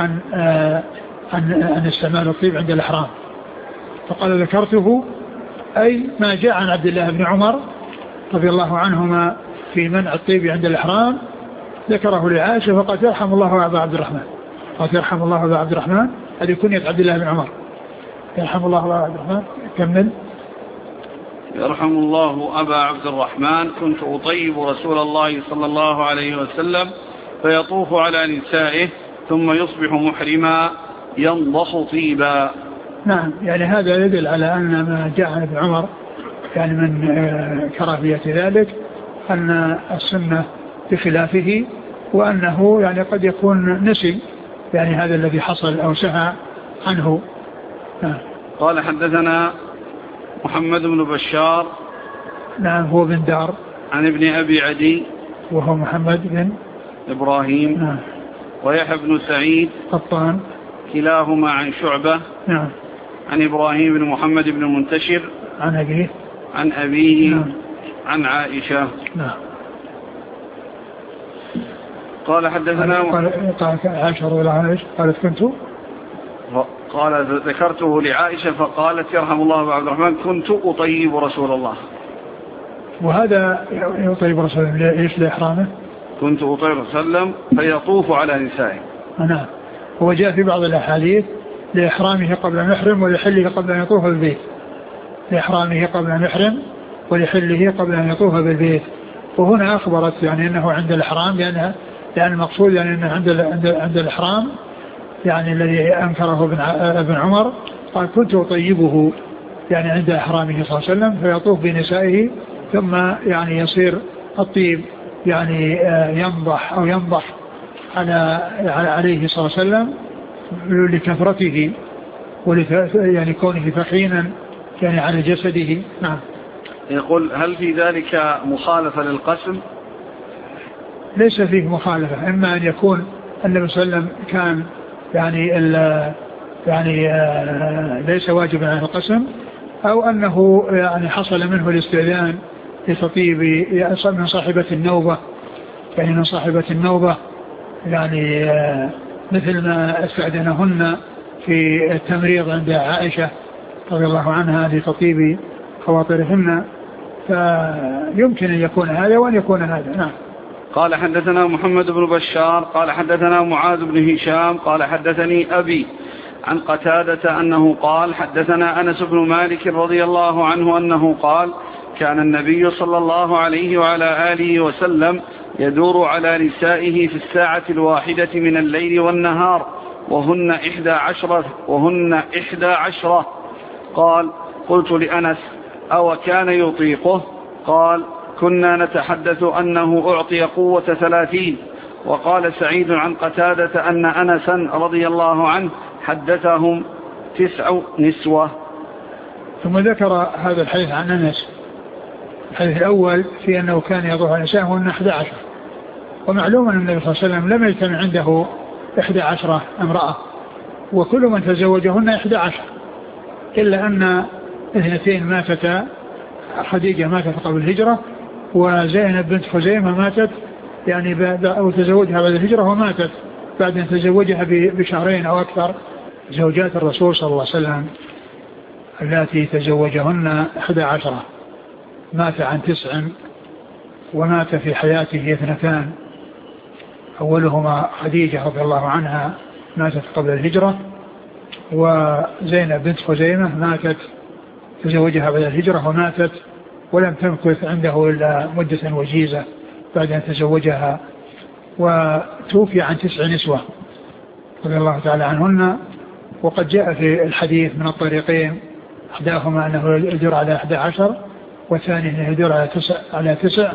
B: عن استعمال الطيب عند الإحرام. فقال ذكرته أي ما جاء عن عبد الله بن عمر رضي الله عنهما في منع الطيب عند الإحرام ذكره لعائشة فقال يرحم الله أبا عبد الرحمن. قال يرحم الله أبا عبد الرحمن هذه كنية عبد الله بن عمر. يرحم الله أبا عبد الرحمن. كمل.
A: يرحم الله أبا عبد الرحمن كنت أطيب رسول الله صلى الله عليه وسلم فيطوف على نسائه ثم يصبح محرما ينضخ طيبا.
B: نعم يعني هذا يدل على أن ما جاء عن ابن عمر يعني من كراهية ذلك أن السنة بخلافه وأنه يعني قد يكون نسي يعني هذا الذي حصل أو سهى عنه.
A: قال حدثنا محمد بن بشار.
B: نعم هو بن دار.
A: عن ابن أبي عدي
B: وهو محمد بن
A: إبراهيم.
B: نعم.
A: ويحيى بن سعيد
B: قطان
A: كلاهما عن شعبة.
B: نعم.
A: عن إبراهيم بن محمد بن المنتشر عن أبيه
B: نعم.
A: عن عائشة.
B: نعم.
A: قال حدثنا
B: قال عائشة رضي الله عنها قالت
A: قال ذكرته لعائشة فقالت يرحم الله أبا عبد الرحمن كنت أطيب رسول الله.
B: وهذا يطيب رسول الله إيش لإحرامه؟
A: كنت أطيب رسول الله فيطوف على نسائه.
B: نعم. هو جاء في بعض الأحاديث لإحرامه قبل أن يحرم ولحله قبل أن يطوف بالبيت. لإحرامه قبل أن يحرم ولحله قبل أن يطوف بالبيت. وهنا أخبرت يعني أنه عند الإحرام لأن المقصود يعني أنه عند الإحرام يعني الذي أنكره ابن عمر قال كنت أطيبه يعني عند إحرامه صلى الله عليه وسلم فيطوف بنسائه ثم يعني يصير الطيب يعني ينضح أو ينضح عليه صلى الله عليه وسلم لكثرته يعني كونه ثقيلا يعني على جسده. نعم.
A: يقول هل في ذلك مخالفة للقسم؟
B: ليس فيه مخالفة. إما أن يكون النبي صلى الله عليه وسلم كان يعني ليس واجبا على القسم أو أنه يعني حصل منه الاستئذان لتطيب من صاحبة النوبة يعني من صاحبة النوبة يعني مثل ما استأذنهن في التمريض عند عائشة رضي الله عنها لتطيب خواطرهن فيمكن أن يكون هذا وأن يكون هذا. نعم.
A: قال حدثنا محمد بن بشار قال حدثنا معاذ بن هشام قال حدثني أبي عن قتادة أنه قال حدثنا أنس بن مالك رضي الله عنه أنه قال كان النبي صلى الله عليه وعلى آله وسلم يدور على نسائه في الساعة الواحدة من الليل والنهار وهن 11 قال قلت لأنس أو كان يطيقه قال كنا نتحدث أنه أعطي قوة 30. وقال سعيد عن قتادة أن أنسا رضي الله عنه حدثهم 9 نسوة.
B: ثم ذكر هذا الحديث عن أنس. الحديث الأول في أنه كان يضع نساءه أن 11 ومعلوم أن النبي صلى الله عليه وسلم لم يكن عنده 11 امرأة وكل من تزوجهن 11 إلا أن 2 ماتتا. خديجة ماتت قبل الهجرة وزينب بنت خزيمة ماتت يعني أو تزوجها بعد الهجرة وماتت بعد أن تزوجها بشهرين أو أكثر. زوجات الرسول صلى الله عليه وسلم التي تزوجهن 11 مات عن 9 ومات في حياته 2 أولهما خديجة رضي الله عنها ماتت قبل الهجرة وزينب بنت خزيمة ماتت تزوجها بعد الهجرة وماتت ولم تمكث عنده إلا مدة وجيزة بعد أن تزوجها وتوفي عن 9 نسوة رضي الله تعالى عنهن. وقد جاء في الحديث من الطريقين إحداهما أنه يدور على 11 والثاني أنه يدور على 9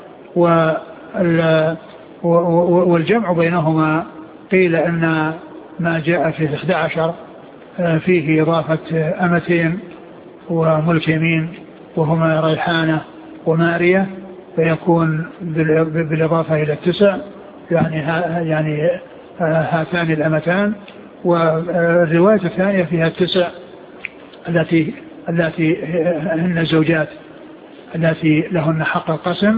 B: والجمع بينهما قيل أن ما جاء في 11 فيه إضافة أمتين وملك يمين وهما ريحانة ومارية فيكون بالإضافة إلى 9 يعني هاتان الأمتان. والرواية الثانية فيها 9 التي هن الزوجات التي لهن حق القسم.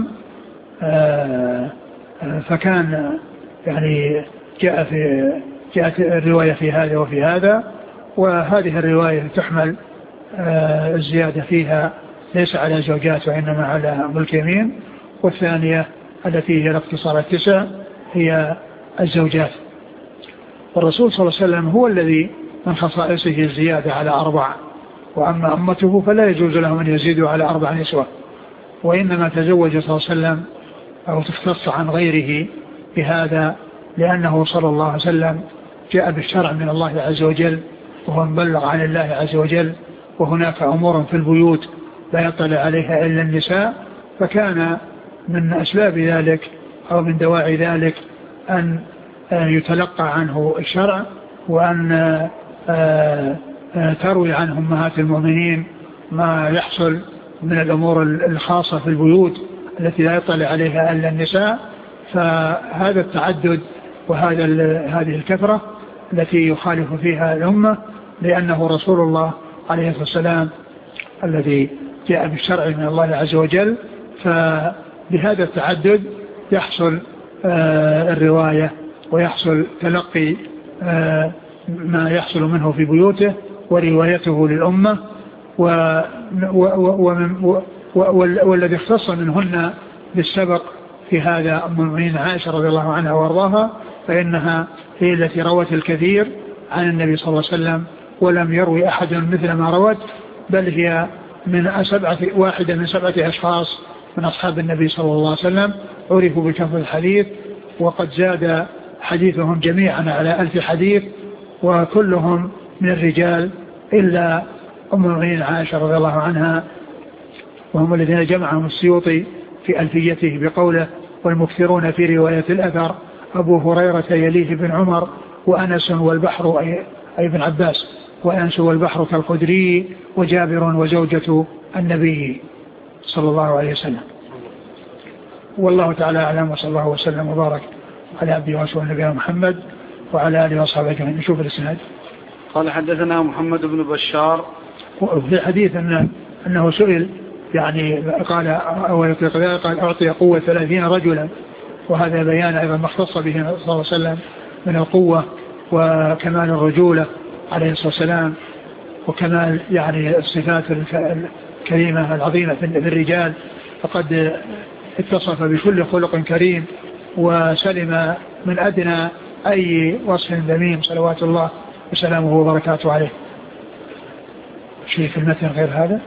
B: فكان يعني جاءت الرواية في هذا وفي هذا. وهذه الرواية تحمل الزيادة فيها ليس على زوجات وإنما على ملك يمين. والثانية التي هي الاقتصار 9 هي الزوجات. والرسول صلى الله عليه وسلم هو الذي من خصائصه الزيادة على 4. وأما أمته فلا يجوز لهم أن يزيدوا على 4 نسوة. وإنما تزوج صلى الله عليه وسلم أو تختص عن غيره بهذا لأنه صلى الله عليه وسلم جاء بالشرع من الله عز وجل وهو مبلغ عن الله عز وجل. وهناك أمور في البيوت لا يطلع عليها إلا النساء. فكان من أسباب ذلك أو من دواعي ذلك أن يتلقى عنه الشرع وأن تروي عنه أمهات المؤمنين ما يحصل من الأمور الخاصة في البيوت التي لا يطلع عليها إلا النساء. فهذا التعدد هذه الكثرة التي يخالف فيها الأمة لأنه رسول الله عليه الصلاة والسلام الذي جاء بالشرع من الله عز وجل. فبهذا التعدد يحصل الرواية ويحصل تلقي ما يحصل منه في بيوته وروايته للأمة. والذي اختص منهن بالسبق في هذا أم المؤمنين عائشة رضي الله عنها وارضاها فإنها هي التي روت الكثير عن النبي صلى الله عليه وسلم ولم يروي أحد مثل ما روت بل هي واحدة من 7 أشخاص من أصحاب النبي صلى الله عليه وسلم عرفوا بكثرة الحديث. وقد زاد حديثهم جميعا على 1000 حديث وكلهم من الرجال إلا أم المؤمنين عائشة رضي الله عنها. وهم الذين جمعهم السيوطي في ألفيته بقوله والمكثرون في رواية الأثر أبو هريرة يليه بن عمر وأنس والبحر أي ابن عباس وأنس والبحر كالخدري وجابر وزوجة النبي صلى الله عليه وسلم. والله تعالى أعلم وصلى الله وسلم وبارك على عبده ورسوله نبينا محمد وعلى آله وصحبه أجمعين. نشوف الإسناد.
A: قال حدثنا محمد بن بشار.
B: وفي الحديث أنه سئل يعني قال أعطي قوة 30 رجلا. وهذا بيان أيضا ما اختص به صلى الله عليه وسلم من القوة وكمال الرجولة عليه الصلاة والسلام وكمال يعني الصفات الكريمة العظيمة في الرجال. فقد اتصف بكل خلق كريم وسلم من أدنى أي وصف ذميم صلوات الله وسلامه وبركاته عليه. شيء في المتن غير هذا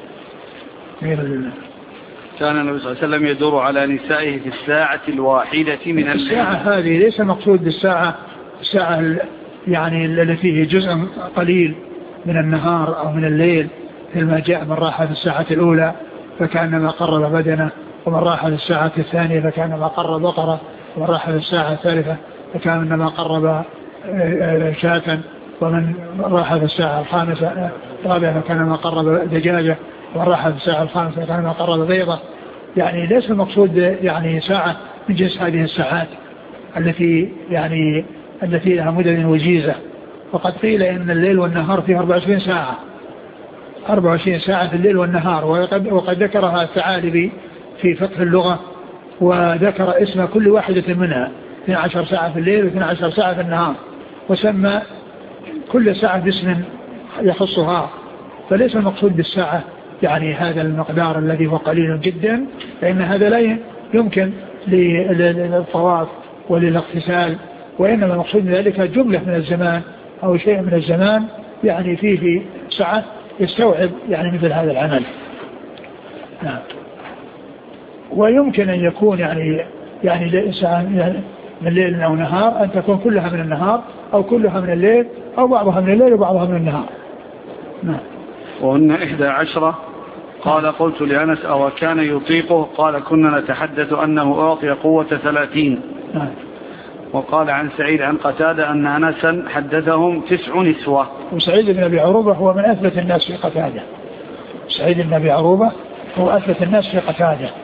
A: كان النبي صلى الله عليه وسلم يدور على نسائه في الساعة الواحدة من الليل.
B: الساعة هذه ليس مقصود بالساعة الساعة يعني التي هي جزء قليل من النهار أو من الليل مثل ما جاء من راح في الساعة الأولى فكأنما قرب بدنه ومن راح في الساعة الثانية فكأنما قرب بقرة ومن راح في الساعة الثالثة فكأنما قرب شاة ومن راح في الساعة الخامسة الرابعة فكأنما قرب دجاجة ومن راح في الساعة الخامسة فكأنما قرب بيضة. يعني ليس المقصود يعني ساعة من جنس هذه الساعات التي لها مدد وجيزة. وقد قيل إن الليل والنهار فيه 24 ساعة 24 ساعة في الليل والنهار. وقد ذكرها الثعالبي في فقه اللغة وذكر اسم كل واحدة منها 12 ساعة في الليل و12 ساعة في النهار وسمى كل ساعة باسم يخصها. فليس المقصود بالساعة يعني هذا المقدار الذي هو قليل جدا لأن هذا لا يمكن للطواف وللاغتسال وإنما المقصود ذلك جملة من الزمان أو شيء من الزمان يعني فيه ساعة يستوعب يعني مثل هذا العمل. نعم. ويمكن أن يكون يعني ساعة من الليل أو نهار أن تكون كلها من النهار أو كلها من الليل أو بعضها من الليل وبعضها من النهار. نعم.
A: وهن 11. قال قلت لأنس أو كان يطيقه قال كنا نتحدث أنه أعطي قوة 30.
B: نعم.
A: وقال عن سعيد عن قتادة أن أنسا حدثهم 9 نسوة.
B: وسعيد بن أبي عروبة هو من أثبت الناس في قتادة. سعيد بن أبي عروبة هو أثبت الناس في قتادة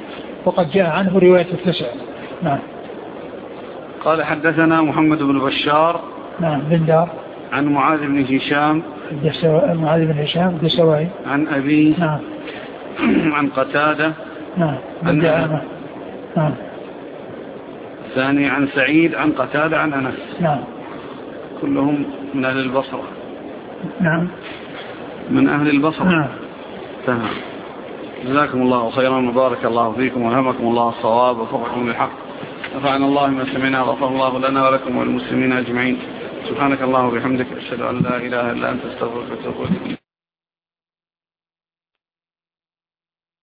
B: وقد جاء عنه رواية التسع. نعم.
A: قال حدثنا محمد بن بشار
B: نعم بن دار
A: عن معاذ بن هشام
B: معاذ بن هشام الدسوائي
A: عن أبيه
B: نعم
A: عن قتادة
B: نعم بن دعامة نعم.
A: ثاني عن سعيد عن قتادة عن أنس
B: نعم
A: كلهم من أهل البصرة.
B: نعم
A: من أهل البصرة.
B: نعم.
A: تمام. جزاكم الله خيرا وبارك الله فيكم وهمكم الله الصواب وفقكم للحق. نفعنا الله ما سمعنا وغفر الله لنا ولكم وللمسلمين أجمعين. سبحانك الله وبحمدك أشهد أن لا إله إلا أنت استغفرك وأتوب إليك.